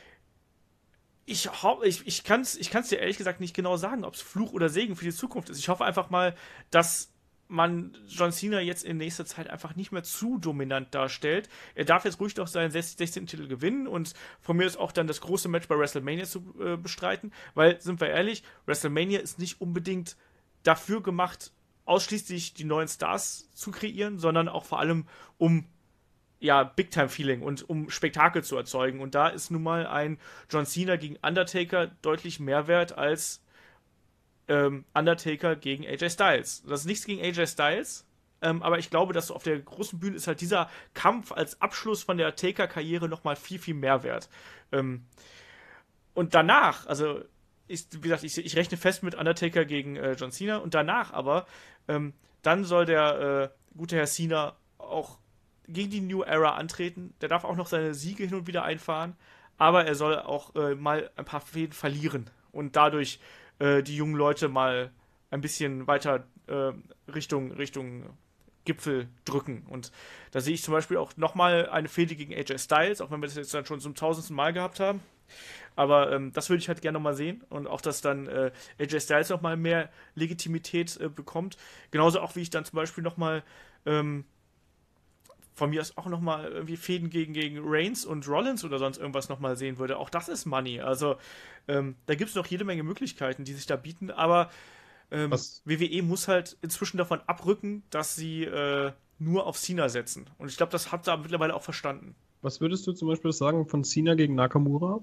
Ich, ich, ich kann es ich kann's dir ehrlich gesagt nicht genau sagen, ob es Fluch oder Segen für die Zukunft ist. Ich hoffe einfach mal, dass man John Cena jetzt in nächster Zeit einfach nicht mehr zu dominant darstellt. Er darf jetzt ruhig noch seinen sechzehnten Titel gewinnen und von mir ist auch dann das große Match bei WrestleMania zu äh, bestreiten, weil, sind wir ehrlich, WrestleMania ist nicht unbedingt dafür gemacht, ausschließlich die neuen Stars zu kreieren, sondern auch vor allem um ja, Big-Time-Feeling und um Spektakel zu erzeugen. Und da ist nun mal ein John Cena gegen Undertaker deutlich mehr wert als ähm, Undertaker gegen A J Styles. Das ist nichts gegen A J Styles, ähm, aber ich glaube, dass auf der großen Bühne ist halt dieser Kampf als Abschluss von der Taker-Karriere nochmal viel, viel mehr wert. Ähm, und danach, also, ich, wie gesagt, ich, ich rechne fest mit Undertaker gegen äh, John Cena und danach aber, ähm, dann soll der äh, gute Herr Cena auch gegen die New Era antreten. Der darf auch noch seine Siege hin und wieder einfahren, aber er soll auch äh, mal ein paar Fäden verlieren und dadurch äh, die jungen Leute mal ein bisschen weiter äh, Richtung, Richtung Gipfel drücken. Und da sehe ich zum Beispiel auch nochmal eine Fehde gegen A J Styles, auch wenn wir das jetzt dann schon zum tausendsten Mal gehabt haben. Aber ähm, das würde ich halt gerne nochmal sehen und auch, dass dann äh, A J Styles nochmal mehr Legitimität äh, bekommt. Genauso auch, wie ich dann zum Beispiel nochmal ähm, von mir aus auch nochmal irgendwie Fäden gegen, gegen Reigns und Rollins oder sonst irgendwas nochmal sehen würde. Auch das ist Money. Also ähm, da gibt es noch jede Menge Möglichkeiten, die sich da bieten, aber ähm, W W E muss halt inzwischen davon abrücken, dass sie äh, nur auf Cena setzen. Und ich glaube, das hat da mittlerweile auch verstanden. Was würdest du zum Beispiel sagen von Cena gegen Nakamura?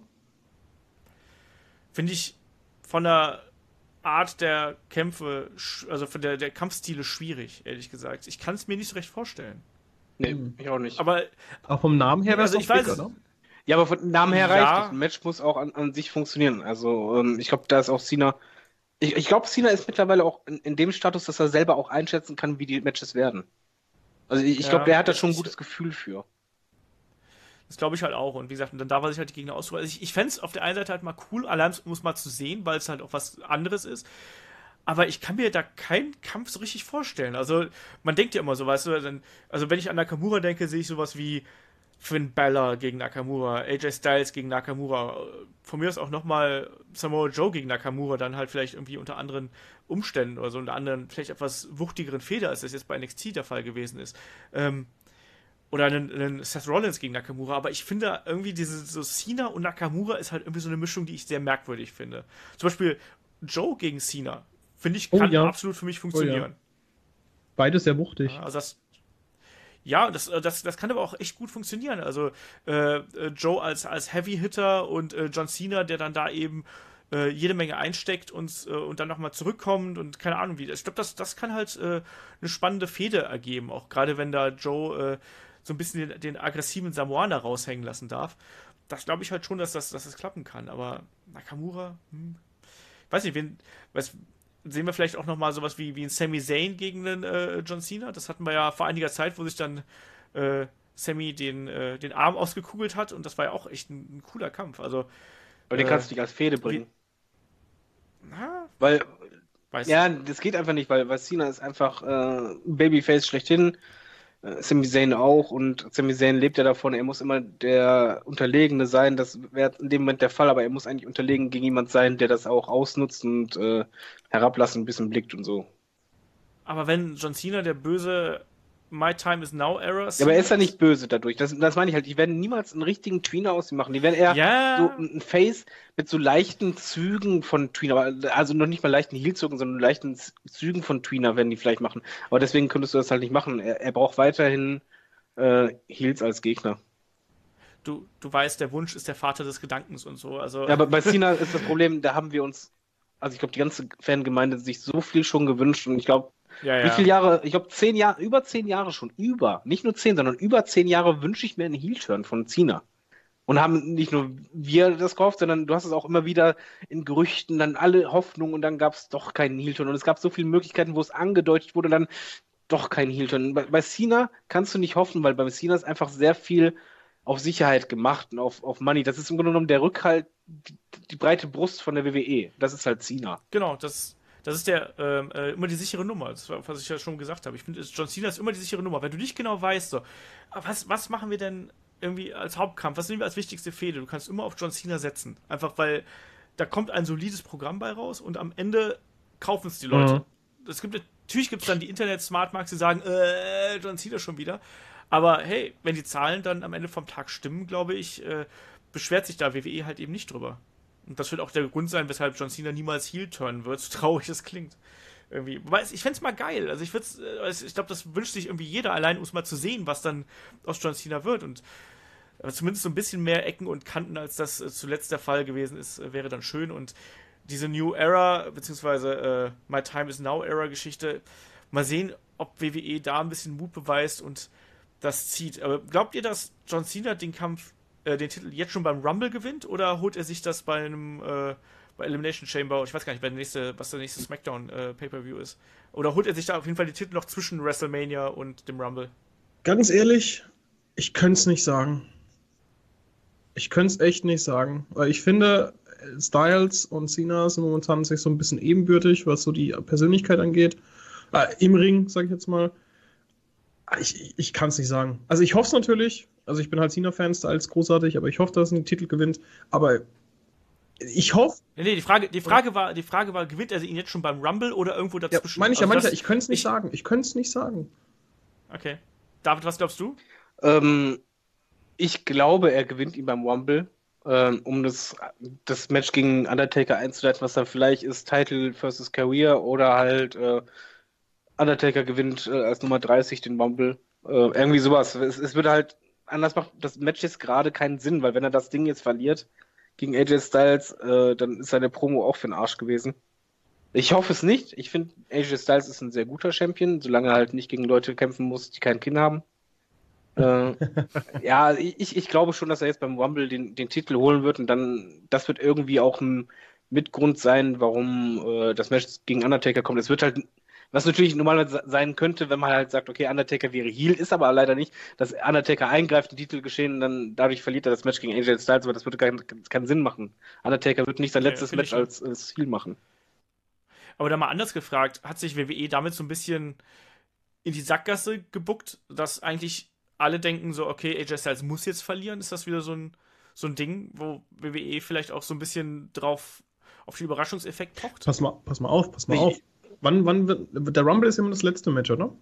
Finde ich von der Art der Kämpfe, also von der, der Kampfstile schwierig, ehrlich gesagt. Ich kann es mir nicht so recht vorstellen. Nee, ich auch nicht. Aber auch vom Namen her wäre es also ich weiß, big, oder? Ja, aber vom Namen her ja. reicht es. Ein Match muss auch an, an sich funktionieren. Also ähm, ich glaube, da ist auch Cena. Ich, ich glaube, Cena ist mittlerweile auch in, in dem Status, dass er selber auch einschätzen kann, wie die Matches werden. Also ich, ich Ja, glaube, der hat da schon ein ich- gutes Gefühl für. Das glaube ich halt auch. Und wie gesagt, dann darf er sich halt die Gegner aussuchen. Also ich, ich fände es auf der einen Seite halt mal cool, allein um es mal zu sehen, weil es halt auch was anderes ist. Aber ich kann mir da keinen Kampf so richtig vorstellen. Also, man denkt ja immer so, weißt du, dann, also wenn ich an Nakamura denke, sehe ich sowas wie Finn Balor gegen Nakamura, A J Styles gegen Nakamura. Von mir aus auch nochmal Samoa Joe gegen Nakamura, dann halt vielleicht irgendwie unter anderen Umständen oder so, unter anderen, vielleicht etwas wuchtigeren Feder, als das jetzt bei N X T der Fall gewesen ist. Ähm, oder einen, einen Seth Rollins gegen Nakamura, aber ich finde irgendwie diese so Cena und Nakamura ist halt irgendwie so eine Mischung, die ich sehr merkwürdig finde. Zum Beispiel Joe gegen Cena, finde ich, Oh kann ja. absolut für mich funktionieren. Beides sehr wuchtig. Ja, also das, ja, das, das, das kann aber auch echt gut funktionieren. Also äh, äh, Joe als, als Heavy-Hitter und äh, John Cena, der dann da eben äh, jede Menge einsteckt und, äh, und dann nochmal zurückkommt und keine Ahnung wie. Ich glaube, das, das kann halt äh, eine spannende Fehde ergeben, auch gerade wenn da Joe äh, so ein bisschen den, den aggressiven Samoaner raushängen lassen darf. Das glaube ich halt schon, dass das, dass das klappen kann. Aber Nakamura, hm, weiß nicht, wen, weiß, sehen wir vielleicht auch nochmal sowas wie, wie ein Sami Zayn gegen einen äh, John Cena. Das hatten wir ja vor einiger Zeit, wo sich dann äh, Sami den, äh, den Arm ausgekugelt hat und das war ja auch echt ein, ein cooler Kampf. Also, Aber den Äh, kannst du nicht als Fehde bringen. na, Weil, weiß ja, das geht einfach nicht, weil, weil Cena ist einfach äh, Babyface schlechthin. Äh, Sami Zayn auch und Sami Zayn lebt ja davon, er muss immer der Unterlegene sein. Das wäre in dem Moment der Fall, aber er muss eigentlich unterlegen gegen jemand sein, der das auch ausnutzt und äh, herablassend ein bisschen blickt und so. aber wenn John Cena der böse My Time is Now Era Ja, aber er ist ja nicht böse dadurch. Das, das meine ich halt. Die werden niemals einen richtigen Tweener aus ihm machen. Die werden eher Ja. so ein Face mit so leichten Zügen von Tweener. Also noch nicht mal leichten Heel-Zügen, sondern leichten Z- Zügen von Tweener werden die vielleicht machen. Aber deswegen könntest du das halt nicht machen. Er, er braucht weiterhin äh, Heels als Gegner. Du, du weißt, der Wunsch ist der Vater des Gedankens und so. Also, Ja, aber bei Cena ist das Problem, da haben wir uns, also ich glaube, die ganze Fangemeinde sich so viel schon gewünscht und ich glaube, Ja, ja. Wie viele Jahre, ich glaube zehn Jahre, über zehn Jahre schon, über, nicht nur zehn, sondern über zehn Jahre wünsche ich mir einen Heel-Turn von Cena. Und haben nicht nur wir das gehofft, sondern du hast es auch immer wieder in Gerüchten, dann alle Hoffnung und dann gab es doch keinen Heel-Turn. Und es gab so viele Möglichkeiten, wo es angedeutet wurde, dann doch kein Heel-Turn. Bei, bei Cena kannst du nicht hoffen, weil bei Cena ist einfach sehr viel auf Sicherheit gemacht und auf, auf Money. Das ist im Grunde genommen der Rückhalt, die, die breite Brust von der W W E. Das ist halt Cena. Genau, das, das ist der ähm, äh, immer die sichere Nummer, das war, was ich ja schon gesagt habe. Ich finde, John Cena ist immer die sichere Nummer. Wenn du nicht genau weißt, so, was, was machen wir denn irgendwie als Hauptkampf, was nehmen wir als wichtigste Fehde? Du kannst immer auf John Cena setzen. Einfach weil da kommt ein solides Programm bei raus und am Ende kaufen es die Leute. Mhm. Es gibt, natürlich gibt es dann die Internet-Smartmarks, die sagen, äh, John Cena schon wieder. Aber hey, wenn die Zahlen dann am Ende vom Tag stimmen, glaube ich, äh, beschwert sich da W W E halt eben nicht drüber. Und das wird auch der Grund sein, weshalb John Cena niemals Heel turnen wird, so traurig es klingt. Irgendwie. Wobei, ich fände es mal geil. Also ich würde ich glaube, das wünscht sich irgendwie jeder, allein um es mal zu sehen, was dann aus John Cena wird. Und aber zumindest so ein bisschen mehr Ecken und Kanten, als das äh, zuletzt der Fall gewesen ist, äh, wäre dann schön. Und diese New Era, beziehungsweise äh, My Time is Now Era Geschichte, mal sehen, ob W W E da ein bisschen Mut beweist und das zieht. Aber glaubt ihr, dass John Cena den Kampf, äh, den Titel jetzt schon beim Rumble gewinnt oder holt er sich das bei einem äh, bei Elimination Chamber, ich weiß gar nicht, der nächste, was der nächste Smackdown äh, Pay-Per-View ist? Oder holt er sich da auf jeden Fall die Titel noch zwischen WrestleMania und dem Rumble? Ganz ehrlich, ich könnte es nicht sagen. Ich könnte es echt nicht sagen. Weil ich finde, Styles und Cena sind momentan sich so ein bisschen ebenbürtig, was so die Persönlichkeit angeht. Äh, Im Ring, sag ich jetzt mal. Ich, ich, ich kann es nicht sagen. Also ich hoffe es natürlich. Also ich bin halt Cena-Fan, Styles großartig, aber ich hoffe, dass er einen Titel gewinnt. Aber ich hoffe... Nee, nee, die Frage, die, Frage war, die Frage war, gewinnt er ihn jetzt schon beim Rumble oder irgendwo dazwischen? Ja, meine ich ja, also meine das, ich, ich könnte es nicht ich, sagen. Ich könnte es nicht sagen. Okay. David, was glaubst du? Ähm, ich glaube, er gewinnt ihn beim Rumble, ähm, um das, das Match gegen Undertaker einzuleiten, was dann vielleicht ist Title versus Career oder halt äh, Undertaker gewinnt äh, als Nummer dreißig den Rumble. Äh, irgendwie sowas. Es, es würde halt, anders macht das Match jetzt gerade keinen Sinn, weil wenn er das Ding jetzt verliert gegen A J Styles, äh, dann ist seine Promo auch für den Arsch gewesen. Ich hoffe es nicht. Ich finde, A J Styles ist ein sehr guter Champion, solange er halt nicht gegen Leute kämpfen muss, die kein Kinn haben. äh, ja, ich, ich glaube schon, dass er jetzt beim Rumble den, den Titel holen wird und dann, das wird irgendwie auch ein Mitgrund sein, warum äh, das Match gegen Undertaker kommt. Es wird halt, was natürlich normalerweise sein könnte, wenn man halt sagt, okay, Undertaker wäre Heel, ist aber leider nicht, dass Undertaker eingreift, den Titel geschehen und dann dadurch verliert er das Match gegen A J Styles, aber das würde keinen, keinen Sinn machen. Undertaker wird nicht sein Ja, letztes finde Match ich als, als Heel machen. Aber da mal anders gefragt, hat sich W W E damit so ein bisschen in die Sackgasse gebuckt, dass eigentlich alle denken so, okay, A J Styles muss jetzt verlieren? Ist das wieder so ein, so ein Ding, wo W W E vielleicht auch so ein bisschen drauf auf den Überraschungseffekt pocht? Pass mal, pass mal auf, pass mal Nee. auf. Wann, wann wird, der Rumble ist immer das letzte Match, oder?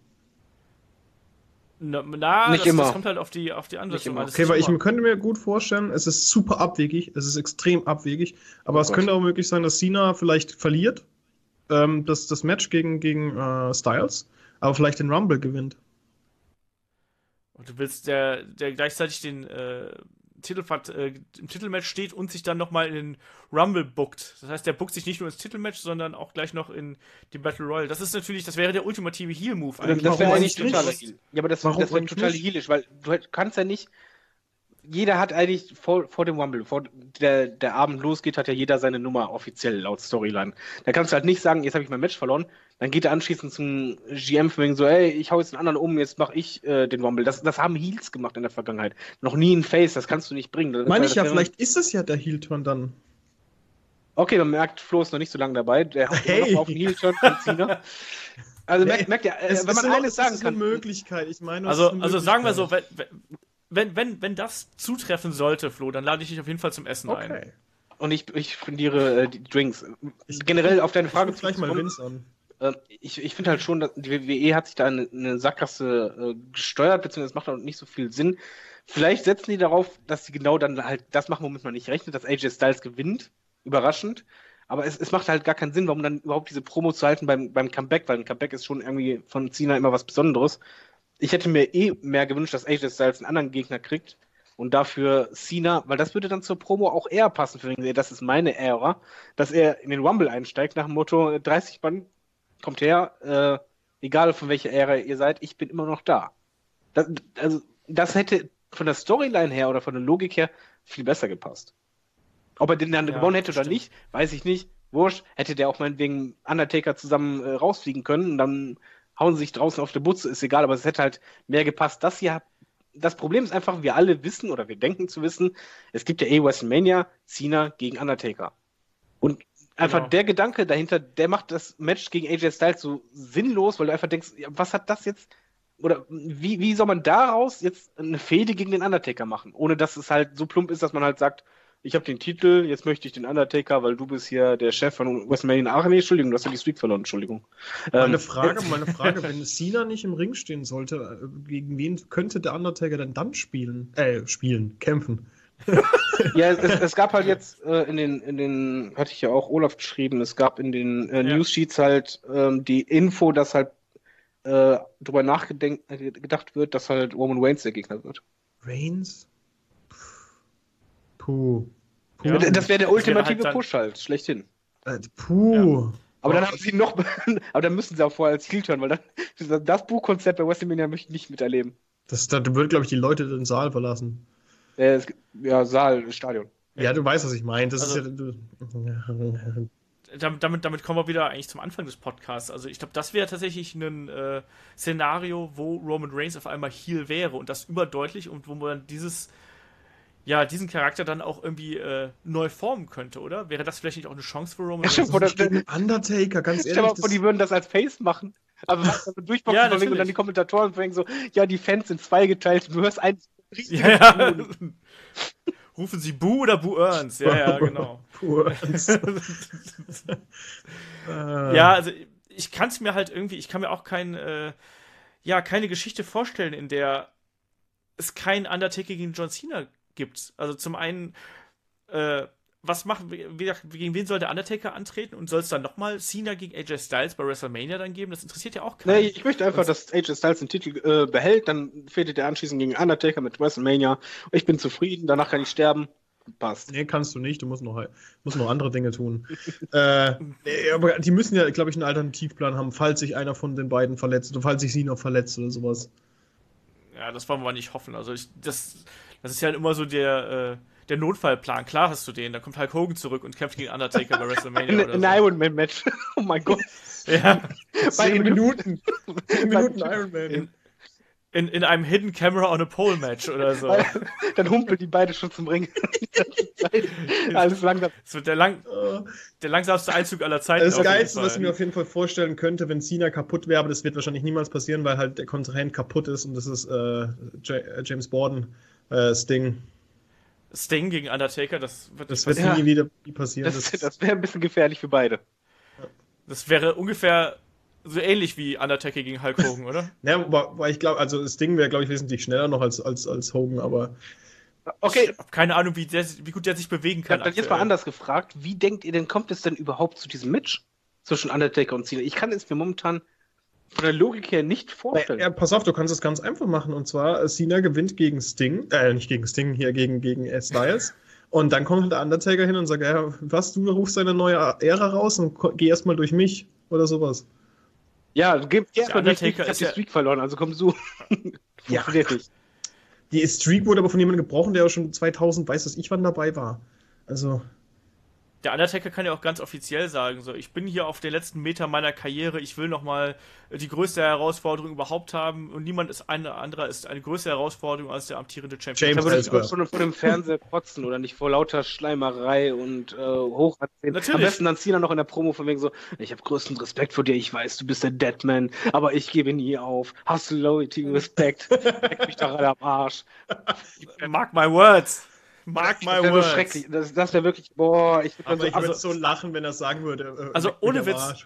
Na, na Nicht das, immer. das kommt halt auf die, auf die Ansetzung immer. an. Das Okay, ist weil ich immer- könnte mir gut vorstellen, es ist super abwegig, es ist extrem abwegig, aber Oh es Gott. könnte auch möglich sein, dass Cena vielleicht verliert, ähm, das, das Match gegen, gegen äh, Styles, aber vielleicht den Rumble gewinnt. Und du willst, der, der gleichzeitig den äh, Titelfahrt, äh, im Titelmatch steht und sich dann nochmal in den Rumble bookt. Das heißt, der bookt sich nicht nur ins Titelmatch, sondern auch gleich noch in die Battle Royale. Das ist natürlich, das wäre der ultimative Heal-Move Das, eigentlich. das wäre Warum eigentlich eigentlich totaler nicht? Heal. Ja, aber das, Warum das wäre eigentlich total nicht? heelisch, weil du kannst ja nicht. Jeder hat eigentlich vor, vor dem Rumble, vor der, der Abend losgeht, hat ja jeder seine Nummer offiziell laut Storyline. Da kannst du halt nicht sagen, jetzt habe ich mein Match verloren. Dann geht er anschließend zum G M von wegen so, ey, ich hau jetzt einen anderen um, jetzt mache ich äh, den Rumble. Das, das haben Heels gemacht in der Vergangenheit. Noch nie ein Face, das kannst du nicht bringen. Das, Meine das ich ja, wäre- vielleicht ist es ja der Heel-Turn dann. Okay, man merkt, Flo ist noch nicht so lange dabei. Der hat Hey. immer noch auf den Heel-Turn von Cena. Also Hey. merkt, merkt ihr, äh, Es wenn ist man noch- eines es sagen ist kann. eine Möglichkeit, ich meine, es Also, ist eine also sagen wir so, Möglichkeit. wenn, wenn, wenn, wenn das zutreffen sollte, Flo, dann lade ich dich auf jeden Fall zum Essen ein. Okay. Und ich, ich spendiere äh, die Drinks. Ich- Generell auf deine Frage Ich gleich mal zurückzukommen, Vince an. äh, ich, ich finde halt schon, dass die W W E hat sich da eine, eine Sackgasse äh, gesteuert, beziehungsweise es macht auch nicht so viel Sinn. Vielleicht setzen die darauf, dass sie genau dann halt das machen, womit man nicht rechnet, dass A J Styles gewinnt. Überraschend. Aber es, es macht halt gar keinen Sinn, warum dann überhaupt diese Promo zu halten beim, beim Comeback, weil ein Comeback ist schon irgendwie von Cena immer was Besonderes. Ich hätte mir eh mehr gewünscht, dass A J Styles einen anderen Gegner kriegt und dafür Cena, weil das würde dann zur Promo auch eher passen, für ihn, das ist meine Ära, dass er in den Rumble einsteigt nach dem Motto dreißig Mann kommt her, äh, egal von welcher Ära ihr seid, ich bin immer noch da. Das, also, das hätte von der Storyline her oder von der Logik her viel besser gepasst. Ob er den dann Ja, gewonnen hätte oder stimmt. nicht, weiß ich nicht. Wurscht, hätte der auch meinetwegen Undertaker zusammen äh, rausfliegen können und dann hauen sie sich draußen auf der Butze, ist egal, aber es hätte halt mehr gepasst. Das hier, das Problem ist einfach, wir alle wissen oder wir denken zu wissen, es gibt ja eh WrestleMania, Cena gegen Undertaker. Und einfach Genau. der Gedanke dahinter, der macht das Match gegen A J Styles so sinnlos, weil du einfach denkst, ja, was hat das jetzt, oder wie, wie soll man daraus jetzt eine Fehde gegen den Undertaker machen, ohne dass es halt so plump ist, dass man halt sagt, ich habe den Titel, jetzt möchte ich den Undertaker, weil du bist hier der Chef von WrestleMania. Ach nee, Entschuldigung, du hast ja die Streak verloren, Entschuldigung. Meine Ähm, Frage, meine Frage, wenn Cena nicht im Ring stehen sollte, äh, gegen wen könnte der Undertaker denn dann spielen? Äh, spielen, kämpfen. Ja, es, es gab halt jetzt äh, in den, in den, hatte ich ja auch Olaf geschrieben, es gab in den äh, Ja. News-Sheets halt ähm, die Info, dass halt äh, drüber nachgedacht wird, dass halt Roman Reigns der Gegner wird. Reigns? Puh. Puh. Ja. Das wäre der Das wäre ultimative halt dann- Push halt, schlechthin. Äh, puh. Aber dann haben sie noch, aber dann müssen sie auch vorher als Heel turn, weil dann das Buchkonzept bei WrestleMania möchte ich nicht miterleben. Das, da würde, glaube ich, die Leute den Saal verlassen. Äh, es, gibt- ja, Saal, Stadion. Ja, du weißt, was ich meine. Das Also- ist ja. Du, Damit, damit, damit kommen wir wieder eigentlich zum Anfang des Podcasts. Also ich glaube, das wäre tatsächlich ein äh, Szenario, wo Roman Reigns auf einmal Heel wäre und das überdeutlich und wo man dieses, ja, diesen Charakter dann auch irgendwie äh, neu formen könnte, oder? Wäre das vielleicht nicht auch eine Chance für Roman Ja, stimmt, Reigns? oder- gegen Undertaker, ganz Stell dir ehrlich. mal vor, die würden das als Face machen. Aber was dann so durchboxen Ja, von wegen und natürlich. dann die Kommentatoren von wegen so, ja, die Fans sind zweigeteilt, du hörst einen riesigen Ja, ja. Buhen. Rufen Sie Bu oder Bu Earns? Ja, ja, genau. Puh. Ja, also ich kann es mir halt irgendwie, ich kann mir auch kein, äh, ja, keine Geschichte vorstellen, in der es keinen Undertaker gegen John Cena gibt. Also zum einen, äh, was machen wir, wie gesagt, gegen wen soll der Undertaker antreten und soll es dann nochmal Cena gegen A J Styles bei WrestleMania dann geben? Das interessiert ja auch keinen. Nee, ich möchte einfach, dass A J Styles den Titel äh, behält, dann fädelt er anschließend gegen Undertaker mit WrestleMania. Ich bin zufrieden, danach kann ich sterben. Passt. Nee, kannst du nicht. Du musst noch, musst noch andere Dinge tun. äh, nee, aber die müssen ja, glaube ich, einen Alternativplan haben, falls sich einer von den beiden verletzt oder falls sich sie noch verletzt oder sowas. Ja, das wollen wir nicht hoffen. Also ich, das, das ist ja immer so der, äh, der Notfallplan. Klar hast du den. Dann kommt Hulk Hogan zurück und kämpft gegen Undertaker bei WrestleMania Ein, oder ein so. Iron Man Match. Oh mein Gott. Ja. Zehn Minuten. Zehn Minuten Beim- Iron Man. In, in, in einem Hidden Camera on a Pole Match oder so. Dann humpeln die beide schon zum Ring. Die ganze Zeit. Alles langsam. Das wird der, lang, Äh, der langsamste Einzug aller Zeiten. Das auf jeden Geilste, Fall. was ich mir auf jeden Fall vorstellen könnte, wenn Cena kaputt wäre, aber das wird wahrscheinlich niemals passieren, weil halt der Kontrahent kaputt ist und das ist äh, J James Borden, äh, Sting. Sting gegen Undertaker, das wird Das nicht wird Ja. nie wieder passieren. Das, Das, das wäre ein bisschen gefährlich für beide. Das wäre ungefähr so ähnlich wie Undertaker gegen Hulk Hogan, oder? ja, aber, aber ich glaube, also Sting wäre, glaube ich, wesentlich schneller noch als, als, als Hogan, aber Okay, Ich habe keine Ahnung, wie, der, wie gut der sich bewegen kann. dann jetzt mal aktuell. anders gefragt. Wie denkt ihr denn, kommt es denn überhaupt zu diesem Match zwischen Undertaker und Cena? Ich kann es mir momentan von der Logik her nicht vorstellen. ja, pass auf, du kannst es ganz einfach machen und zwar äh, Cena gewinnt gegen Sting, äh, nicht gegen Sting, hier gegen, gegen Ed Styles. Und dann kommt halt der Undertaker hin und sagt, ja, was, du rufst deine neue Ära raus und ko- geh erstmal durch mich oder sowas. Ja, gib erstmal durch mich, ich Undertaker hab ist die ja- Streak verloren, also kommst du. Ja. Funktioniert nicht. Die Streak wurde aber von jemandem gebrochen, der auch schon zweitausend, weiß das ich, wann dabei war. Also, Der Undertaker kann ja auch ganz offiziell sagen, so, ich bin hier auf den letzten Meter meiner Karriere, ich will nochmal die größte Herausforderung überhaupt haben und niemand ist eine anderer ist eine größere Herausforderung als der amtierende Champion. James Da würde ich Ellsworth. auch schon vor dem Fernseher kotzen oder nicht vor lauter Schleimerei und äh, Hochansehen. Natürlich. Am besten dann Cena noch in der Promo von wegen so, ich habe größten Respekt vor dir, ich weiß, du bist der Deadman, aber ich gebe nie auf. Hast du Loyalty, Respekt, leck mich doch alle am Arsch. Mark my words. Mark my Das wäre so words. schrecklich. Das, das wäre wirklich, boah, ich würde aber ich dann so, würde also- so lachen, wenn er sagen würde. Äh, Also leck mich ohne am Witz. Arsch.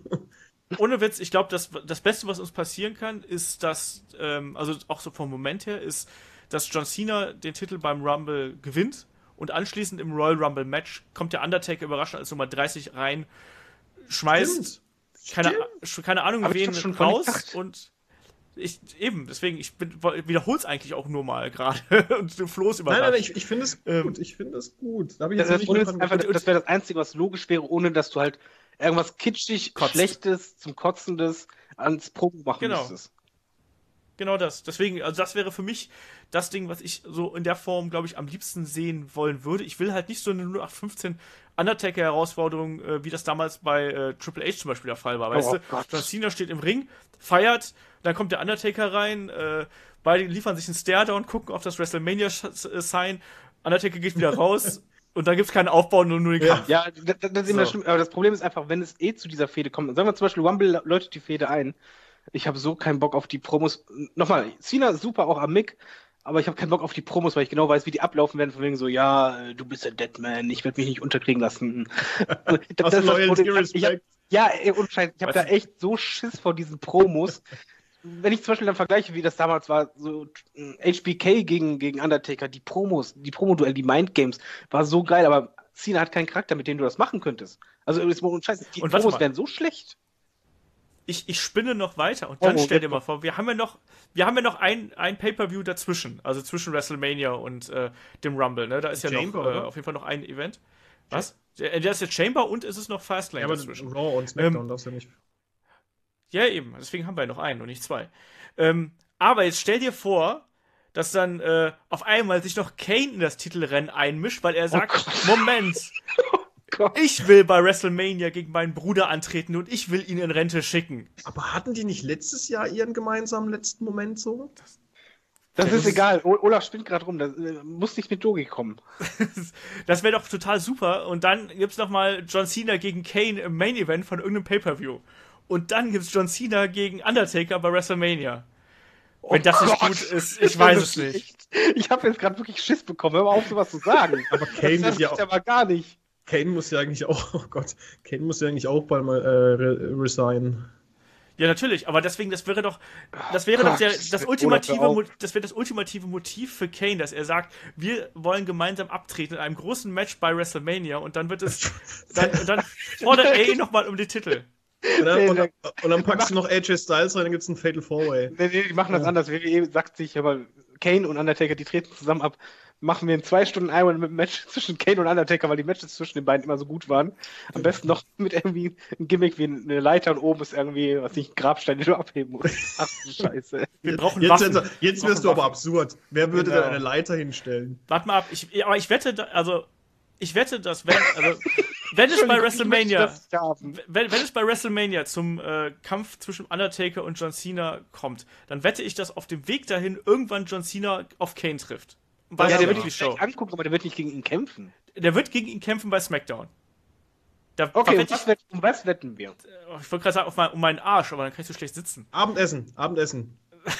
Ohne Witz, ich glaube, das, das Beste, was uns passieren kann, ist, dass, ähm, also auch so vom Moment her, ist, dass John Cena den Titel beim Rumble gewinnt und anschließend im Royal Rumble Match kommt der Undertaker überraschend als Nummer dreißig rein, schmeißt keine, Stimmt. keine Ahnung Hab ich wen doch schon von raus gedacht. und ich eben, deswegen, ich wiederhole es eigentlich auch nur mal gerade und du Flo's Nein, überrascht. nein, nein, ich, ich finde es Ähm, gut. Ich finde es gut. Da habe ich das, jetzt noch das, nicht ohne mehr jetzt dran einfach, gedacht. das wäre das Einzige, was logisch wäre, ohne dass du halt irgendwas kitschig, Kotzt. Schlechtes, zum Kotzendes ans Promo machen Genau. müsstest. Genau das. Deswegen, also das wäre für mich das Ding, was ich so in der Form, glaube ich, am liebsten sehen wollen würde. Ich will halt nicht so eine null acht fünfzehn Undertaker-Herausforderung, äh, wie das damals bei äh, Triple H zum Beispiel der Fall war. Weißt Oh du, Gott. John Cena steht im Ring, feiert, dann kommt der Undertaker rein, äh, beide liefern sich einen Stare-Down, gucken auf das WrestleMania-Sign, Undertaker geht wieder raus und dann gibt's keinen Aufbau, nur, nur den Ja. Kampf. Ja, das, das ist immer So. schlimm. Aber das Problem ist einfach, wenn es eh zu dieser Fehde kommt, sagen wir zum Beispiel, Rumble läutet die Fehde ein. Ich habe so keinen Bock auf die Promos. Nochmal, Cena super auch am Mick, aber ich habe keinen Bock auf die Promos, weil ich genau weiß, wie die ablaufen werden. Von wegen so, ja, äh, du bist der Deadman, ich werde mich nicht unterkriegen lassen. Das- das Aus ist das Loyalty, Problem. Ich hab, Respect. ja, ey, und Scheiß, ich habe Weißt da du- echt so Schiss vor diesen Promos. Wenn ich zum Beispiel dann vergleiche, wie das damals war, so äh, H B K gegen, gegen Undertaker, die Promos, die Promo-Duell, die Mindgames, war so geil, aber Cena hat keinen Charakter, mit dem du das machen könntest. Also, ist mal Scheiß, die Und warte Promos mal. wären so schlecht. Ich, ich spinne noch weiter und dann Oh, stell dir bitte. mal vor, wir haben ja noch, wir haben ja noch ein, ein Pay-Per-View dazwischen, also zwischen WrestleMania und äh, dem Rumble, ne? Da ist ja Chamber, noch äh, oder? auf jeden Fall noch ein Event. Was? Der, der ist jetzt Chamber und es ist noch Fastlane Ja, aber dazwischen. Raw und SmackDown Ähm, darfst du ja nicht. Ja, eben. Deswegen haben wir ja noch einen und nicht zwei. Ähm, aber jetzt stell dir vor, dass dann äh, auf einmal sich noch Kane in das Titelrennen einmischt, weil er sagt, Gott. Moment, Gott. ich will bei WrestleMania gegen meinen Bruder antreten und ich will ihn in Rente schicken. Aber hatten die nicht letztes Jahr ihren gemeinsamen letzten Moment so? Das ist egal. O- Olaf spinnt gerade rum. Das äh, muss nicht mit Yogi kommen. Das wäre doch total super. Und dann gibt's noch mal John Cena gegen Kane im Main Event von irgendeinem Pay-Per-View. Und dann gibt's John Cena gegen Undertaker bei WrestleMania. Wenn das nicht Gott. gut ist, ich weiß es Das ist nicht. echt- Ich habe jetzt gerade wirklich Schiss bekommen. Hör mal auf, sowas zu sagen. Aber Kane das muss ja ist auch, aber gar nicht. Kane muss ja eigentlich auch, oh Gott, Kane muss ja eigentlich auch bald mal äh, re resignen. Ja, natürlich, aber deswegen, das wäre doch, das wäre Gott, doch der, das Olaf, ultimative, hör auf. Mo- das wäre das ultimative Motiv für Kane, dass er sagt, wir wollen gemeinsam abtreten in einem großen Match bei WrestleMania und dann wird es, dann, und dann fordert er ihn nochmal um die Titel. Und dann, Nee, und, der- und dann packst du noch A J Styles rein, dann gibt's ein Fatal Four-Way. Nee, nee, die machen das Ja. anders. W W E sagt sich, aber Kane und Undertaker, die treten zusammen ab. Machen wir in zwei Stunden Iron mit Match zwischen Kane und Undertaker, weil die Matches zwischen den beiden immer so gut waren. Am besten noch mit irgendwie einem Gimmick wie eine Leiter und oben ist irgendwie, was nicht, ein Grabstein, den du abheben musst. Ach du Scheiße. Wir brauchen Jetzt, Waffen. jetzt, jetzt Wir wirst du brauchen aber Waffen. absurd. Wer würde Genau. denn eine Leiter hinstellen? Warte mal ab, ich, aber ich wette, da- also, ich wette, dass wenn, also, wenn es bei Entschuldigung, ich möchte WrestleMania, das nicht haben. wenn, wenn es bei WrestleMania zum äh, Kampf zwischen Undertaker und John Cena kommt, dann wette ich, dass auf dem Weg dahin irgendwann John Cena auf Kane trifft. Bei Ja, der der wird ihn Show. vielleicht angucken, aber der wird nicht gegen ihn kämpfen. Der wird gegen ihn kämpfen bei SmackDown. Da, Okay, da und wette ich, was, wett- um was wetten wir? ich wollte gerade sagen, auf mein, um meinen Arsch, aber dann kannst du schlecht sitzen. Abendessen, Abendessen.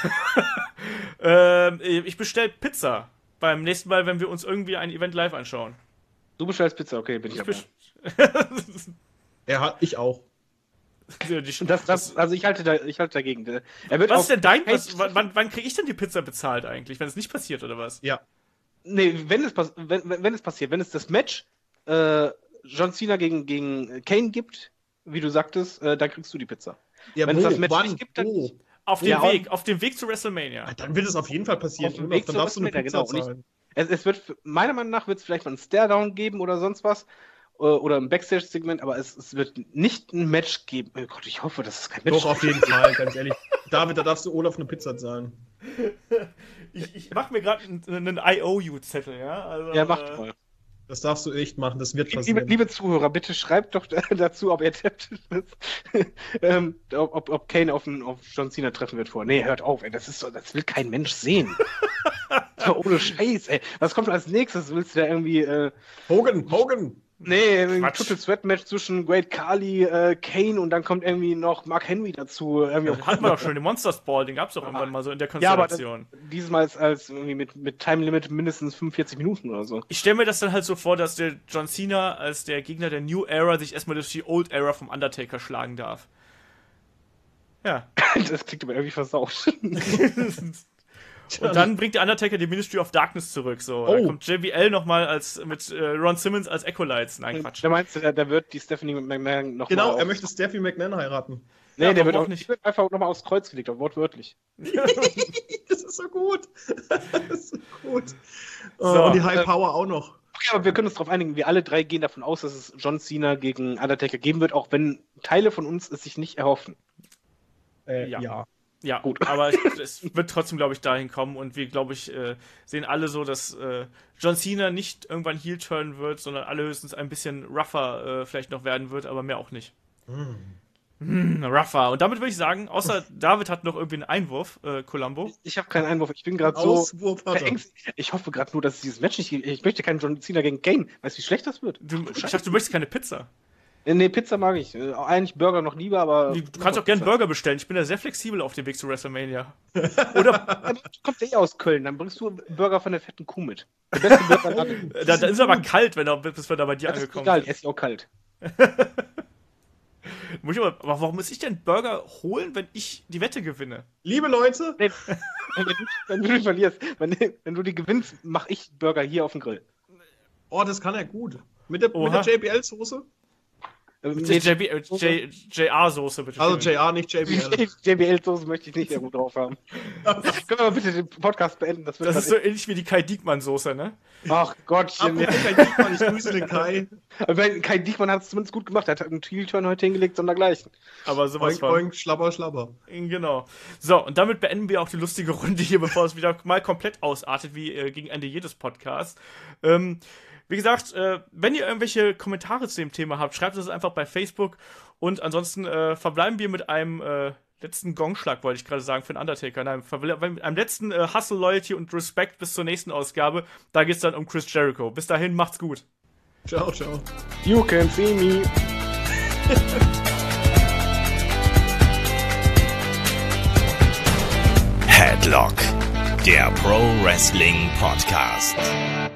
Ähm, ich bestell Pizza beim nächsten Mal, wenn wir uns irgendwie ein Event live anschauen. Du bestellst Pizza, okay, bin ich Ich dabei. best- Er hat, ich auch. Ja, die- Und das, das, also ich halte, da, ich halte dagegen. Er wird was auch, ist denn dein? Was, wann wann kriege ich denn die Pizza bezahlt eigentlich, wenn es nicht passiert oder was? Ja. Nee, wenn es, pass- wenn, wenn wenn es passiert, wenn es das Match äh, John Cena gegen, gegen Kane gibt, wie du sagtest, äh, dann kriegst du die Pizza. Ja, Wenn wo, es das Match wann, nicht gibt, dann wo? nicht. Auf dem Ja, Weg, auf dem Weg zu WrestleMania. Dann wird es auf jeden Fall passieren. Auf dem Olaf, Weg dann zur darfst du eine WrestleMania, Pizza genau, zahlen. Es, es wird, meiner Meinung nach, wird es vielleicht mal einen Stare-Down geben oder sonst was. äh, Oder ein Backstage-Segment, aber es, es wird nicht ein Match geben. Oh Gott, ich hoffe, dass es kein Match Doch, auf jeden Fall, ganz ehrlich. David, da darfst du Olaf eine Pizza zahlen. Ich, ich mache mir gerade einen, einen I O U-Zettel, ja? Also, Ja, macht äh, mal. Das darfst du echt machen, das wird Liebe, passieren. liebe Zuhörer, bitte schreibt doch dazu, ob ihr tippt, ähm, ob, ob Kane auf, einen, auf John Cena treffen wird vor. Nee, hört auf, ey, das ist so, das will kein Mensch sehen. Ja, ohne Scheiß, ey. Was kommt als nächstes? Willst du da irgendwie, äh, Hogan, Hogan! nee, ein Quatsch. Total Sweat Match zwischen Great Khali, äh, Kane und dann kommt irgendwie noch Mark Henry dazu. Irgendwie Den hatten wir doch schon, den Monsters Ball, den gab's doch irgendwann mal so in der ja, aber das, Konstellation. dieses Mal als, als irgendwie mit, mit Time Limit mindestens fünfundvierzig Minuten oder so. Ich stelle mir das dann halt so vor, dass der John Cena als der Gegner der New Era sich erstmal durch die Old Era vom Undertaker schlagen darf. Ja. Das klingt aber irgendwie versaut. Und dann bringt der Undertaker die Ministry of Darkness zurück. So. Oh. Dann kommt J B L nochmal als mit äh, Ron Simmons als Acolytes. Nein, Quatsch. Da meinst du, da, da wird die Stephanie McMahon noch Genau, mal er auf- möchte Steffi McMahon heiraten. Nee, Ja, der wird warum auch auch nicht? nicht. Wird einfach nochmal aufs Kreuz gelegt, wortwörtlich. Das ist so gut. Das ist so gut. Oh, So, und die High äh, Power auch noch. Okay, aber wir können uns darauf einigen, wir alle drei gehen davon aus, dass es John Cena gegen Undertaker geben wird, auch wenn Teile von uns es sich nicht erhoffen. Äh, Ja. ja. Ja, Gut. aber es, es wird trotzdem, glaube ich, dahin kommen und wir, glaube ich, äh, sehen alle so, dass äh, John Cena nicht irgendwann heel turnen wird, sondern alle höchstens ein bisschen rougher äh, vielleicht noch werden wird, aber mehr auch nicht. Hm, rougher. Und damit würde ich sagen, außer David hat noch irgendwie einen Einwurf, äh, Columbo. Ich habe keinen Einwurf. Ich bin gerade so Auswurf hat er. verängstigt. Ich hoffe gerade nur, dass dieses Match nicht. Ich möchte keinen John Cena gegen Kane. Weißt du, wie schlecht das wird? Du, ich dachte, du möchtest keine Pizza. Äh, Nee, Pizza mag ich. Äh, Eigentlich Burger noch lieber, aber. Du kannst auch gerne Burger bestellen. Ich bin da sehr flexibel auf dem Weg zu WrestleMania. Oder Aber du kommst eh aus Köln, dann bringst du Burger von der fetten Kuh mit. Der beste Burger hat. äh, da, da ist es aber kalt, wenn er, bis wir da bei dir Das ist angekommen egal, sind. er ist ja auch kalt. Muss ich aber, aber warum muss ich denn Burger holen, wenn ich die Wette gewinne? Liebe Leute, Nee, wenn, du, wenn du die verlierst, wenn, wenn du die gewinnst, mach ich Burger hier auf dem Grill. oh, das kann er gut. Mit der, mit Oha. der J B L-Soße? Ähm, Mit nee, der J B, äh, J, J R-Soße, bitte. Also schön. J R, nicht J B L. J B L-Soße möchte ich nicht sehr gut drauf haben. Können wir mal bitte den Podcast beenden? Das, wird Das ist so ähnlich wie die Kai Diekmann-Soße, ne? Ach Gottchen. Apropos Kai Diekmann, ich grüße den Kai. Aber Kai Diekmann hat es zumindest gut gemacht. Er hat einen Heel-Turn heute hingelegt, sondergleichen. Aber sowas Oink, von. oink, schlabber, schlabber. Genau. So, und damit beenden wir auch die lustige Runde hier, bevor es wieder mal komplett ausartet, wie äh, gegen Ende jedes Podcasts. Ähm, wie gesagt, äh, wenn ihr irgendwelche Kommentare zu dem Thema habt, schreibt es einfach bei Facebook. Und ansonsten äh, verbleiben wir mit einem äh, letzten Gongschlag, wollte ich gerade sagen, für den Undertaker. Nein, verbleiben mit einem letzten äh, Hustle, Loyalty und Respect bis zur nächsten Ausgabe. Da geht es dann um Chris Jericho. Bis dahin, macht's gut. Ciao, ciao. You can see me. Headlock, der Pro Wrestling Podcast.